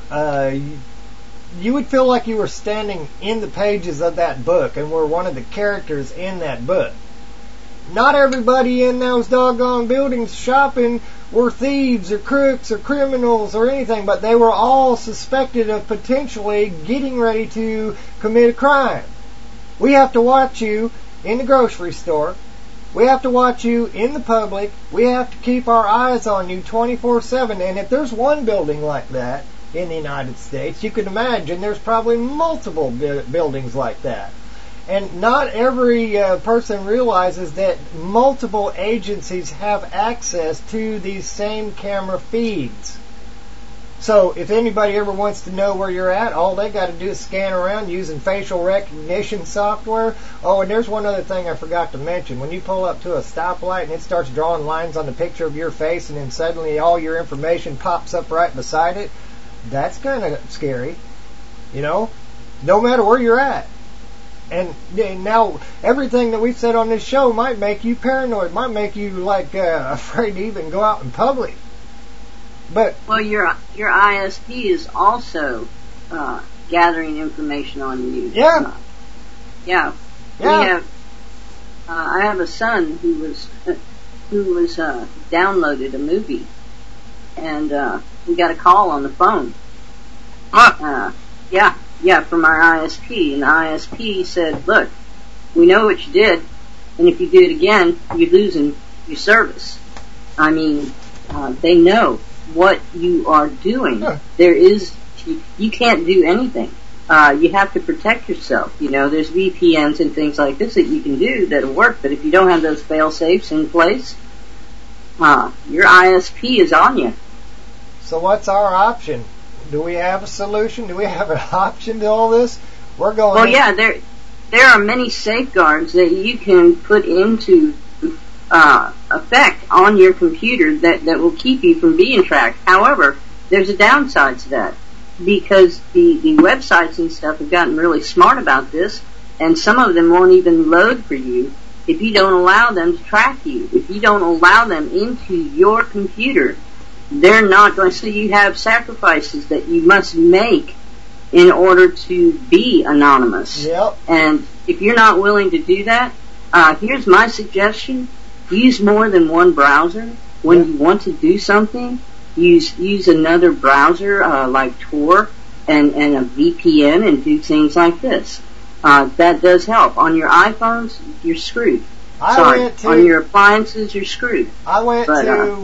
you would feel like you were standing in the pages of that book and were one of the characters in that book. Not everybody in those doggone buildings shopping were thieves or crooks or criminals or anything, but they were all suspected of potentially getting ready to commit a crime. We have to watch you in the grocery store. We have to watch you in the public. We have to keep our eyes on you 24/7. And if there's one building like that in the United States, you can imagine there's probably multiple buildings like that. And not every person realizes that multiple agencies have access to these same camera feeds. So if anybody ever wants to know where you're at, all they got to do is scan around using facial recognition software. Oh, and there's one other thing I forgot to mention. When you pull up to a stoplight and it starts drawing lines on the picture of your face and then suddenly all your information pops up right beside it, that's kind of scary, you know, no matter where you're at. And now everything that we've said on this show might make you paranoid, might make you like afraid to even go out in public. But well, your ISP is also gathering information on you. Yeah. Yeah. Yeah. I have a son who was downloaded a movie, and we got a call on the phone. Yeah, from our ISP, and the ISP said, "Look, we know what you did, and if you do it again, you're losing your service." I mean, they know what you are doing. Huh. You can't do anything. You have to protect yourself. You know, there's VPNs and things like this that you can do that'll work, but if you don't have those fail-safes in place, your ISP is on you. So what's our option? Do we have a solution? Do we have an option to all this? We're going. Well, yeah, there are many safeguards that you can put into effect on your computer that will keep you from being tracked. However, there's a downside to that, because the websites and stuff have gotten really smart about this, and some of them won't even load for you if you don't allow them to track you. If you don't allow them into your computer, they're not going to. So you have sacrifices that you must make in order to be anonymous. Yep. And if you're not willing to do that, here's my suggestion. Use more than one browser. When you want to do something, use another browser like Tor and a VPN and do things like this. That does help. On your iPhones, you're screwed. On your appliances, you're screwed. I went to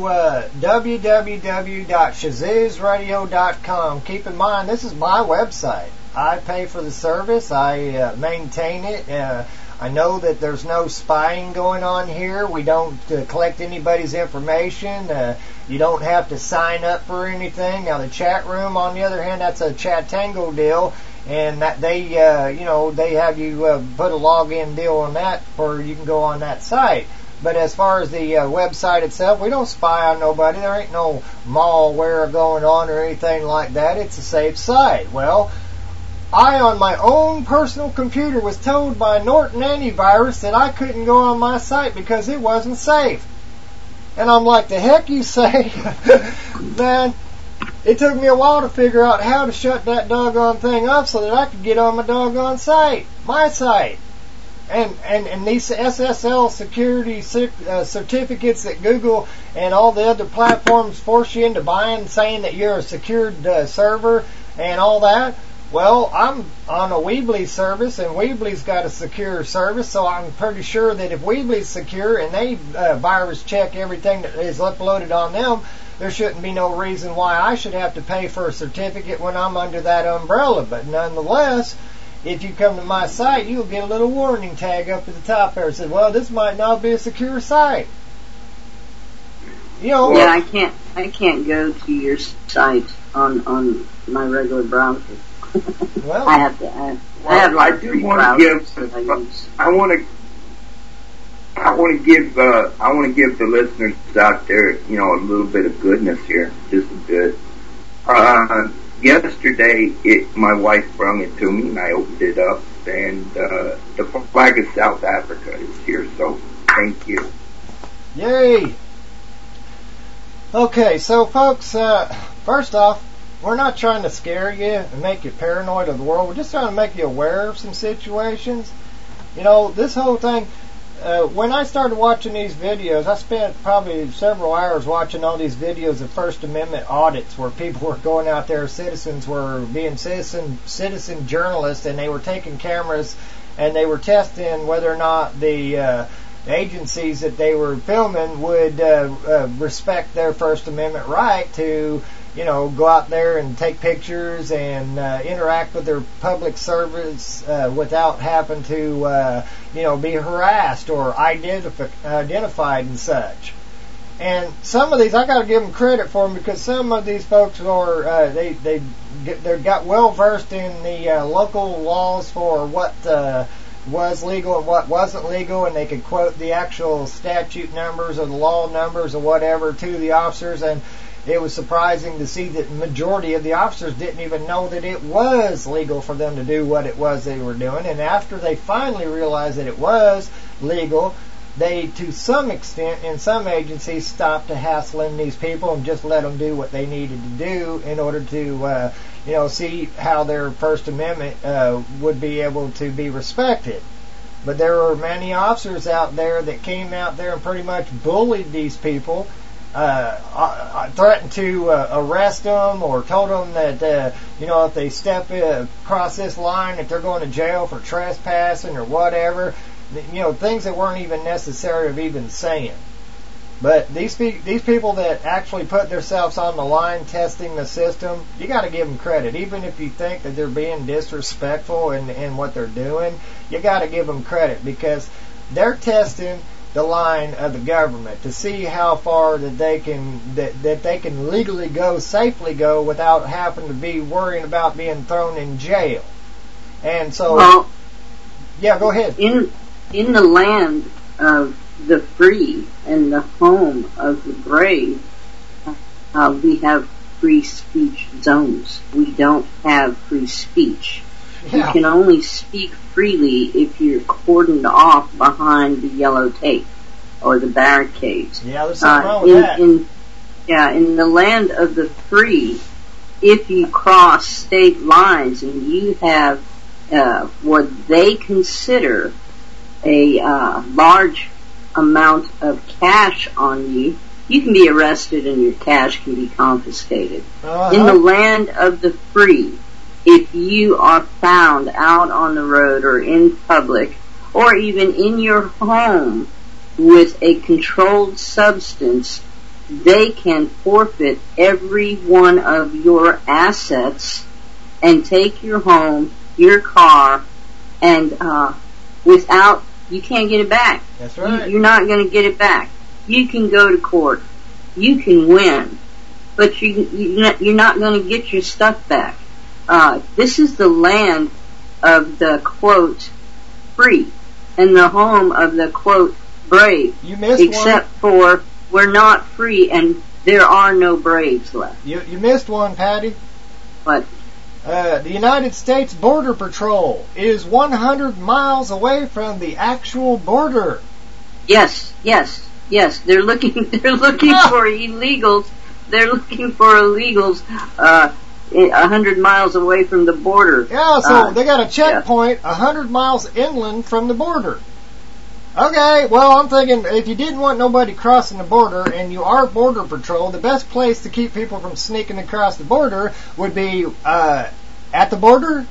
www.shazoozradio.com. Keep in mind, this is my website. I pay for the service. I maintain it. I know that there's no spying going on here. We don't collect anybody's information. You don't have to sign up for anything. Now, the chat room, on the other hand, that's a Chatango deal. And that they have you put a login deal on that for you can go on that site. But as far as the website itself, we don't spy on nobody. There ain't no malware going on or anything like that. It's a safe site. Well, I, on my own personal computer, was told by Norton Antivirus that I couldn't go on my site because it wasn't safe. And I'm like, the heck you say? Man, it took me a while to figure out how to shut that doggone thing up so that I could get on my doggone site, my site. And these SSL security certificates that Google and all the other platforms force you into buying, saying that you're a secured server and all that. Well, I'm on a Weebly service, and Weebly's got a secure service, so I'm pretty sure that if Weebly's secure and they virus check everything that is uploaded on them, there shouldn't be no reason why I should have to pay for a certificate when I'm under that umbrella. But nonetheless, if you come to my site, you'll get a little warning tag up at the top there that says, well, this might not be a secure site. You know, yeah, I can't go to your site on my regular browser. Well, I have to. I have like three browsers that I use. I want to give the listeners out there, you know, a little bit of goodness here, just a bit. Yesterday, my wife brought it to me, and I opened it up, and the flag of South Africa is here. So, thank you. Yay! Okay, so folks, first off, we're not trying to scare you and make you paranoid of the world. We're just trying to make you aware of some situations. You know, this whole thing, when I started watching these videos, I spent probably several hours watching all these videos of First Amendment audits where people were going out there, citizens were being citizen journalists, and they were taking cameras and they were testing whether or not the agencies that they were filming would respect their First Amendment right to, you know, go out there and take pictures and interact with their public service without having to, you know, be harassed or identified and such. And some of these, I got to give them credit for them, because some of these folks are they got well versed in the local laws for what was legal and what wasn't legal, and they could quote the actual statute numbers or the law numbers or whatever to the officers. And it was surprising to see that the majority of the officers didn't even know that it was legal for them to do what it was they were doing. And after they finally realized that it was legal, they, to some extent, in some agencies, stopped hassling these people and just let them do what they needed to do in order to, you know, see how their First Amendment would be able to be respected. But there were many officers out there that came out there and pretty much bullied these people, threatened to arrest them, or told them that, you know, if they step across this line, that they're going to jail for trespassing or whatever. You know, things that weren't even necessary of even saying. But these people that actually put themselves on the line testing the system, you got to give them credit. Even if you think that they're being disrespectful in what they're doing, you got to give them credit, because they're testing the line of the government to see how far that they can legally go, safely go, without having to be worrying about being thrown in jail. And so, well, yeah, go ahead. In the land of the free and the home of the brave, we have free speech zones. We don't have free speech. Yeah. You can only speak freely if you're cordoned off behind the yellow tape or the barricades. Yeah, there's something wrong with that. In the land of the free, if you cross state lines and you have what they consider a large amount of cash on you, you can be arrested and your cash can be confiscated. In the land of the free, if you are found out on the road or in public or even in your home with a controlled substance, they can forfeit every one of your assets and take your home, your car, and without, you can't get it back. That's right. You're not going to get it back. You can go to court. You can win. But you're not going to get your stuff back. This is the land of the, quote, free, and the home of the, quote, brave. You missed except one. For we're not free and there are no braves left. You missed one, Patty. What? The United States Border Patrol is 100 miles away from the actual border. Yes. They're looking for illegals they're looking for illegals 100 miles away from the border. Yeah, so they got a checkpoint 100 miles inland from the border. Okay, well, I'm thinking if you didn't want nobody crossing the border and you are Border Patrol, the best place to keep people from sneaking across the border would be at the border?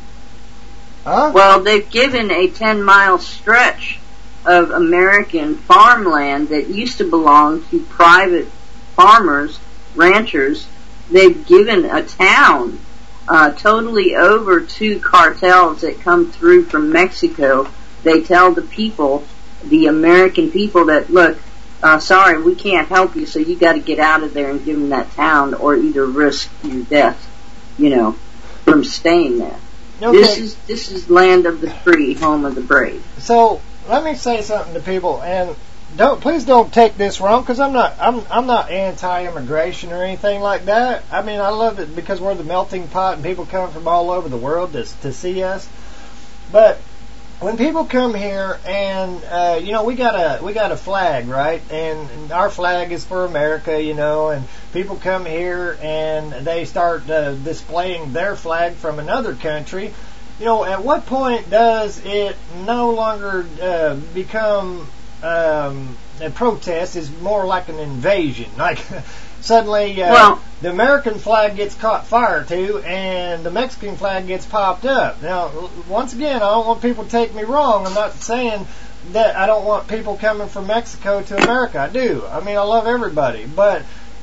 Huh? Well, they've given a 10-mile stretch of American farmland that used to belong to private farmers, ranchers. They've given a town totally over to cartels that come through from Mexico. They tell the people, the American people, that, look, sorry, we can't help you, so you got to get out of there and give them that town, or either risk your death, from staying there. Okay. This is land of the free, home of the brave. So let me say something to people, and please don't take this wrong, because I'm not anti-immigration or anything like that. I mean, I love it because we're the melting pot, and people come from all over the world to see us. But when people come here and we got a flag, right? And our flag is for America, and people come here and they start displaying their flag from another country. At what point does it no longer become a protest? Is more like an invasion, like suddenly the American flag gets caught fire to, and the Mexican flag gets popped up. Now, once again, I don't want people to take me wrong. I'm not saying that I don't want people coming from Mexico to America. I do. I mean, I love everybody. But,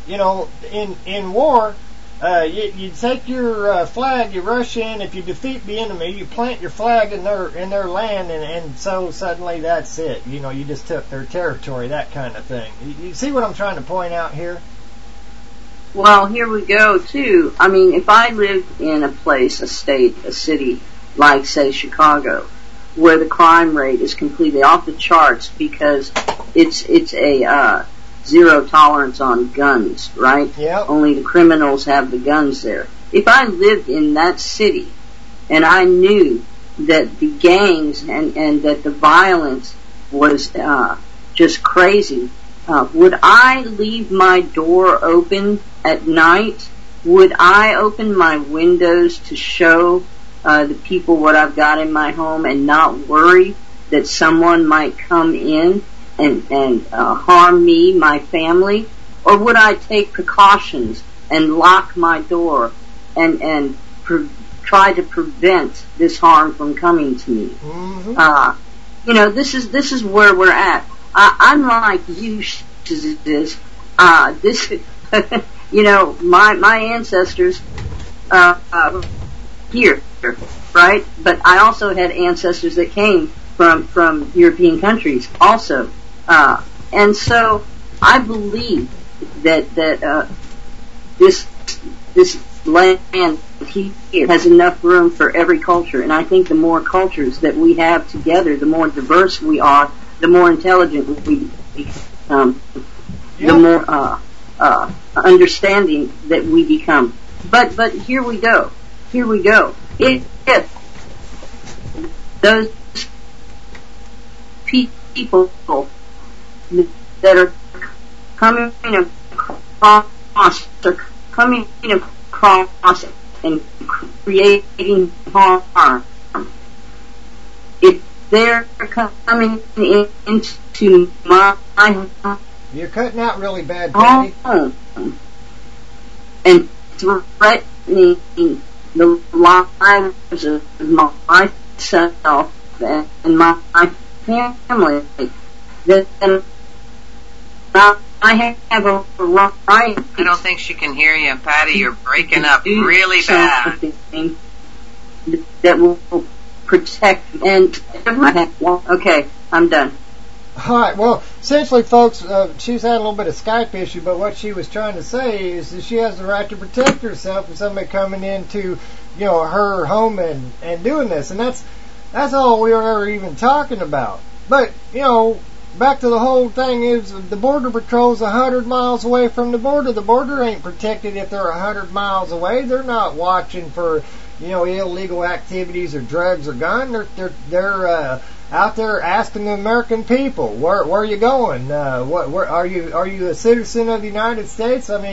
in war, you take your flag, you rush in. If you defeat the enemy, you plant your flag in their land, and so suddenly that's it. You just took their territory, that kind of thing. You see what I'm trying to point out here? Well, here we go, too. I mean, if I lived in a place, a state, a city, like, say, Chicago, where the crime rate is completely off the charts because it's a zero tolerance on guns, right? Yep. Only the criminals have the guns there. If I lived in that city and I knew that the gangs and that the violence was just crazy, would I leave my door open at night? Would I open my windows to show the people what I've got in my home and not worry that someone might come in and harm me, my family? Or would I take precautions and lock my door and try to prevent this harm from coming to me? Mm-hmm. This is where we're at. I'm like you, this, my ancestors, here, right? But I also had ancestors that came from European countries also. And so I believe that this land here has enough room for every culture. And I think the more cultures that we have together, the more diverse we are, the more intelligent we become, the more understanding that we become. But here we go. If those people that are coming across and creating harm, if they're coming into my home, you're cutting out really bad, Patty. And threatening the lives of myself and my family, then I have a right. I don't think she can hear you, Patty. You're breaking up really bad. That will protect and okay, I'm done. All right. Well, essentially, folks, she's had a little bit of Skype issue, but what she was trying to say is that she has the right to protect herself from somebody coming into, her home and doing this, and that's all we were ever even talking about. But back to the whole thing is the Border Patrol's 100 miles away from the border. The border ain't protected if they're 100 miles away. They're not watching for illegal activities or drugs or guns. They're out there asking the American people, where are you going? Where are you a citizen of the United States? I mean,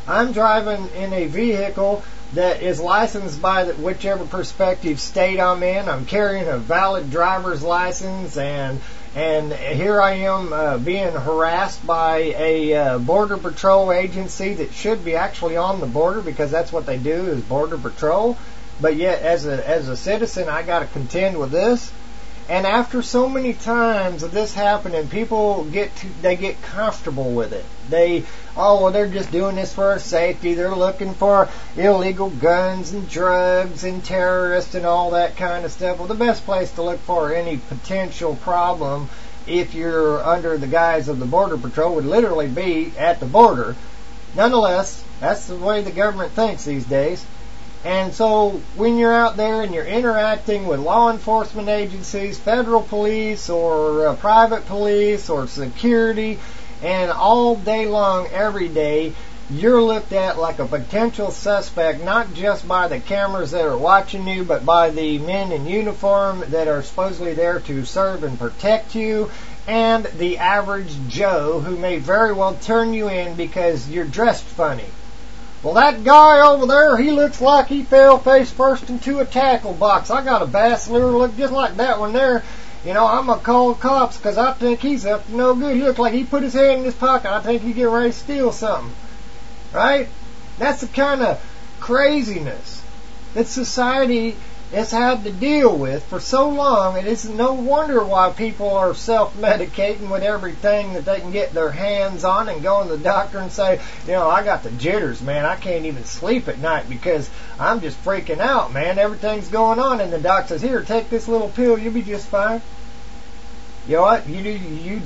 I'm driving in a vehicle that is licensed by whichever prospective state I'm in. I'm carrying a valid driver's license, and here I am being harassed by a border patrol agency that should be actually on the border, because that's what they do, is border patrol. But yet, as a citizen, I got to contend with this. And after so many times of this happening, people get comfortable with it. They're just doing this for our safety. They're looking for illegal guns and drugs and terrorists and all that kind of stuff. Well, the best place to look for any potential problem, if you're under the guise of the Border Patrol, would literally be at the border. Nonetheless, that's the way the government thinks these days. And so when you're out there and you're interacting with law enforcement agencies, federal police or private police or security, and all day long, every day, you're looked at like a potential suspect, not just by the cameras that are watching you, but by the men in uniform that are supposedly there to serve and protect you, and the average Joe who may very well turn you in because you're dressed funny. Well, that guy over there, he looks like he fell face first into a tackle box. I got a bass lure look just like that one there. You know, I'm going to call the cops because I think he's up to no good. He looks like he put his hand in his pocket. I think he's getting ready to steal something. Right? That's the kind of craziness that society has had to deal with for so long. And it's no wonder why people are self-medicating with everything that they can get their hands on, and go to the doctor and say, you know, I got the jitters, man. I can't even sleep at night because I'm just freaking out, man. Everything's going on. And the doctor says, here, take this little pill. You'll be just fine. You know what? You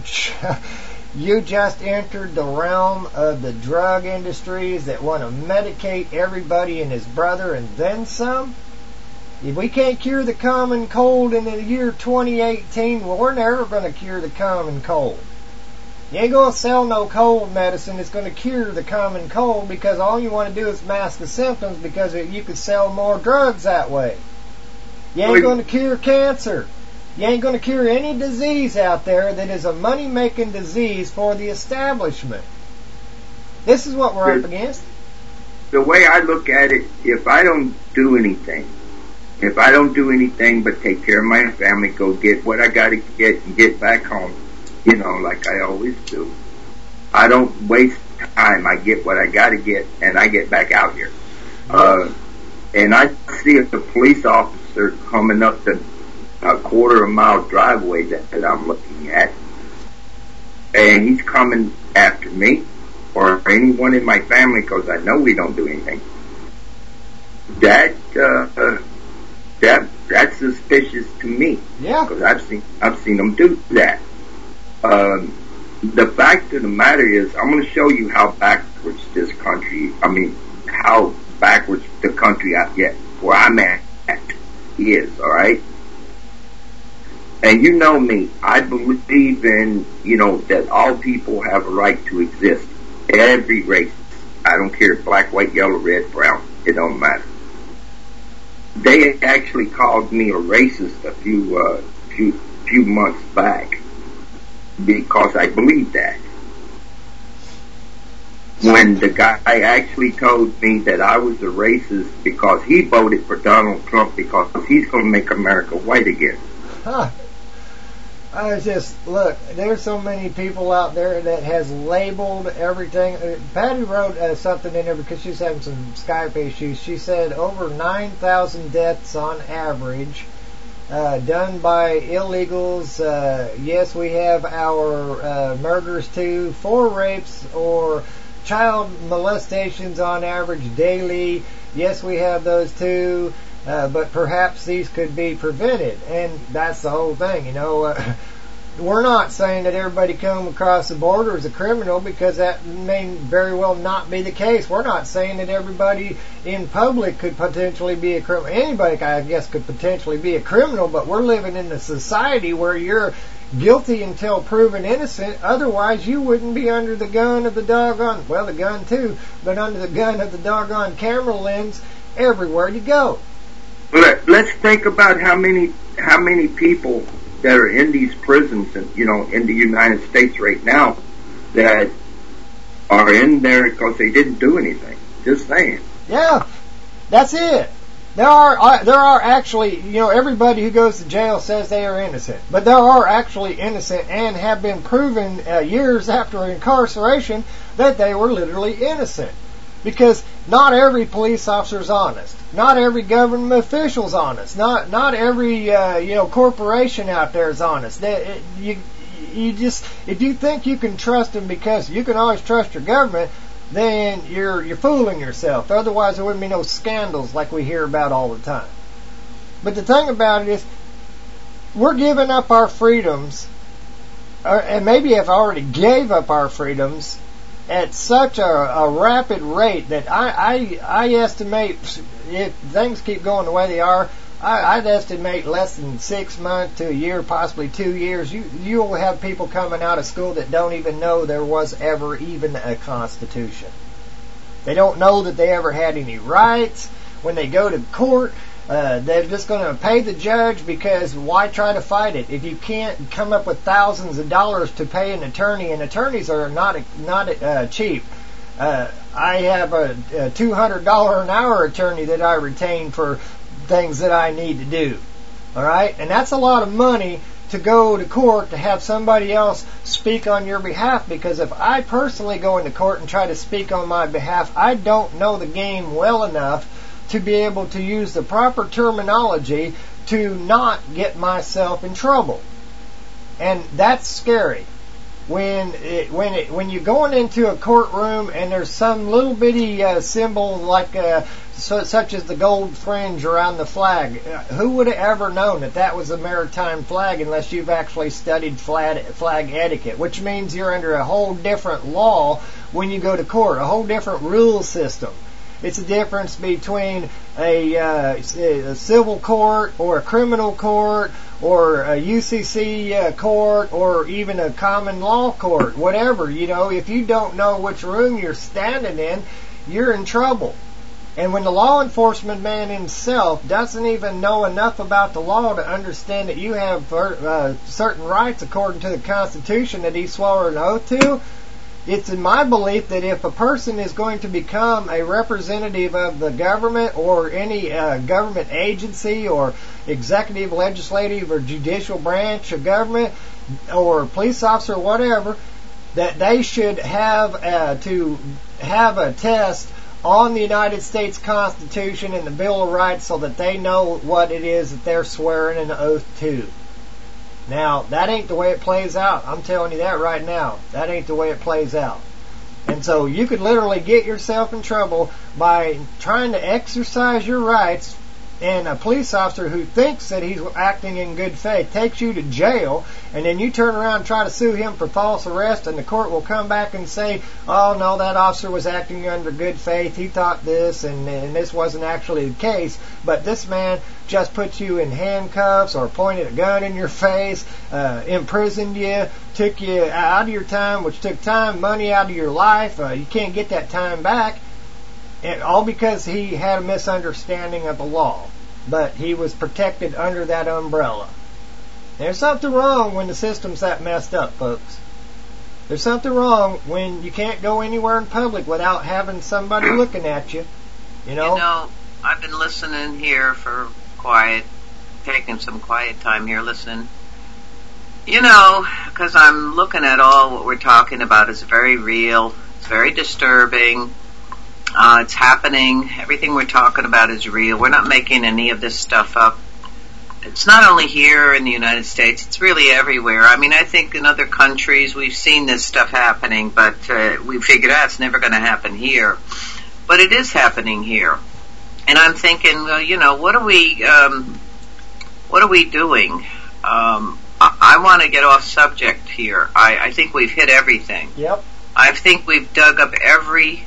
just entered the realm of the drug industries that want to medicate everybody and his brother and then some. If we can't cure the common cold in the year 2018, well, we're never going to cure the common cold. You ain't going to sell no cold medicine that's going to cure the common cold, because all you want to do is mask the symptoms, because you could sell more drugs that way. You ain't going to cure cancer. You ain't going to cure any disease out there that is a money-making disease for the establishment. This is what we're up against. The way I look at it, if I don't do anything but take care of my family, go get what I got to get and get back home, you know, like I always do. I don't waste time. I get what I got to get, and I get back out here. And I see a police officer coming up the quarter-mile driveway that I'm looking at, and he's coming after me or anyone in my family, because I know we don't do anything. That's suspicious to me. Yeah. Because I've seen them do that. The fact of the matter is, I'm going to show you how backwards how backwards the country where I'm at is, alright? And you know me, I believe in, you know, that all people have a right to exist. Every race. I don't care, black, white, yellow, red, brown. It don't matter. They actually called me a racist a few months back because I believed that. When the guy actually told me that I was a racist because he voted for Donald Trump because he's going to make America white again. Huh. Look, there's so many people out there that has labeled everything. Patty wrote something in there because she's having some Skype issues. She said over 9,000 deaths on average done by illegals. Yes, we have our murders too, 4 rapes or child molestations on average daily. Yes, we have those too. But perhaps these could be prevented, and that's the whole thing, you know. We're not saying that everybody come across the border is a criminal, because that may very well not be the case. We're not saying that everybody in public could potentially be a criminal. Anybody, I guess, could potentially be a criminal, but we're living in a society where you're guilty until proven innocent. Otherwise, you wouldn't be under the gun of the doggone, well, the gun too, but under the gun of the doggone camera lens everywhere you go. Let's think about how many people that are in these prisons, and you know, in the United States right now, that are in there because they didn't do anything. Just saying. Yeah, that's it. There are actually, everybody who goes to jail says they are innocent, but there are actually innocent and have been proven years after incarceration that they were literally innocent. Because not every police officer is honest. Not every government official is honest. Not every corporation out there is honest. You just, if you think you can trust them because you can always trust your government, then you're fooling yourself. Otherwise, there wouldn't be no scandals like we hear about all the time. But the thing about it is, we're giving up our freedoms, and maybe have already gave up our freedoms at such a rapid rate that I estimate, if things keep going the way they are, I'd estimate less than 6 months to a year, possibly 2 years. You'll have people coming out of school that don't even know there was ever even a Constitution. They don't know that they ever had any rights. When they go to court, they're just going to pay the judge, because why try to fight it if you can't come up with thousands of dollars to pay an attorney? And attorneys are not cheap. I have a $200 an hour attorney that I retain for things that I need to do. Alright? And that's a lot of money to go to court to have somebody else speak on your behalf, because if I personally go into court and try to speak on my behalf, I don't know the game well enough to be able to use the proper terminology to not get myself in trouble. And that's scary. When you're going into a courtroom and there's some little bitty symbol like such as the gold fringe around the flag, who would have ever known that was a maritime flag unless you've actually studied flag etiquette, which means you're under a whole different law when you go to court, a whole different rule system. It's a difference between a civil court or a criminal court or a UCC court or even a common law court, whatever. If you don't know which room you're standing in, you're in trouble. And when the law enforcement man himself doesn't even know enough about the law to understand that you have certain rights according to the Constitution that he swore an oath to, it's in my belief that if a person is going to become a representative of the government or any government agency or executive, legislative, or judicial branch of government or police officer or whatever, that they should have to have a test on the United States Constitution and the Bill of Rights so that they know what it is that they're swearing an oath to. Now, that ain't the way it plays out. I'm telling you that right now. That ain't the way it plays out. And so you could literally get yourself in trouble by trying to exercise your rights, and a police officer who thinks that he's acting in good faith takes you to jail, and then you turn around and try to sue him for false arrest, and the court will come back and say, oh no, that officer was acting under good faith, he thought this, and this wasn't actually the case, but this man just put you in handcuffs or pointed a gun in your face, imprisoned you, took you out of your time, which took time, money out of your life. You can't get that time back. And all because he had a misunderstanding of the law. But he was protected under that umbrella. There's something wrong when the system's that messed up, folks. There's something wrong when you can't go anywhere in public without having somebody looking at you. I've been listening here for taking some quiet time here listening. Because I'm looking at all what we're talking about is very real. It's very disturbing. It's happening. Everything we're talking about is real. We're not making any of this stuff up. It's not only here in the United States, it's really everywhere. I mean, I think in other countries we've seen this stuff happening, but we figured out it's never going to happen here. But it is happening here. And I'm thinking, well, what are we doing? I want to get off subject here. I think we've hit everything. Yep. I think we've dug up every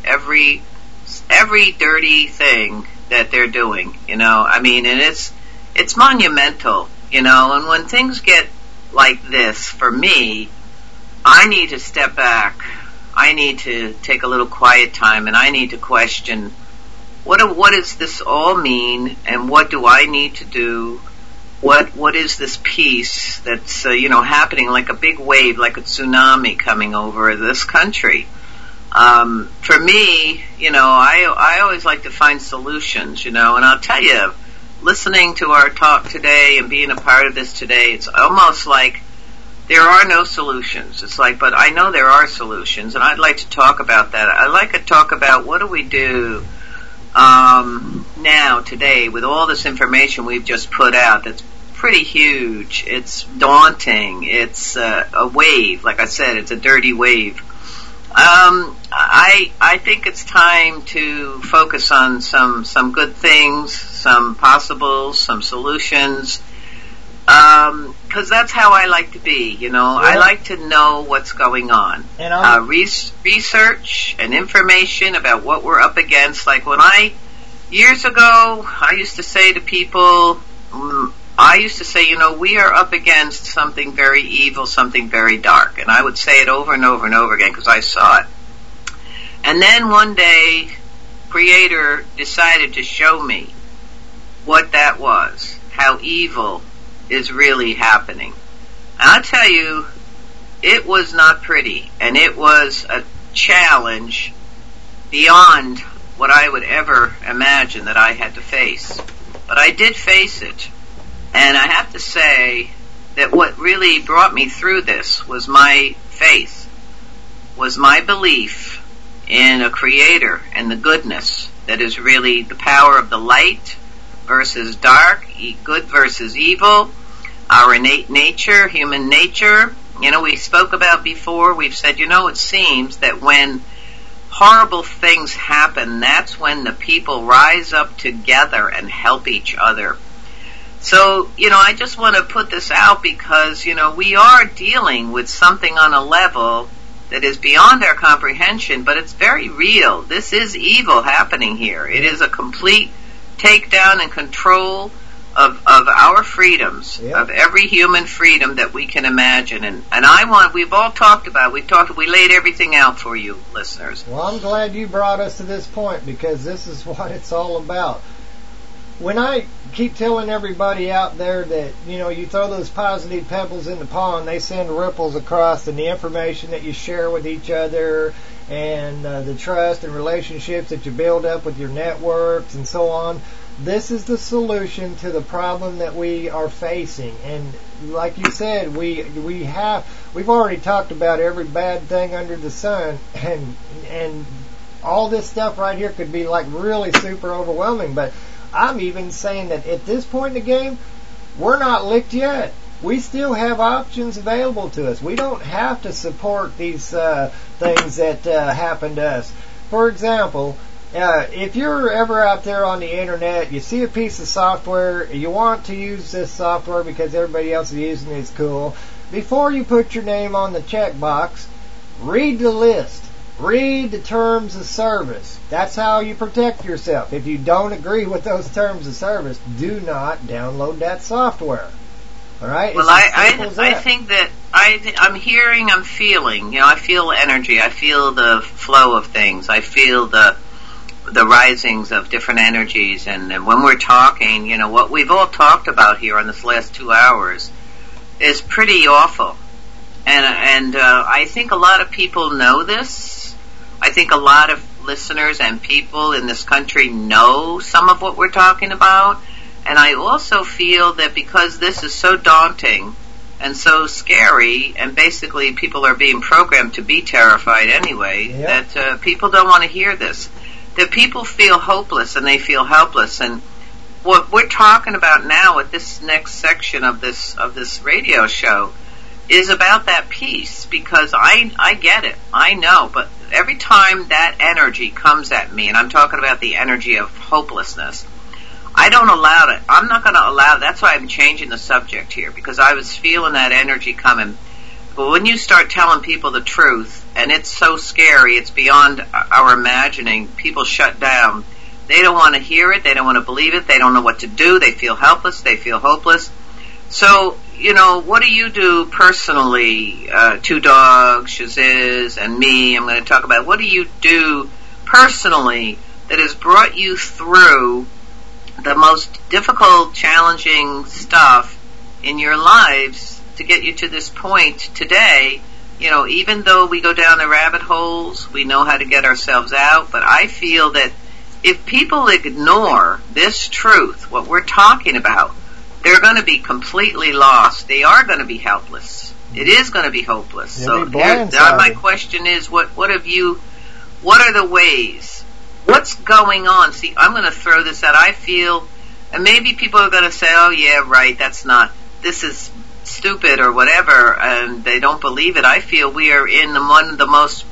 dirty thing that they're doing, and it's monumental, and when things get like this, for me, I need to step back. I need to take a little quiet time, and I need to question, what does this all mean, and what do I need to do? What is this peace that's, happening like a big wave, like a tsunami coming over this country? For me, I always like to find solutions, and I'll tell you, listening to our talk today and being a part of this today, it's almost like there are no solutions. It's like, but I know there are solutions, and I'd like to talk about that. I'd like to talk about what do we do now, today, with all this information we've just put out that's pretty huge. It's daunting. It's a wave. Like I said, it's a dirty wave. I think it's time to focus on some good things, some possibles, some solutions, because that's how I like to be, I like to know what's going on. And research and information about what we're up against. Like years ago, I used to say to people, we are up against something very evil, something very dark. And I would say it over and over and over again because I saw it. And then one day, Creator decided to show me what that was, how evil is really happening. And I'll tell you, it was not pretty, and it was a challenge beyond what I would ever imagine that I had to face. But I did face it. And I have to say that what really brought me through this was my faith, was my belief in a Creator and the goodness that is really the power of the light versus dark, good versus evil, our innate nature, human nature. We spoke about before, we've said, it seems that when horrible things happen, that's when the people rise up together and help each other. So, I just want to put this out because, we are dealing with something on a level that is beyond our comprehension, but it's very real. This is evil happening here. It is a complete takedown and control of our freedoms, of every human freedom that we can imagine. And we've all talked about, we laid everything out for you, listeners. Well, I'm glad you brought us to this point because this is what it's all about. When I keep telling everybody out there that, you throw those positive pebbles in the pond, they send ripples across, and the information that you share with each other and the trust and relationships that you build up with your networks and so on, this is the solution to the problem that we are facing. And like you said, we've already talked about every bad thing under the sun, and all this stuff right here could be like really super overwhelming, but I'm even saying that at this point in the game, we're not licked yet. We still have options available to us. We don't have to support these things that happen to us. For example, if you're ever out there on the internet, you see a piece of software, you want to use this software because everybody else is using it, it's cool. Before you put your name on the checkbox, read the list. Read the terms of service. That's how you protect yourself. If you don't agree with those terms of service, do not download that software. All right? Well, I think that I'm hearing, I'm feeling. I feel energy. I feel the flow of things. I feel the risings of different energies. And when we're talking, what we've all talked about here on this last 2 hours is pretty awful. And I think a lot of people know this. I think a lot of listeners and people in this country know some of what we're talking about. And I also feel that because this is so daunting and so scary, and basically people are being programmed to be terrified anyway, that people don't want to hear this. That people feel hopeless and they feel helpless. And what we're talking about now with this next section of this radio show is about that peace, because I get it. I know, but every time that energy comes at me, and I'm talking about the energy of hopelessness, I don't allow it. I'm not going to allow it. That's why I'm changing the subject here, because I was feeling that energy coming. But when you start telling people the truth, and it's so scary, it's beyond our imagining, people shut down. They don't want to hear it. They don't want to believe it. They don't know what to do. They feel helpless. They feel hopeless. So, what do you do personally? Two Dogs, Shaziz, and me, I'm going to talk about what do you do personally that has brought you through the most difficult, challenging stuff in your lives to get you to this point today, even though we go down the rabbit holes, we know how to get ourselves out. But I feel that if people ignore this truth, what we're talking about, they're going to be completely lost. They are going to be helpless. It is going to be hopeless. So my question is, what are the ways? What's going on? See, I'm going to throw this out. I feel, and maybe people are going to say, oh yeah, right, this is stupid or whatever, and they don't believe it. I feel we are in one of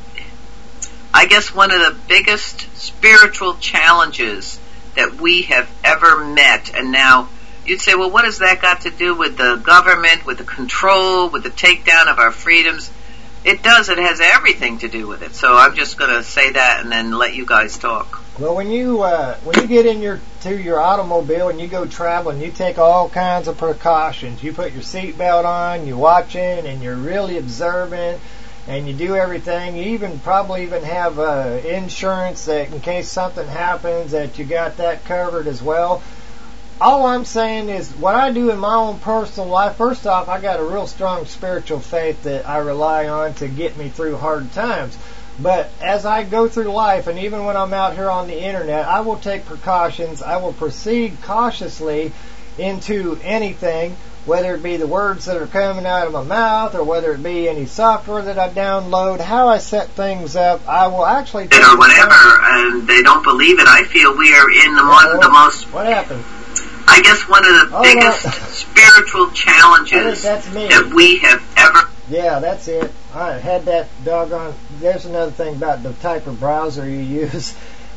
the biggest spiritual challenges that we have ever met. And now you'd say, well, what has that got to do with the government, with the control, with the takedown of our freedoms? It does. It has everything to do with it. So I'm just going to say that and then let you guys talk. Well, when you get to your automobile and you go traveling, you take all kinds of precautions. You put your seatbelt on, you're watching, and you're really observant, and you do everything. You probably even have insurance that in case something happens that you got that covered as well. All I'm saying is what I do in my own personal life, first off, I got a real strong spiritual faith that I rely on to get me through hard times. But as I go through life, and even when I'm out here on the internet, I will take precautions. I will proceed cautiously into anything, whether it be the words that are coming out of my mouth or whether it be any software that I download, how I set things up. I will actually take or whatever, and they don't believe it. I feel we are in one of the most... What happened? I guess one of the biggest spiritual challenges that we have ever... Yeah, that's it. I had that doggone... There's another thing about the type of browser you use.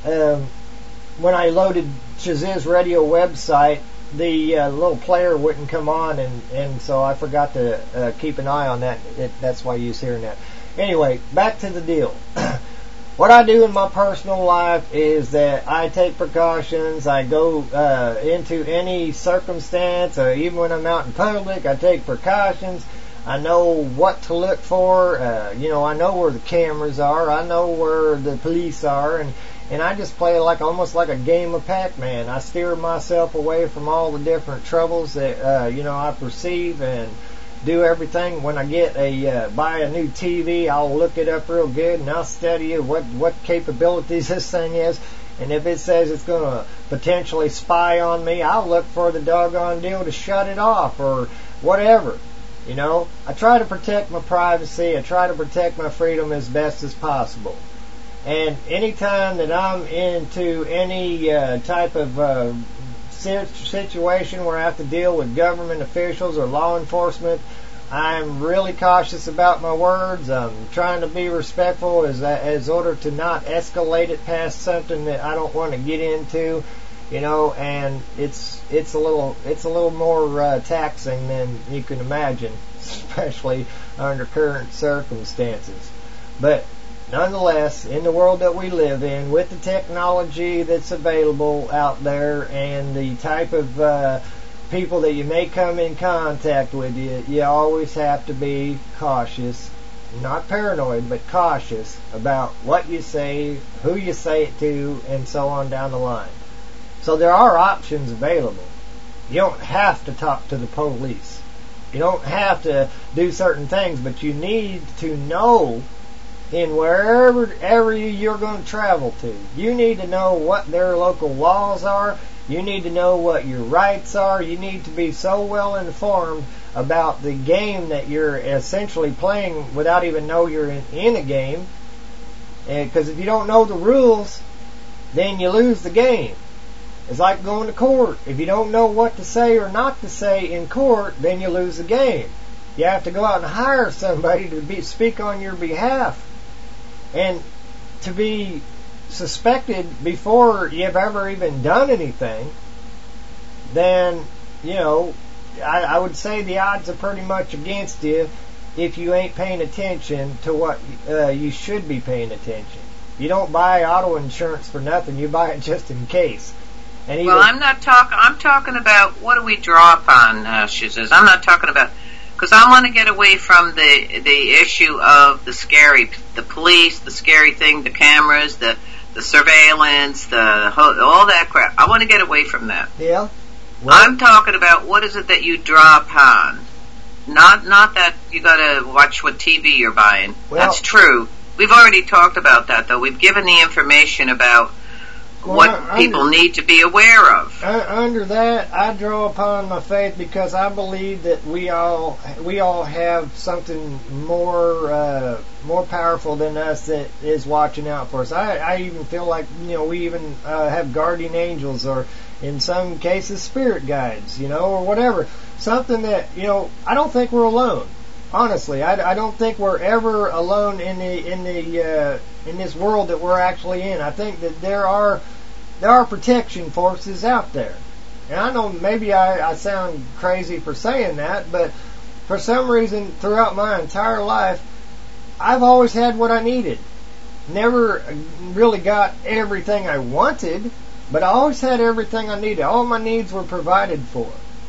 When I loaded Shaziz's radio website, the little player wouldn't come on, and so I forgot to keep an eye on that. That's why you're hearing that. Anyway, back to the deal. What I do in my personal life is that I take precautions. I go into any circumstance, or even when I'm out in public, I take precautions. I know what to look for. I know where the cameras are. I know where the police are, and I just play almost like a game of Pac-Man. I steer myself away from all the different troubles that I perceive, and do everything. When I buy a new TV, I'll look it up real good, and I'll study what capabilities this thing is. And if it says it's going to potentially spy on me, I'll look for the doggone deal to shut it off or whatever. I try to protect my privacy. I try to protect my freedom as best as possible. And anytime that I'm into any type of situation where I have to deal with government officials or law enforcement, I'm really cautious about my words. I'm trying to be respectful as order to not escalate it past something that I don't want to get into, and it's a little more taxing than you can imagine, especially under current circumstances. But nonetheless, in the world that we live in, with the technology that's available out there and the type of people that you may come in contact with, you always have to be cautious, not paranoid, but cautious about what you say, who you say it to, and so on down the line. So there are options available. You don't have to talk to the police. You don't have to do certain things, but you need to know in wherever you're going to travel to. You need to know what their local laws are. You need to know what your rights are. You need to be so well informed about the game that you're essentially playing without even know you're in a game. Because if you don't know the rules, then you lose the game. It's like going to court. If you don't know what to say or not to say in court, then you lose the game. You have to go out and hire somebody to speak on your behalf. And to be suspected before you've ever even done anything, then, I would say the odds are pretty much against you if you ain't paying attention to what you should be paying attention. You don't buy auto insurance for nothing. You buy it just in case. And well, I'm talking about what do we draw upon, she says. I'm not talking about... Because I want to get away from the issue of the police, the scary thing, the cameras, the surveillance, all that crap. I want to get away from that. Yeah. Well, I'm talking about what is it that you draw upon Not that you gotta watch what TV you're buying. Well, that's true. We've already talked about that, though. We've given the information about what people need to be aware of. Under that, I draw upon my faith because I believe that we all have something more powerful than us that is watching out for us. I even feel like, we even have guardian angels, or in some cases spirit guides, or whatever. Something that, I don't think we're alone. Honestly, I don't think we're ever alone in this world that we're actually in. I think that there are protection forces out there. And I know maybe I sound crazy for saying that, but for some reason throughout my entire life, I've always had what I needed. Never really got everything I wanted, but I always had everything I needed. All my needs were provided for.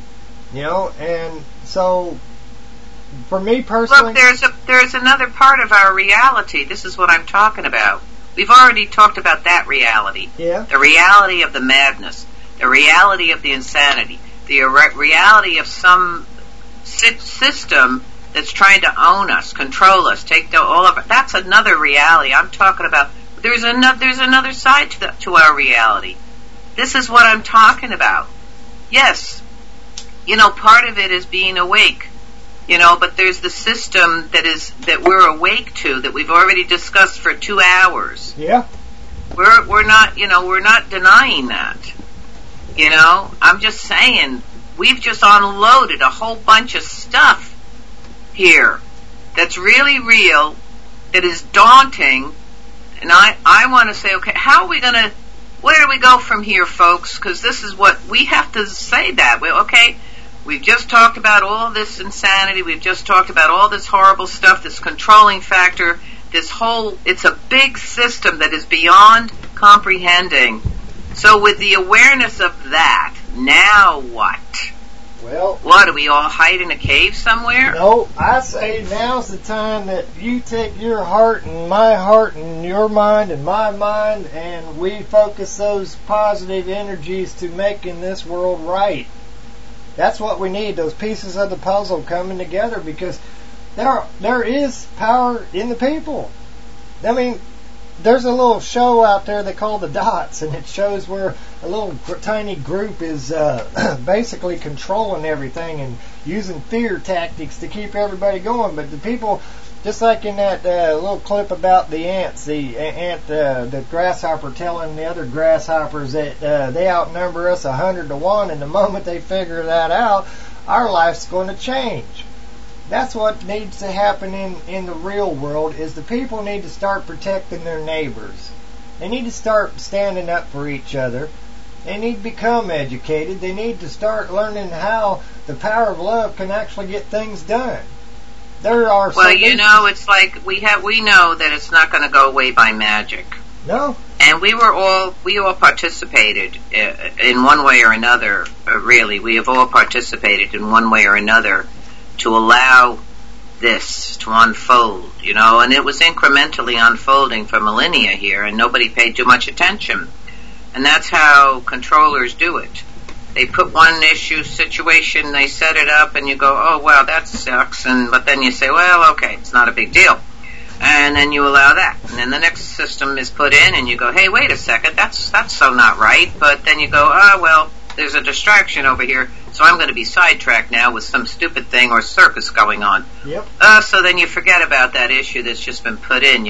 And so for me personally... Look, there's another part of our reality. This is what I'm talking about. We've already talked about that reality. Yeah. The reality of the madness. The reality of the insanity. The reality of some system that's trying to own us, control us, take all of it. That's another reality. I'm talking about... There's another side to our reality. This is what I'm talking about. Yes. Part of it is being awake. But there's the system that we're awake to, that we've already discussed for 2 hours. Yeah. We're not denying that. I'm just saying, we've just unloaded a whole bunch of stuff here that's really real, that is daunting, and I want to say, okay, where do we go from here, folks? Because this is what we have to say that. Okay, we've just talked about all this insanity. We've just talked about all this horrible stuff, this controlling factor, it's a big system that is beyond comprehending. So with the awareness of that, now what? Well, what, do we all hide in a cave somewhere? No, I say now's the time that you take your heart and my heart and your mind and my mind, and we focus those positive energies to making this world right. That's what we need, those pieces of the puzzle coming together, because there is power in the people. I mean, there's a little show out there they call The Dots, and it shows where a little tiny group is basically controlling everything and using fear tactics to keep everybody going. But the people, just like in that little clip about the ants, the grasshopper telling the other grasshoppers that they outnumber us 100 to 1, and the moment they figure that out, our life's going to change. That's what needs to happen in the real world, is the people need to start protecting their neighbors. They need to start standing up for each other. They need to become educated. They need to start learning how the power of love can actually get things done. There are it's like we know that it's not going to go away by magic. No. And we all participated in one way or another. Really, we have all participated in one way or another to allow this to unfold, and it was incrementally unfolding for millennia here, and nobody paid too much attention. And that's how controllers do it. They put one situation, they set it up, and you go, oh, wow, that sucks, but then you say, well, okay, it's not a big deal. And then you allow that. And then the next system is put in, and you go, hey, wait a second, that's so not right. But then you go, oh, well, there's a distraction over here, so I'm going to be sidetracked now with some stupid thing or circus going on. Yep. So then you forget about that issue that's just been put in,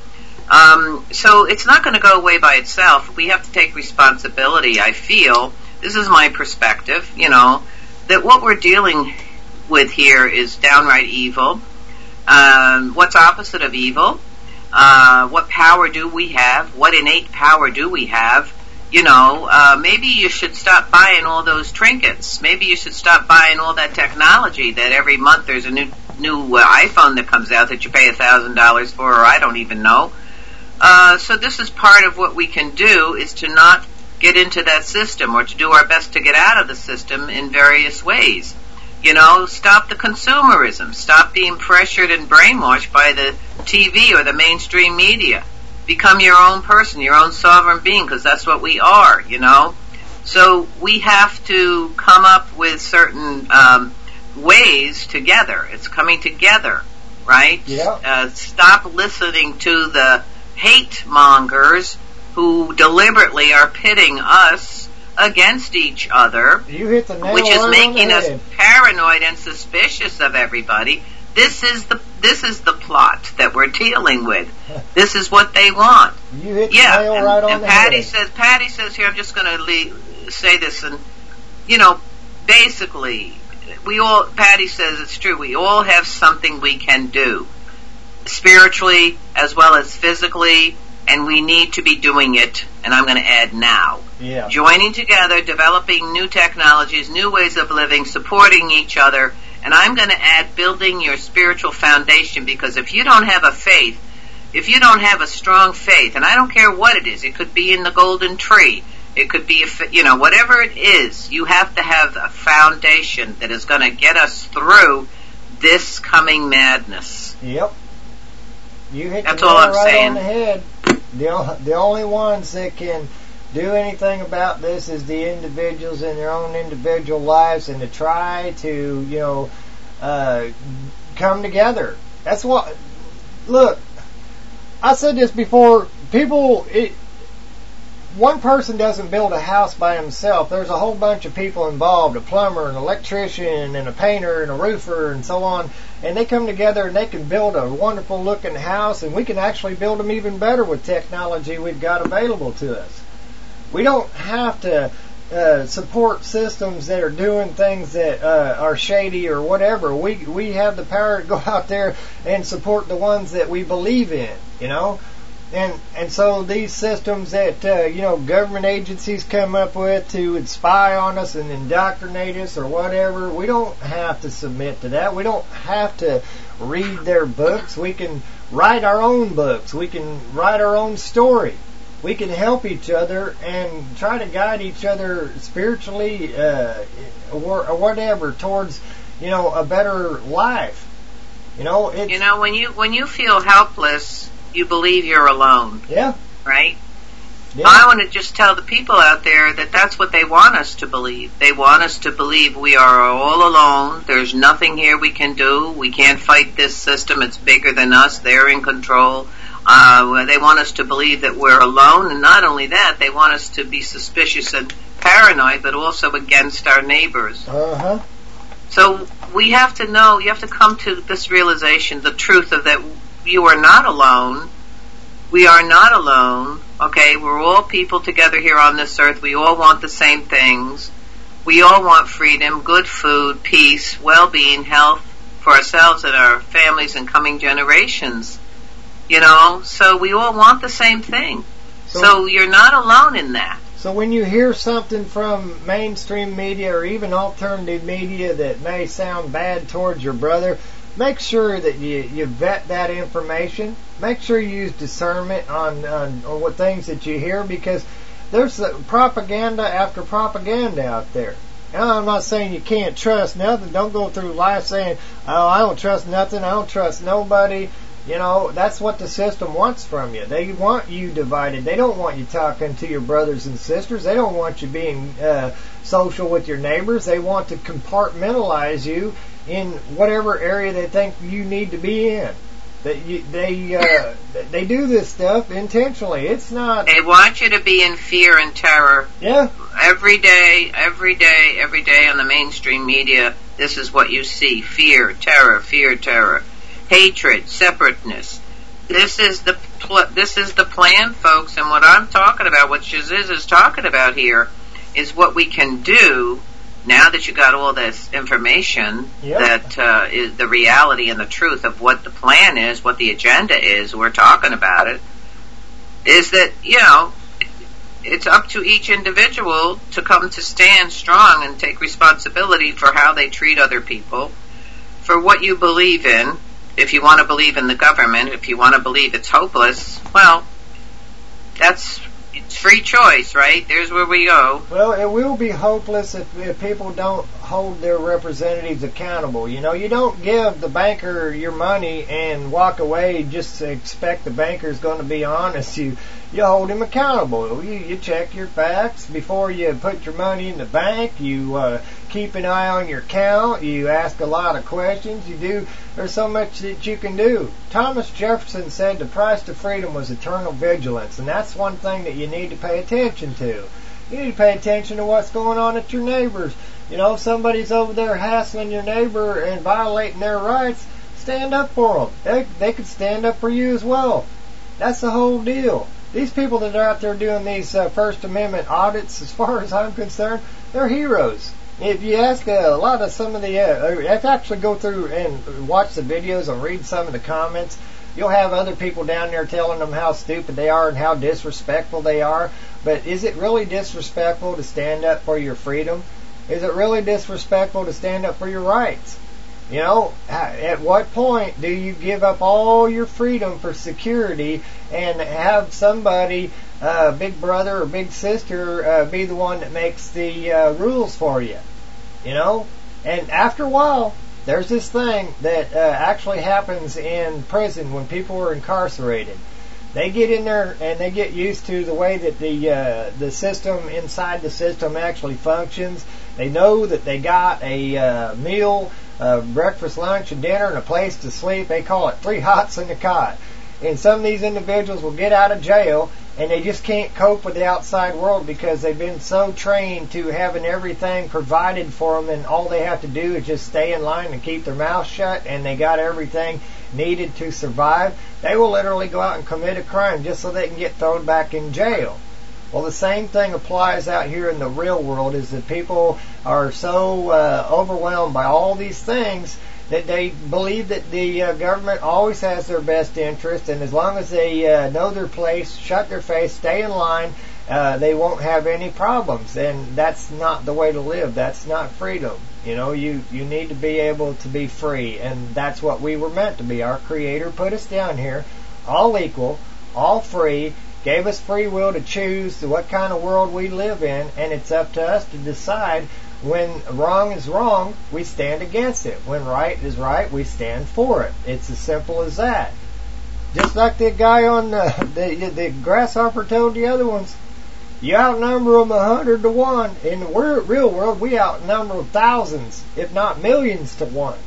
So it's not going to go away by itself. We have to take responsibility, I feel. This is my perspective, that what we're dealing with here is downright evil. What's opposite of evil? What power do we have? What innate power do we have? Maybe you should stop buying all those trinkets. Maybe you should stop buying all that technology that every month there's a new iPhone that comes out that you pay $1,000 for, or I don't even know. So this is part of what we can do, is to not get into that system, or to do our best to get out of the system in various ways. Stop the consumerism. Stop being pressured and brainwashed by the TV or the mainstream media. Become your own person, your own sovereign being, because that's what we are, So we have to come up with certain ways together. It's coming together, right? Yeah. Stop listening to the hate mongers who deliberately are pitting us against each other, You hit the nail which is right making on us the head. paranoid and suspicious of everybody. This is the plot that we're dealing with. This is what they want. You hit the Yeah, nail right on and the Patty head. says here, I'm just going to say this, and basically, Patty says it's true. We all have something we can do, spiritually as well as physically, and we need to be doing it. And I'm going to add now. Yeah. Joining together, developing new technologies, new ways of living, supporting each other, and I'm going to add building your spiritual foundation, because if you don't have a faith, if you don't have a strong faith, and I don't care what it is, it could be in the golden tree, it could be, whatever it is, you have to have a foundation that is going to get us through this coming madness. Yep. You hit That's the all nail I'm right saying. on the head. The only ones that can do anything about this is the individuals in their own individual lives, and to try to, come together. That's what. Look, I said this before. One person doesn't build a house by himself. There's a whole bunch of people involved, a plumber, an electrician, and a painter, and a roofer, and so on. And they come together and they can build a wonderful looking house, and we can actually build them even better with technology we've got available to us. We don't have to support systems that are doing things that are shady or whatever. We have the power to go out there and support the ones that we believe in, And so these systems that, government agencies come up with to spy on us and indoctrinate us or whatever, we don't have to submit to that. We don't have to read their books. We can write our own books. We can write our own story. We can help each other and try to guide each other spiritually or whatever towards, a better life. When you feel helpless, you believe you're alone. Yeah. Right? Yeah. I want to just tell the people out there that that's what they want us to believe. They want us to believe we are all alone. There's nothing here we can do. We can't fight this system. It's bigger than us. They're in control. They want us to believe that we're alone. And not only that, they want us to be suspicious and paranoid, but also against our neighbors. Uh-huh. So we have to know, you have to come to this realization, the truth of that you are not alone. We are not alone. Okay, we're all people together here on this earth. We all want the same things. We all want freedom, good food, peace, well-being, health for ourselves and our families and coming generations. So we all want the same thing. So you're not alone in that. So when you hear something from mainstream media or even alternative media that may sound bad towards your brother, make sure that you vet that information. Make sure you use discernment on what things that you hear, because there's propaganda after propaganda out there. And I'm not saying you can't trust nothing. Don't go through life saying, oh, I don't trust nothing. I don't trust nobody. That's what the system wants from you. They want you divided. They don't want you talking to your brothers and sisters. They don't want you being social with your neighbors. They want to compartmentalize you in whatever area they think you need to be in. They do this stuff intentionally. It's not. They want you to be in fear and terror. Yeah. Every day on the mainstream media, this is what you see: fear, terror, hatred, separateness. This is the plan, folks. And what I'm talking about, what Shaziz is talking about here, is what we can do. Now that you got all this information, that is the reality and the truth of what the plan is, what the agenda is, we're talking about it, is that, it's up to each individual to come to stand strong and take responsibility for how they treat other people, for what you believe in. If you want to believe in the government, if you want to believe it's hopeless, well, it's free choice, right? There's where we go. Well, it will be hopeless if people don't hold their representatives accountable. You don't give the banker your money and walk away just to expect the banker's going to be honest. You hold him accountable. You check your facts before you put your money in the bank. You keep an eye on your count. You ask a lot of questions. There's so much that you can do. Thomas Jefferson said the price to freedom was eternal vigilance, and that's one thing that you need to pay attention to. You need to pay attention to what's going on at your neighbors. If somebody's over there hassling your neighbor and violating their rights, stand up for them. They could stand up for you as well. That's the whole deal. These people that are out there doing these First Amendment audits, as far as I'm concerned, they're heroes. If you ask a lot of some of the, if you actually go through and watch the videos and read some of the comments, you'll have other people down there telling them how stupid they are and how disrespectful they are. But is it really disrespectful to stand up for your freedom? Is it really disrespectful to stand up for your rights? At what point do you give up all your freedom for security and have somebody, big brother or big sister, be the one that makes the rules for you? And after a while, there's this thing that actually happens in prison when people are incarcerated. They get in there and they get used to the way that the system inside the system actually functions. They know that they got a meal, breakfast, lunch, and dinner, and a place to sleep. They call it 3 hots in the cot. And some of these individuals will get out of jail and they just can't cope with the outside world because they've been so trained to having everything provided for them, and all they have to do is just stay in line and keep their mouth shut, and they got everything needed to survive. They will literally go out and commit a crime just so they can get thrown back in jail. Well, the same thing applies out here in the real world, is that people are so overwhelmed by all these things that they believe that the government always has their best interest, and as long as they know their place, shut their face, stay in line, they won't have any problems. And that's not the way to live. That's not freedom. You need to be able to be free, and that's what we were meant to be. Our Creator put us down here, all equal, all free, gave us free will to choose what kind of world we live in, and it's up to us to decide. When wrong is wrong, we stand against it. When right is right, we stand for it. It's as simple as that. Just like the guy on the grasshopper told the other ones, you outnumber them 100 to 1. In the real world, we outnumber thousands, if not millions to 1.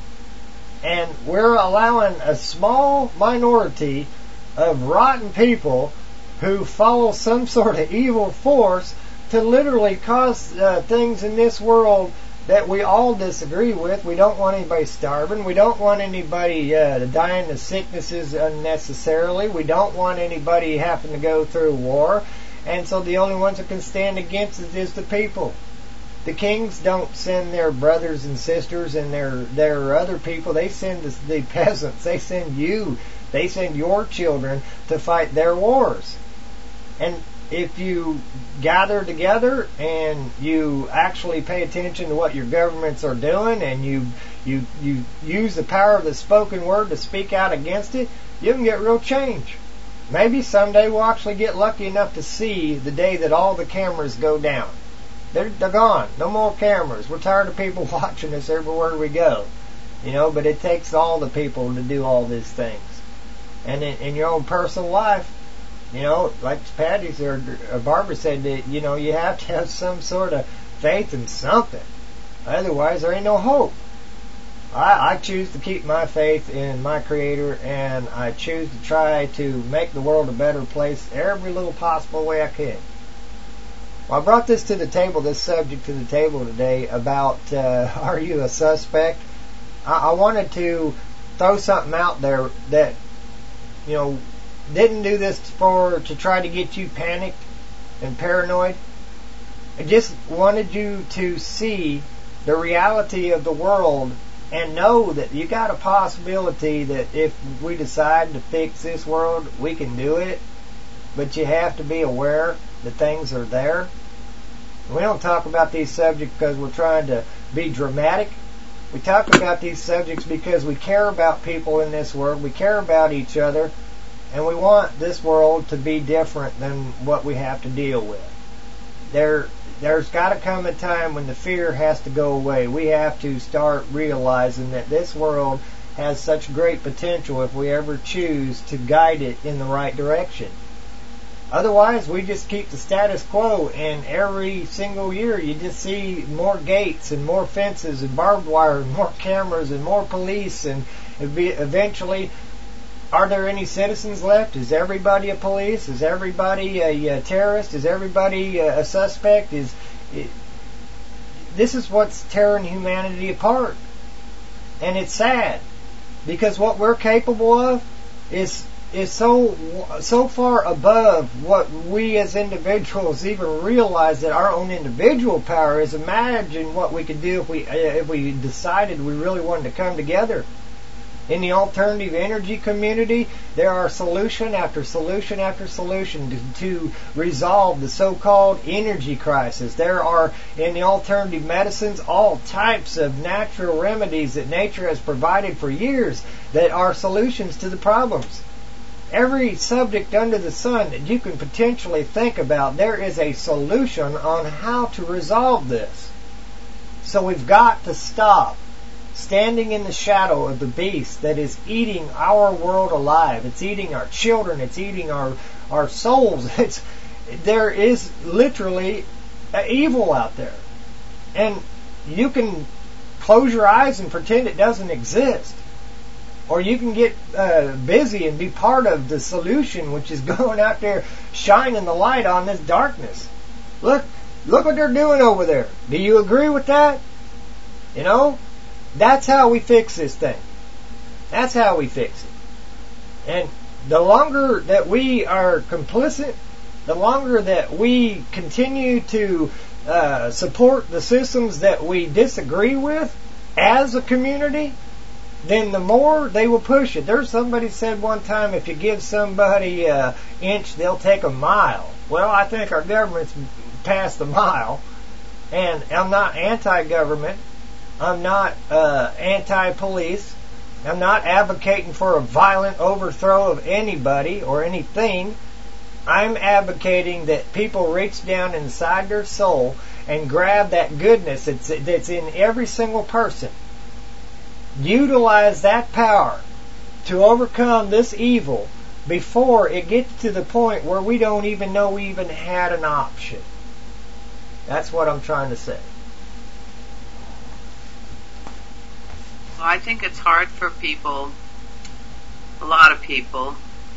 And we're allowing a small minority of rotten people who follow some sort of evil force to literally cause things in this world that we all disagree with. We don't want anybody starving. We don't want anybody dying of sicknesses unnecessarily. We don't want anybody having to go through war. And so the only ones that can stand against it is the people. The kings don't send their brothers and sisters and their other people. They send the peasants. They send you. They send your children to fight their wars. And if you gather together and you actually pay attention to what your governments are doing, and you use the power of the spoken word to speak out against it, you can get real change. Maybe someday we'll actually get lucky enough to see the day that all the cameras go down. They're gone. No more cameras. We're tired of people watching us everywhere we go. But it takes all the people to do all these things. And in your own personal life, like Patty or Barbara said, that you have to have some sort of faith in something. Otherwise, there ain't no hope. I choose to keep my faith in my Creator, and I choose to try to make the world a better place every little possible way I can. Well, I brought this subject to the table today about are you a suspect? I wanted to throw something out there that, didn't do this to try to get you panicked and paranoid. I just wanted you to see the reality of the world and know that you got a possibility that if we decide to fix this world, we can do it. But you have to be aware that things are there. We don't talk about these subjects because we're trying to be dramatic. We talk about these subjects because we care about people in this world. We care about each other. And we want this world to be different than what we have to deal with. There's got to come a time when the fear has to go away. We have to start realizing that this world has such great potential if we ever choose to guide it in the right direction. Otherwise, we just keep the status quo, and every single year you just see more gates and more fences and barbed wire and more cameras and more police, and eventually, are there any citizens left? Is everybody a police? Is everybody a terrorist? Is everybody a suspect? This is what's tearing humanity apart. And it's sad, because what we're capable of is so far above what we as individuals even realize that our own individual power is. Imagine what we could do if we decided we really wanted to come together. In the alternative energy community, there are solution after solution after solution to resolve the so-called energy crisis. There are, in the alternative medicines, all types of natural remedies that nature has provided for years that are solutions to the problems. Every subject under the sun that you can potentially think about, there is a solution on how to resolve this. So we've got to stop standing in the shadow of the beast that is eating our world alive. It's eating our children. It's eating our souls. There is literally evil out there. And you can close your eyes and pretend it doesn't exist. Or you can get busy and be part of the solution, which is going out there shining the light on this darkness. Look what they're doing over there. Do you agree with that? You know? That's how we fix this thing. That's how we fix it. And the longer that we are complicit, the longer that we continue to support the systems that we disagree with as a community, then the more they will push it. There's somebody said one time, if you give somebody an inch, they'll take a mile. Well, I think our government's past the mile. And I'm not anti-government. I'm not anti-police. I'm not advocating for a violent overthrow of anybody or anything. I'm advocating that people reach down inside their soul and grab that goodness that's in every single person. Utilize that power to overcome this evil before it gets to the point where we don't even know we even had an option. That's what I'm trying to say. Well, I think it's hard for people, a lot of people,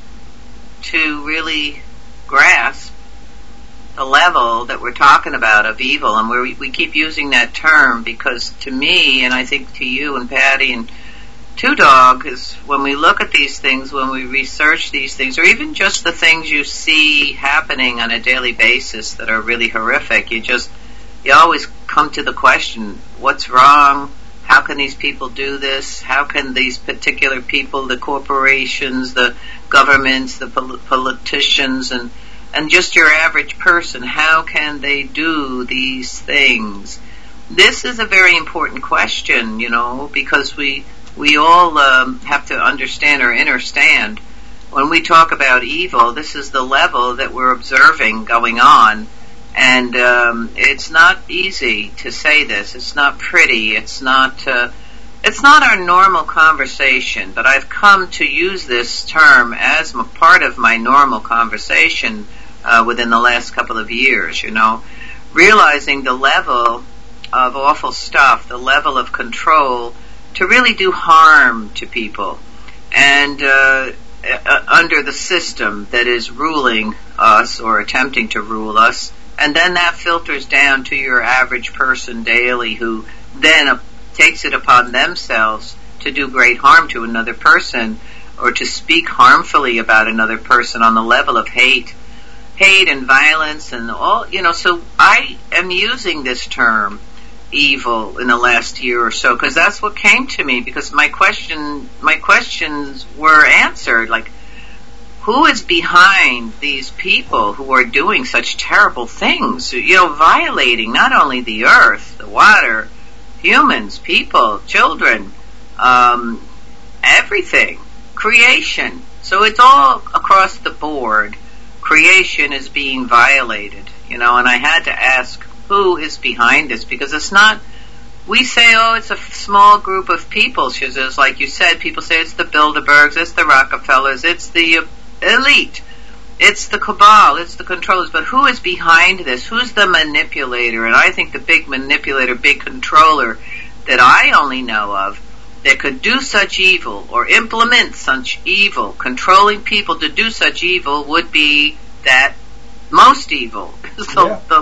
to really grasp the level that we're talking about of evil. And we keep using that term because to me, and I think to you and Patty and Two Dog, is when we look at these things, when we research these things, or even just the things you see happening on a daily basis that are really horrific, you always come to the question, what's wrong? How can these people do this? How can these particular people, the corporations, the governments, the politicians, and just your average person, how can they do these things? This is a very important question, because we all have to understand or understand when we talk about evil, this is the level that we're observing going on. And it's not easy to say this. It's not pretty. It's not our normal conversation. But I've come to use this term as part of my normal conversation within the last couple of years. Realizing the level of awful stuff, the level of control to really do harm to people, and under the system that is ruling us or attempting to rule us. And then that filters down to your average person daily, who then takes it upon themselves to do great harm to another person or to speak harmfully about another person on the level of hate and violence and all, so I am using this term evil in the last year or so because that's what came to me, because my questions were answered, like, who is behind these people who are doing such terrible things? Violating not only the earth, the water, humans, people, children, everything, creation. So it's all across the board. Creation is being violated, and I had to ask, who is behind this? Because it's not, we say, it's a small group of people, like you said, people say it's the Bilderbergs, it's the Rockefellers, it's the elite. It's the cabal, it's the controllers, but who is behind this? Who's the manipulator? And I think the big manipulator, big controller that I only know of that could do such evil or implement such evil, controlling people to do such evil, would be that most evil. The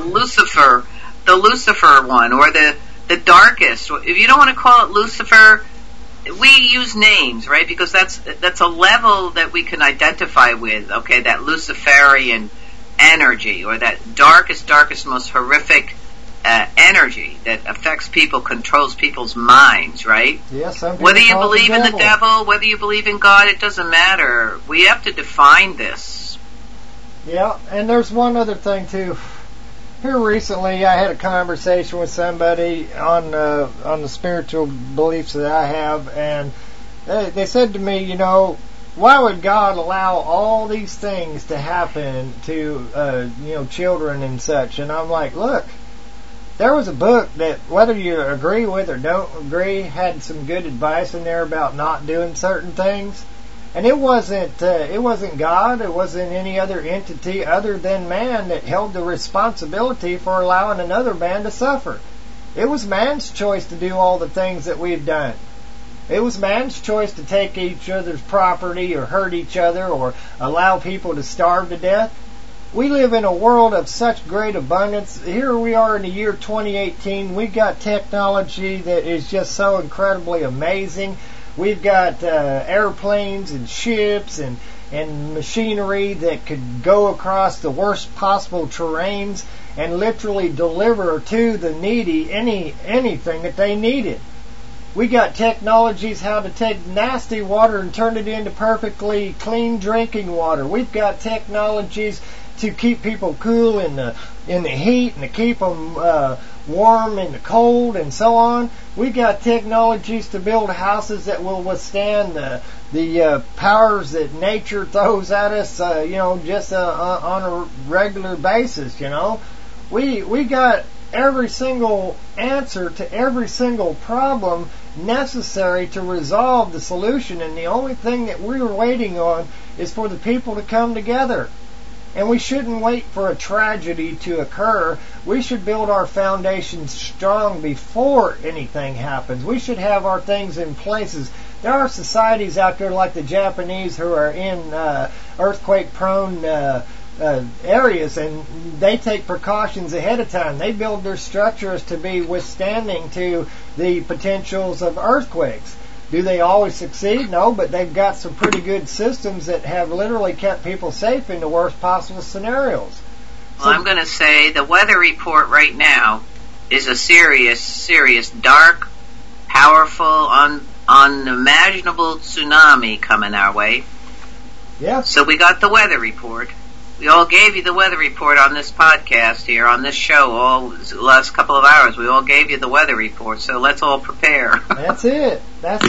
Lucifer one, or the darkest. If you don't want to call it Lucifer, we use names, right? Because that's a level that we can identify with. Okay, that Luciferian energy, or that darkest, most horrific energy that affects people, controls people's minds, right? Yes, whether you believe in the devil, whether you believe in God, it doesn't matter. We have to define this. Yeah, and there's one other thing too. Here recently, I had a conversation with somebody on the spiritual beliefs that I have, and they said to me, you know, why would God allow all these things to happen to children and such? And I'm like, look, there was a book that, whether you agree with or don't agree, had some good advice in there about not doing certain things. And it wasn't God, it wasn't any other entity other than man that held the responsibility for allowing another man to suffer. It was man's choice to do all the things that we've done. It was man's choice to take each other's property or hurt each other or allow people to starve to death. We live in a world of such great abundance. Here we are in the year 2018. We've got technology that is just so incredibly amazing. We've got airplanes and ships and machinery that could go across the worst possible terrains and literally deliver to the needy anything that they needed. We got technologies how to take nasty water and turn it into perfectly clean drinking water. We've got technologies to keep people cool in the heat and to keep them warm in the cold and so on. We've got technologies to build houses that will withstand the powers that nature throws at us, just on a regular basis. We got every single answer to every single problem necessary to resolve the solution, and the only thing that we're waiting on is for the people to come together. And we shouldn't wait for a tragedy to occur. We should build our foundations strong before anything happens. We should have our things in places. There are societies out there like the Japanese who are in earthquake-prone areas, and they take precautions ahead of time. They build their structures to be withstanding to the potentials of earthquakes. Do they always succeed? No, but they've got some pretty good systems that have literally kept people safe in the worst possible scenarios. Well, I'm going to say the weather report right now is a serious, dark, powerful, unimaginable tsunami coming our way. Yeah. So we got the weather report. We all gave you the weather report on this podcast here, on this show, all the last couple of hours. We all gave you the weather report, so let's all prepare. That's it. That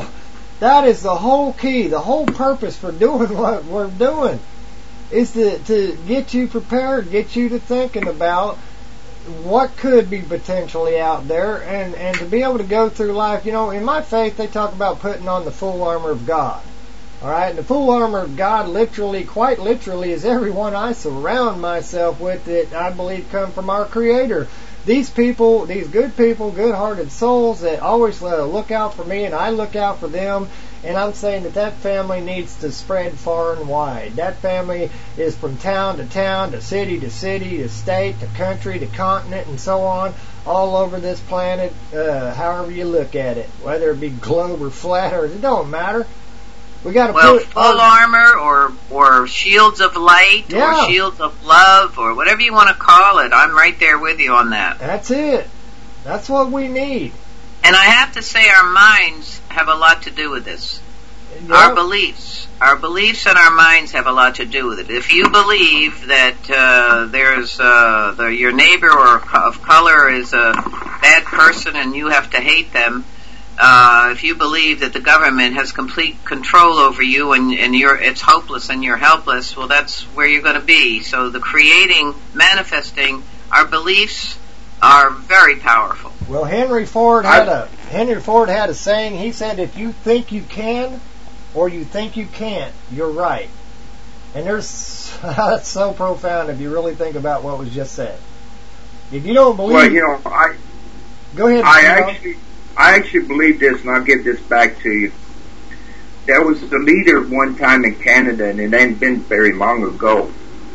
is the whole key, the whole purpose for doing what we're doing, is to get you prepared, get you to thinking about what could be potentially out there, and to be able to go through life. In my faith, they talk about putting on the full armor of God. All right, and the full armor of God, quite literally, is everyone I surround myself with that I believe come from our Creator. These people, these good people, good-hearted souls that always look out for me and I look out for them, and I'm saying that family needs to spread far and wide. That family is from town, to city, to state, to country, to continent, and so on, all over this planet, however you look at it, whether it be globe or flat, or it don't matter. We got to full armor or shields of light or shields of love or whatever you want to call it. I'm right there with you on that. That's it. That's what we need. And I have to say our minds have a lot to do with this. Yep. Our beliefs and our minds have a lot to do with it. If you believe that your neighbor or of color is a bad person and you have to hate them, if you believe that the government has complete control over you and it's hopeless and you're helpless, well, that's where you're going to be. So the manifesting our beliefs are very powerful. Well, Henry Ford had a saying. He said, "If you think you can, or you think you can't, you're right." And that's so profound if you really think about what was just said. If you don't believe... Well, you know, Go ahead. I actually believe this, and I'll give this back to you. There was a leader one time in Canada, and it ain't been very long ago.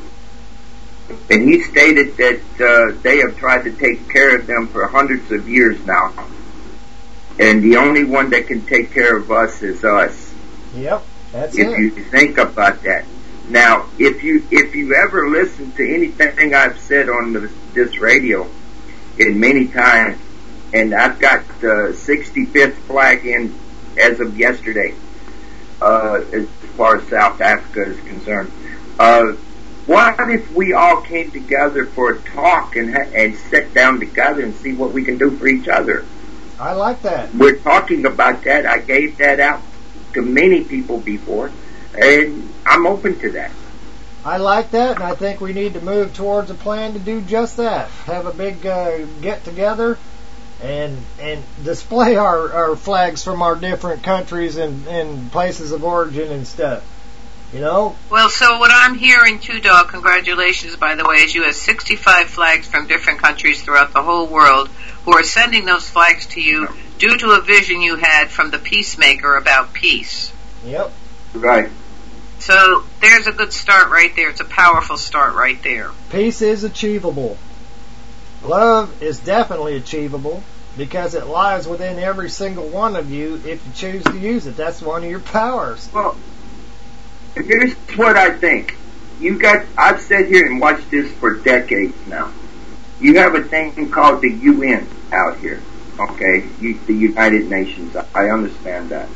And he stated that they have tried to take care of them for hundreds of years now. And the only one that can take care of us is us. Yep, that's it. If you think about that. Now, if you ever listen to anything I've said on this radio, and many times, and I've got the 65th flag in as of yesterday, as far as South Africa is concerned. What if we all came together for a talk and sit down together and see what we can do for each other? I like that. We're talking about that. I gave that out to many people before, and I'm open to that. I like that, and I think we need to move towards a plan to do just that. Have a big get-together and display our flags from our different countries and places of origin and stuff. You know? Well, so what I'm hearing too, Dog, congratulations, by the way, is you have 65 flags from different countries throughout the whole world who are sending those flags to you due to a vision you had from the Peacemaker about peace. Yep. Right. So there's a good start right there. It's a powerful start right there. Peace is achievable. Love is definitely achievable because it lies within every single one of you if you choose to use it. That's one of your powers. Well, here's what I think. I've sat here and watched this for decades now. You have a thing called the UN out here, okay? The United Nations. I understand that.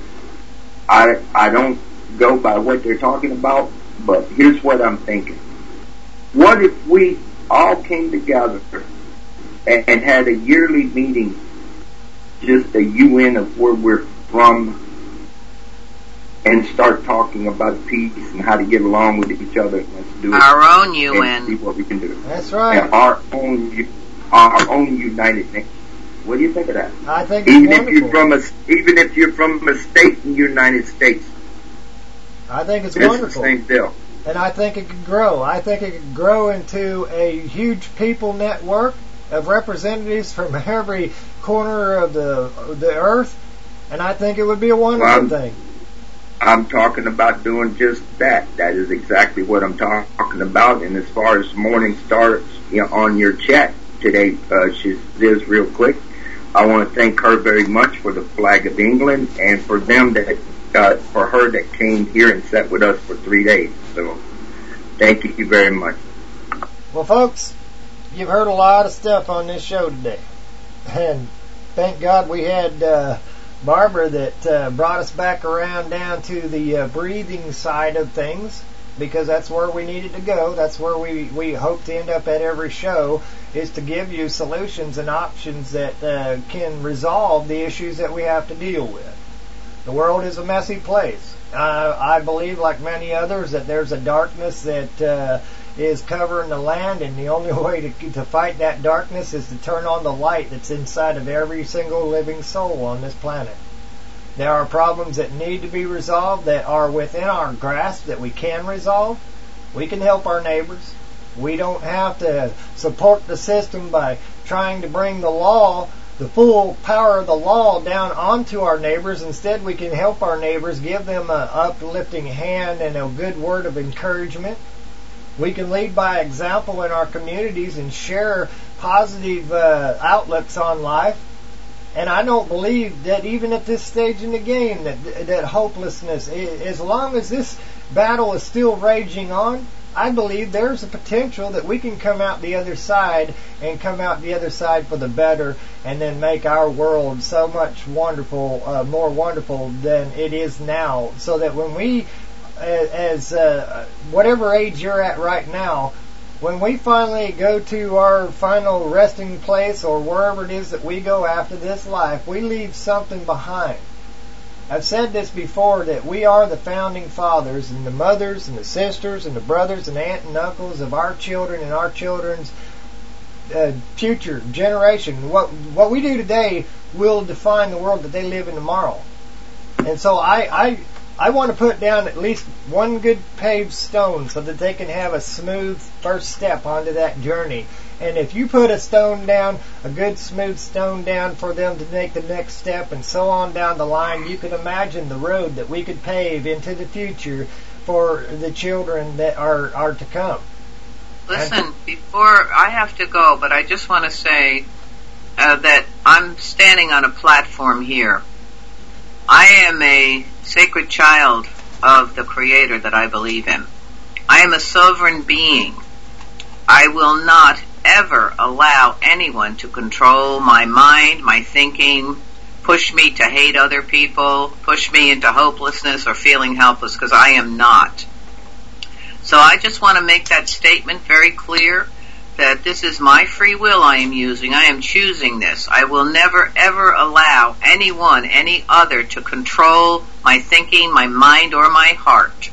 I don't go by what they're talking about, but here's what I'm thinking. What if we all came together and had a yearly meeting, just a UN of where we're from, and start talking about peace and how to get along with each other. Let's do it. Our own UN. See what we can do. That's right. And our own United Nations. What do you think of that? I think it's wonderful. Even if you're from a state in the United States. I think it's wonderful. wonderful. The same deal. And I think it could grow. I think it could grow into a huge people network of representatives from every corner of the earth. And I think it would be a wonderful thing. I'm talking about doing just that. That is exactly what I'm talking about. And as far as Morning Star on your chat today, she says real quick, I want to thank her very much for the flag of England and for them for her that came here and sat with us for 3 days. So thank you very much. Well, folks, you've heard a lot of stuff on this show today. And thank God we had Barbara that brought us back around down to the breathing side of things, because that's where we needed to go. That's where we hope to end up at every show, is to give you solutions and options that can resolve the issues that we have to deal with. The world is a messy place. I believe, like many others, that there's a darkness that is covering the land, and the only way to fight that darkness is to turn on the light that's inside of every single living soul on this planet. There are problems that need to be resolved that are within our grasp that we can resolve. We can help our neighbors. We don't have to support the system by trying to bring the law, the full power of the law, down onto our neighbors. Instead, we can help our neighbors, give them an uplifting hand and a good word of encouragement. We can lead by example in our communities and share positive outlooks on life. And I don't believe that even at this stage in the game that hopelessness, as long as this battle is still raging on, I believe there's a potential that we can come out the other side, and come out the other side for the better, and then make our world so much wonderful, more wonderful than it is now, so that when we, as whatever age you're at right now, when we finally go to our final resting place or wherever it is that we go after this life, we leave something behind. I've said this before, that we are the founding fathers and the mothers and the sisters and the brothers and aunt and uncles of our children and our children's future generation. What we do today will define the world that they live in tomorrow. And so I I want to put down at least one good paved stone so that they can have a smooth first step onto that journey. And if you put a stone down, a good smooth stone down for them to make the next step and so on down the line, you can imagine the road that we could pave into the future for the children that are to come. Listen, before I have to go, but I just want to say that I'm standing on a platform here. I am a sacred child of the Creator that I believe in. I am a sovereign being. I will not ever allow anyone to control my mind, my thinking, push me to hate other people, push me into hopelessness or feeling helpless, because I am not. So I just want to make that statement very clear, that this is my free will I am using. I am choosing this. I will never ever allow anyone, any other, to control my thinking, my mind, or my heart.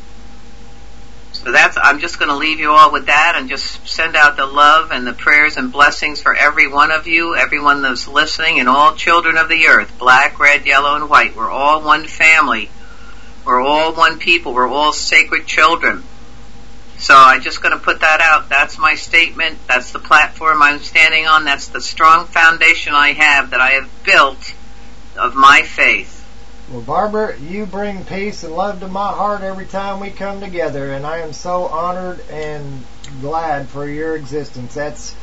So I'm just going to leave you all with that and just send out the love and the prayers and blessings for every one of you, everyone that's listening, and all children of the earth, black, red, yellow, and white. We're all one family. We're all one people. We're all sacred children. So I'm just going to put that out. That's my statement. That's the platform I'm standing on. That's the strong foundation I have that I have built of my faith. Well, Barbara, you bring peace and love to my heart every time we come together, and I am so honored and glad for your existence.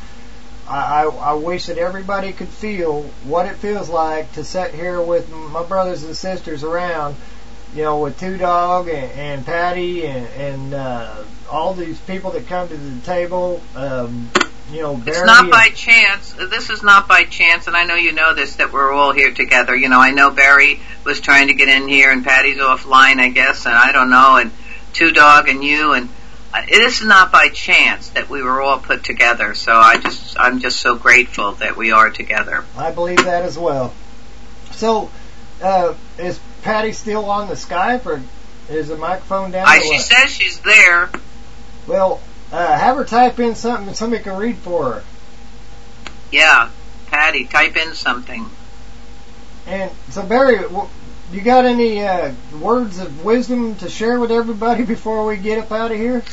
I wish that everybody could feel what it feels like to sit here with my brothers and sisters around, with Two Dog and Patty and all these people that come to the table. Barry. It's not by chance. This is not by chance, and I know you know this, that we're all here together. I know Barry was trying to get in here, and Patty's offline, I guess, and I don't know, and Two Dog and you, and this is not by chance that we were all put together. So I'm just so grateful that we are together. I believe that as well. So, is Patty still on the Skype, or is the microphone down? She says she's there. Well, have her type in something that somebody can read for her. Yeah, Patty, type in something. And so, Barry, you got any words of wisdom to share with everybody before we get up out of here?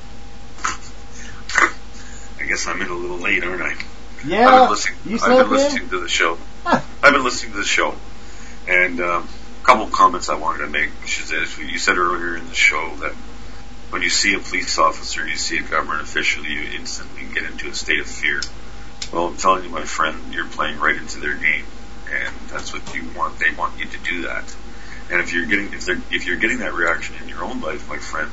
I guess I'm in a little late, aren't I? Yeah, I've been listening to the show. I've been listening to the show, and a couple of comments I wanted to make. You said earlier in the show that when you see a police officer, you see a government official, you instantly get into a state of fear. Well, I'm telling you, my friend, you're playing right into their game, and that's what you want. They want you to do that. And if you're getting that reaction in your own life, my friend,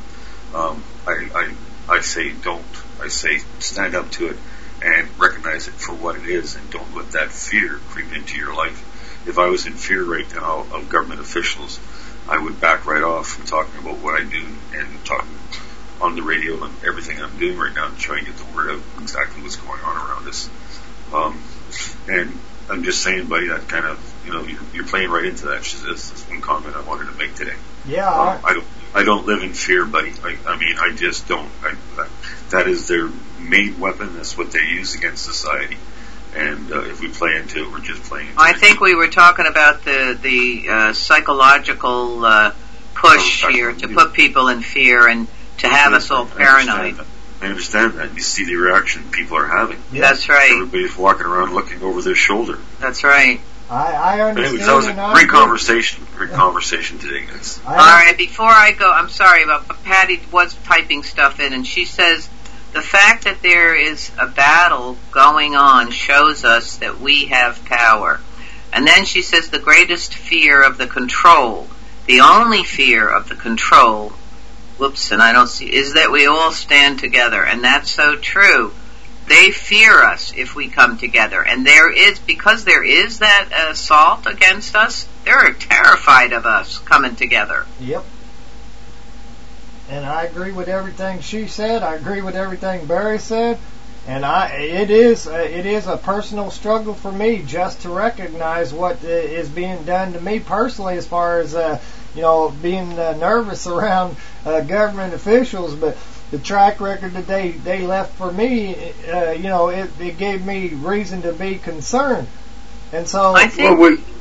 I say don't. I say stand up to it and recognize it for what it is, and don't let that fear creep into your life. If I was in fear right now of government officials, I would back right off from talking about what I do and talking on the radio and everything I'm doing right now to try and get the word out exactly what's going on around us. And I'm just saying, buddy, that kind of, you're playing right into that. That's one comment I wanted to make today. Yeah. I don't live in fear, buddy. I just don't. That is their main weapon. That's what they use against society. And if we play into it, we're just playing into it. I think we were talking about the psychological push here to put people in fear and to have us all paranoid. I understand that. You see the reaction people are having. Yeah. That's right. Everybody's walking around looking over their shoulder. That's right. I understand. Anyways, that was a great conversation. Great conversation today, guys. All right, before I go, I'm sorry, but Patty was typing stuff in, and she says, the fact that there is a battle going on shows us that we have power. And then she says the greatest fear of the control, the only fear of the control, is that we all stand together. And that's so true. They fear us if we come together. And because there is that assault against us, they're terrified of us coming together. Yep. And I agree with everything she said. I agree with everything Barry said. And it is a personal struggle for me just to recognize what is being done to me personally, as far as being nervous around government officials. But the track record that they left for me, it gave me reason to be concerned. And so I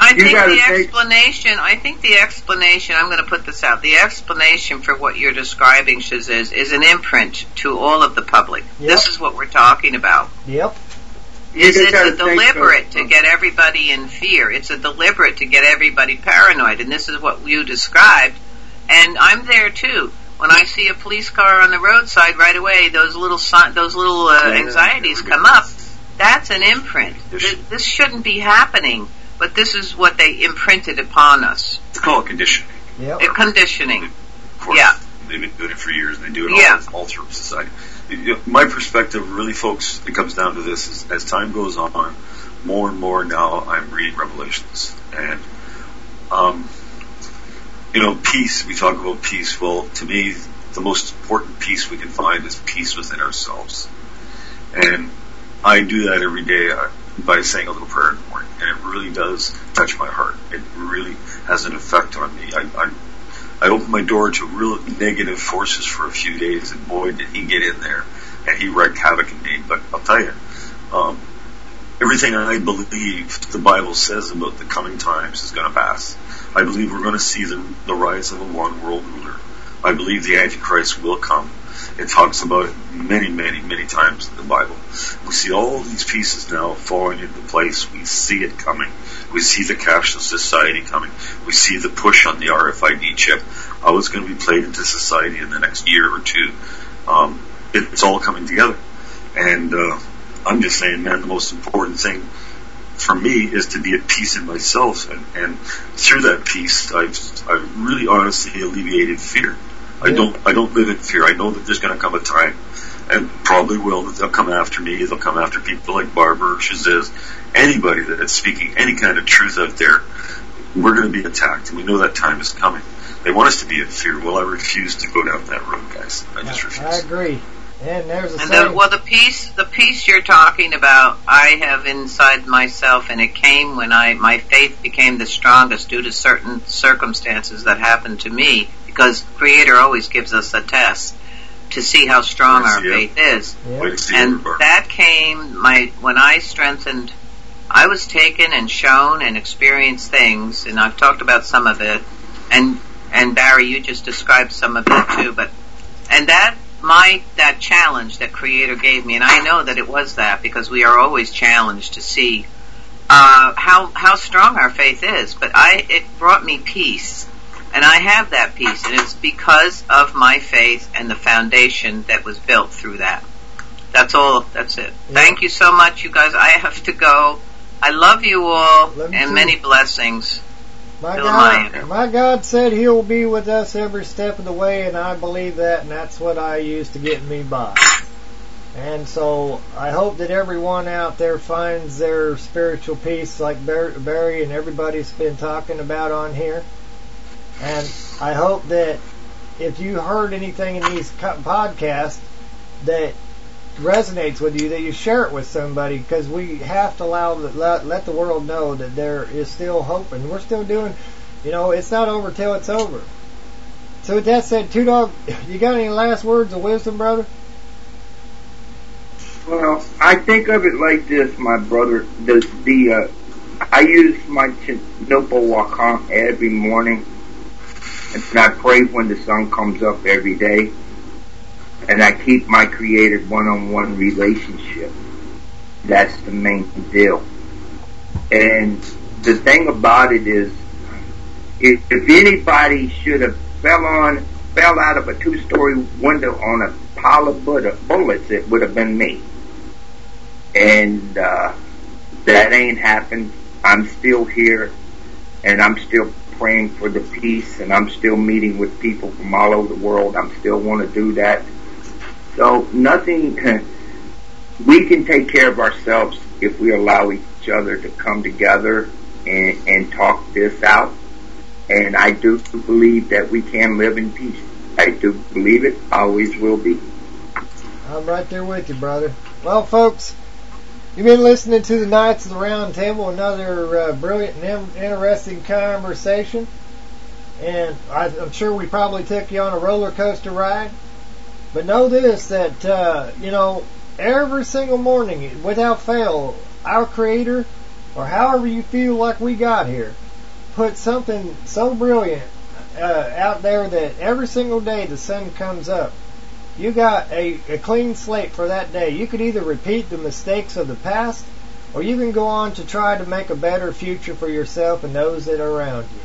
I think the explanation, I'm going to put this out, the explanation for what you're describing, Shazia, is an imprint to all of the public. Yep. This is what we're talking about. Yep. It's a deliberate to get everybody in fear. It's a deliberate to get everybody paranoid, and this is what you described. And I'm there too. When I see a police car on the roadside, right away those little anxieties come up. That's an imprint. This shouldn't be happening, but this is what they imprinted upon us. It's called conditioning. Yep. Conditioning. Of course, yeah. They've been doing it for years, and they do it all through society. My perspective, really, folks, it comes down to this: is as time goes on, more and more now, I'm reading Revelations, and peace. We talk about peace. Well, to me, the most important peace we can find is peace within ourselves, and I do that every day by saying a little prayer in the morning, and it really does touch my heart. It really has an effect on me. I opened my door to real negative forces for a few days, and boy, did he get in there, and he wreaked havoc in me. But I'll tell you, everything I believe the Bible says about the coming times is going to pass. I believe we're going to see the rise of a one world ruler. I believe the Antichrist will come. It talks about it many, many, many times in the Bible. We see all these pieces now falling into place. We see it coming. We see the cashless society coming. We see the push on the RFID chip. How it's going to be played into society in the next year or two. It's all coming together. And I'm just saying, man, the most important thing for me is to be at peace in myself. And through that peace, I've really honestly alleviated fear. I don't live in fear. I know that there's going to come a time, and probably will, that they'll come after me. They'll come after people like Barbara or Shazia, anybody that's speaking any kind of truth out there. We're going to be attacked, and we know that time is coming. They want us to be in fear. Well, I refuse to go down that road, guys. I just refuse. I agree. And there's a the peace you're talking about, I have inside myself, and it came when my faith became the strongest due to certain circumstances that happened to me. Because Creator always gives us a test to see how strong our faith is. And that came when I strengthened. I was taken and shown and experienced things, and I've talked about some of it. And Barry, you just described some of it too. That challenge that Creator gave me, and I know that it was that because we are always challenged to see how strong our faith is. But it brought me peace. And I have that peace, and it's because of my faith and the foundation that was built through that. That's all. That's it. Yeah. Thank you so much, you guys. I have to go. I love you all, and many blessings. My God said He'll be with us every step of the way, and I believe that, and that's what I use to get me by. And so I hope that everyone out there finds their spiritual peace like Barry and everybody's been talking about on here. And I hope that if you heard anything in these podcasts that resonates with you, that you share it with somebody, because we have to let the world know that there is still hope, and we're still doing, it's not over till it's over. So with that said, Two Dog, you got any last words of wisdom, brother? Well, I think of it like this, my brother. I use my Nopo Wakan every morning. And I pray when the sun comes up every day. And I keep my Creator one-on-one relationship. That's the main deal. And the thing about it is, if anybody should have fell out of a 2-story window on a pile of bullets, it would have been me. And that ain't happened. I'm still here, and I'm still praying for the peace, and I'm still meeting with people from all over the world. I'm still want to do that. So we can take care of ourselves if we allow each other to come together and talk this out. And I do believe that we can live in peace. I do believe it, always will be. I'm right there with you, brother. Well, folks, you've been listening to the Knights of the Round Table, another brilliant and interesting conversation. And I'm sure we probably took you on a roller coaster ride. But know this, that, every single morning, without fail, our Creator or however you feel like we got here, put something so brilliant out there that every single day the sun comes up, you got a clean slate for that day. You could either repeat the mistakes of the past, or you can go on to try to make a better future for yourself and those that are around you.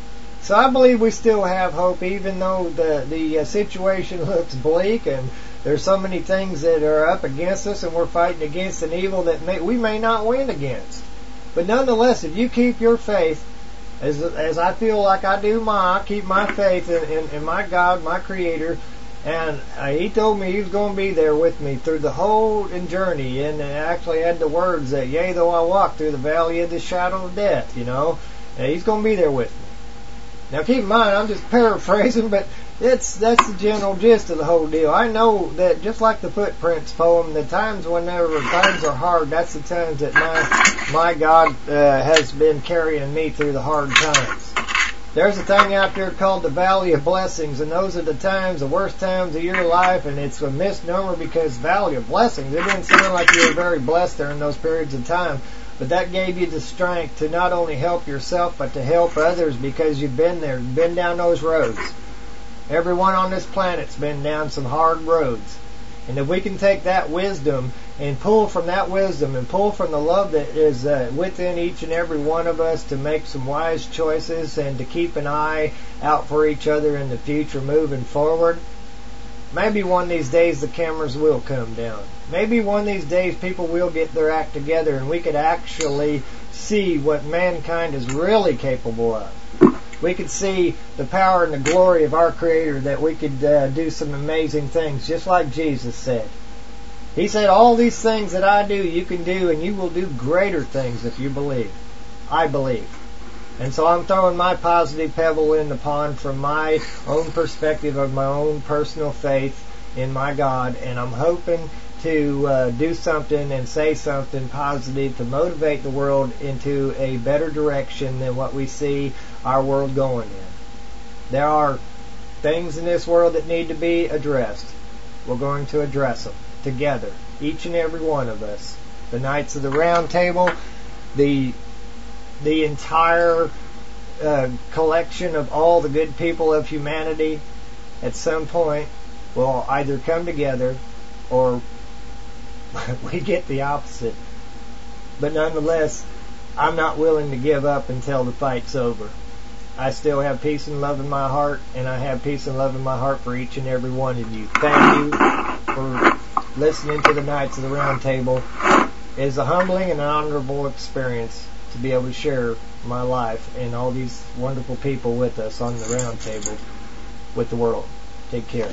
So I believe we still have hope, even though the situation looks bleak and there's so many things that are up against us, and we're fighting against an evil that we may not win against. But nonetheless, if you keep your faith, as I feel like I do I keep my faith in my God, my Creator, and He told me He was going to be there with me through the whole journey, and I actually had the words that, yea, though I walk through the valley of the shadow of death, and He's going to be there with me. Now keep in mind, I'm just paraphrasing, but that's the general gist of the whole deal. I know that just like the Footprints poem, the times whenever times are hard, that's the times that my God has been carrying me through the hard times. There's a thing out there called the Valley of Blessings, and those are the times, the worst times of your life, and it's a misnomer because Valley of Blessings, it didn't sound like you were very blessed during those periods of time, but that gave you the strength to not only help yourself, but to help others because you've been there, been down those roads. Everyone on this planet's been down some hard roads. And if we can take that wisdom and pull from that wisdom and pull from the love that is within each and every one of us to make some wise choices and to keep an eye out for each other in the future moving forward, maybe one of these days the cameras will come down. Maybe one of these days people will get their act together and we could actually see what mankind is really capable of. We could see the power and the glory of our Creator, that we could do some amazing things, just like Jesus said. He said, all these things that I do, you can do, and you will do greater things if you believe. I believe. And so I'm throwing my positive pebble in the pond from my own perspective of my own personal faith in my God, and I'm hoping to do something and say something positive to motivate the world into a better direction than what we see our world going in. There are things in this world that need to be addressed. We're going to address them together, each and every one of us. The Knights of the Round Table, the entire collection of all the good people of humanity, at some point will either come together or we get the opposite. But nonetheless, I'm not willing to give up until the fight's over. I still have peace and love in my heart, and I have peace and love in my heart for each and every one of you. Thank you for listening to the Knights of the Round Table. It is a humbling and honorable experience to be able to share my life and all these wonderful people with us on the round table with the world. Take care.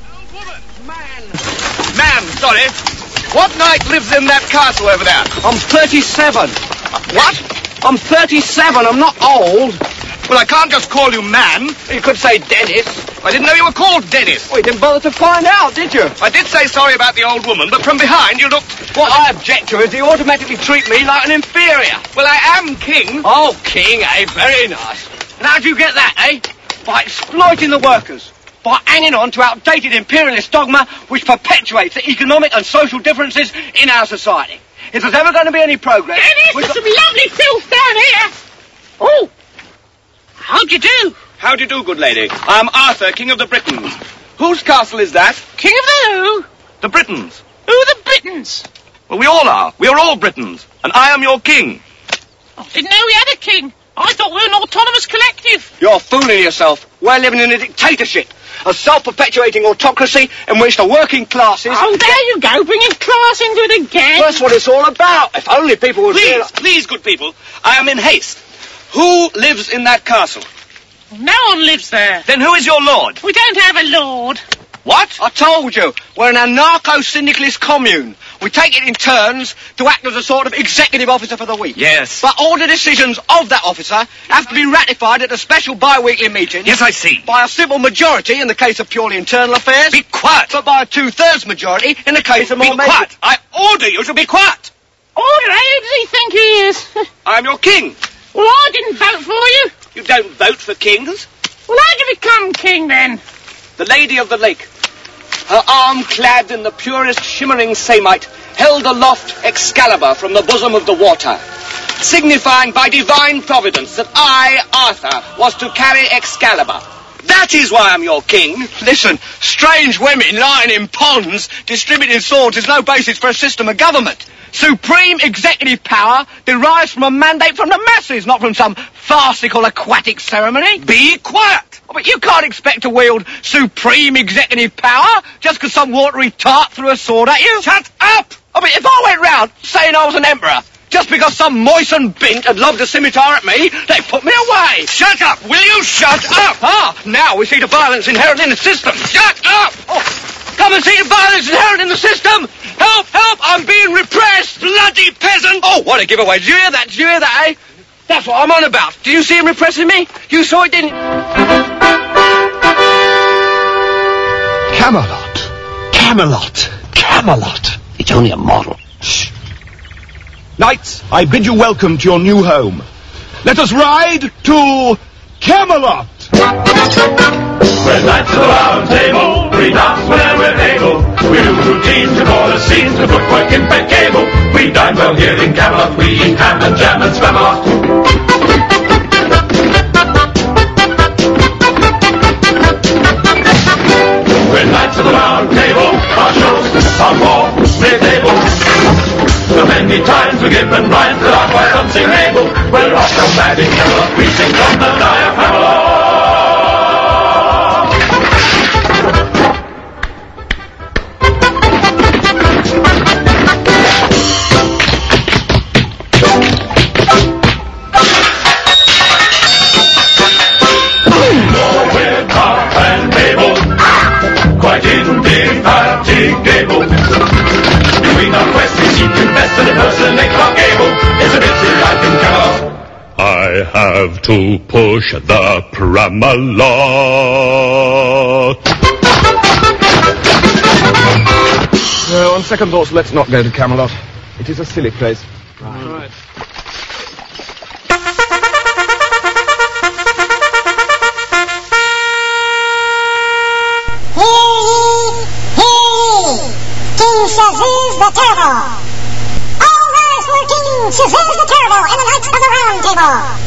Man, sorry. What knight lives in that castle over there? I'm 37. What? I'm 37. I'm not old. Well, I can't just call you man. You could say Dennis. I didn't know you were called Dennis. Well, you didn't bother to find out, did you? I did say sorry about the old woman, but from behind you looked... What I object to is you automatically treat me like an inferior. Well, I am king. Oh, king, eh? Very nice. And how'd you get that, eh? By exploiting the workers. By hanging on to outdated imperialist dogma which perpetuates the economic and social differences in our society. If there's ever going to be any progress... Dennis, there's some lovely filth down here. Oh, how'd you do? How do you do, good lady? I am Arthur, King of the Britons. Whose castle is that? King of the who? The Britons. Who are the Britons? Well, we all are. We are all Britons. And I am your king. I didn't know we had a king. I thought we were an autonomous collective. You're fooling yourself. We're living in a dictatorship. A self-perpetuating autocracy in which the working classes... Oh, there you go, bringing class into it again. That's what it's all about. If only people would... Please, good people, I am in haste. Who lives in that castle? No one lives there. Then who is your lord? We don't have a lord. What? I told you. We're an anarcho-syndicalist commune. We take it in turns to act as a sort of executive officer for the week. Yes. But all the decisions of that officer have to be ratified at a special bi-weekly meeting. Yes, I see. By a simple majority in the case of purely internal affairs. Be quiet. But by a 2/3 majority in the case of more... Be quiet. I order you to be quiet. Order? Who does he think he is? I'm your king. Well, I didn't vote for you. You don't vote for kings. Well, how'd you become king, then? The Lady of the Lake, her arm clad in the purest shimmering samite, held aloft Excalibur from the bosom of the water. signifying by divine providence that I, Arthur, was to carry Excalibur. That is why I'm your king. Listen, strange women lying in ponds distributing swords is no basis for a system of government. Supreme executive power derives from a mandate from the masses, not from some farcical aquatic ceremony. Be quiet! Oh, but you can't expect to wield supreme executive power just because some watery tart threw a sword at you. Shut up! I mean, if I went round saying I was an emperor, just because some moistened bint had lobbed a scimitar at me, they put me away. Shut up! Will you shut up? Ah, now we see the violence inherent in the system. Shut up! Oh, come and see the violence inherent in the system. Help, help, I'm being repressed. Bloody peasant! Oh, what a giveaway. Did you hear that? Did you hear that, eh? That's what I'm on about. Do you see him repressing me? You saw it, didn't you? Camelot. Camelot. Camelot. It's only a model. Shh. Knights, I bid you welcome to your new home. Let us ride to Camelot. We're knights of the round table, we dance whenever we're able. We do routines to all the scenes, the footwork impeccable. We dine well here in Camelot, we eat ham and jam and Spamalot. We're knights of the round table, our shows are more mid-table. So many times we're given rhymes that are quite unsingable. We're off so mad in Camelot, we sing from the diaphragm. Quite indefatigable. Between our quests we seek to best and impersonate Clark Gable. It's a busy life in Camelot. I have to push the Pramalot. On second thoughts, let's not go to Camelot. It is a silly place. Right. King Shazuz the Terrible. All rise for King Shazuz the Terrible and the Knights of the Round Table.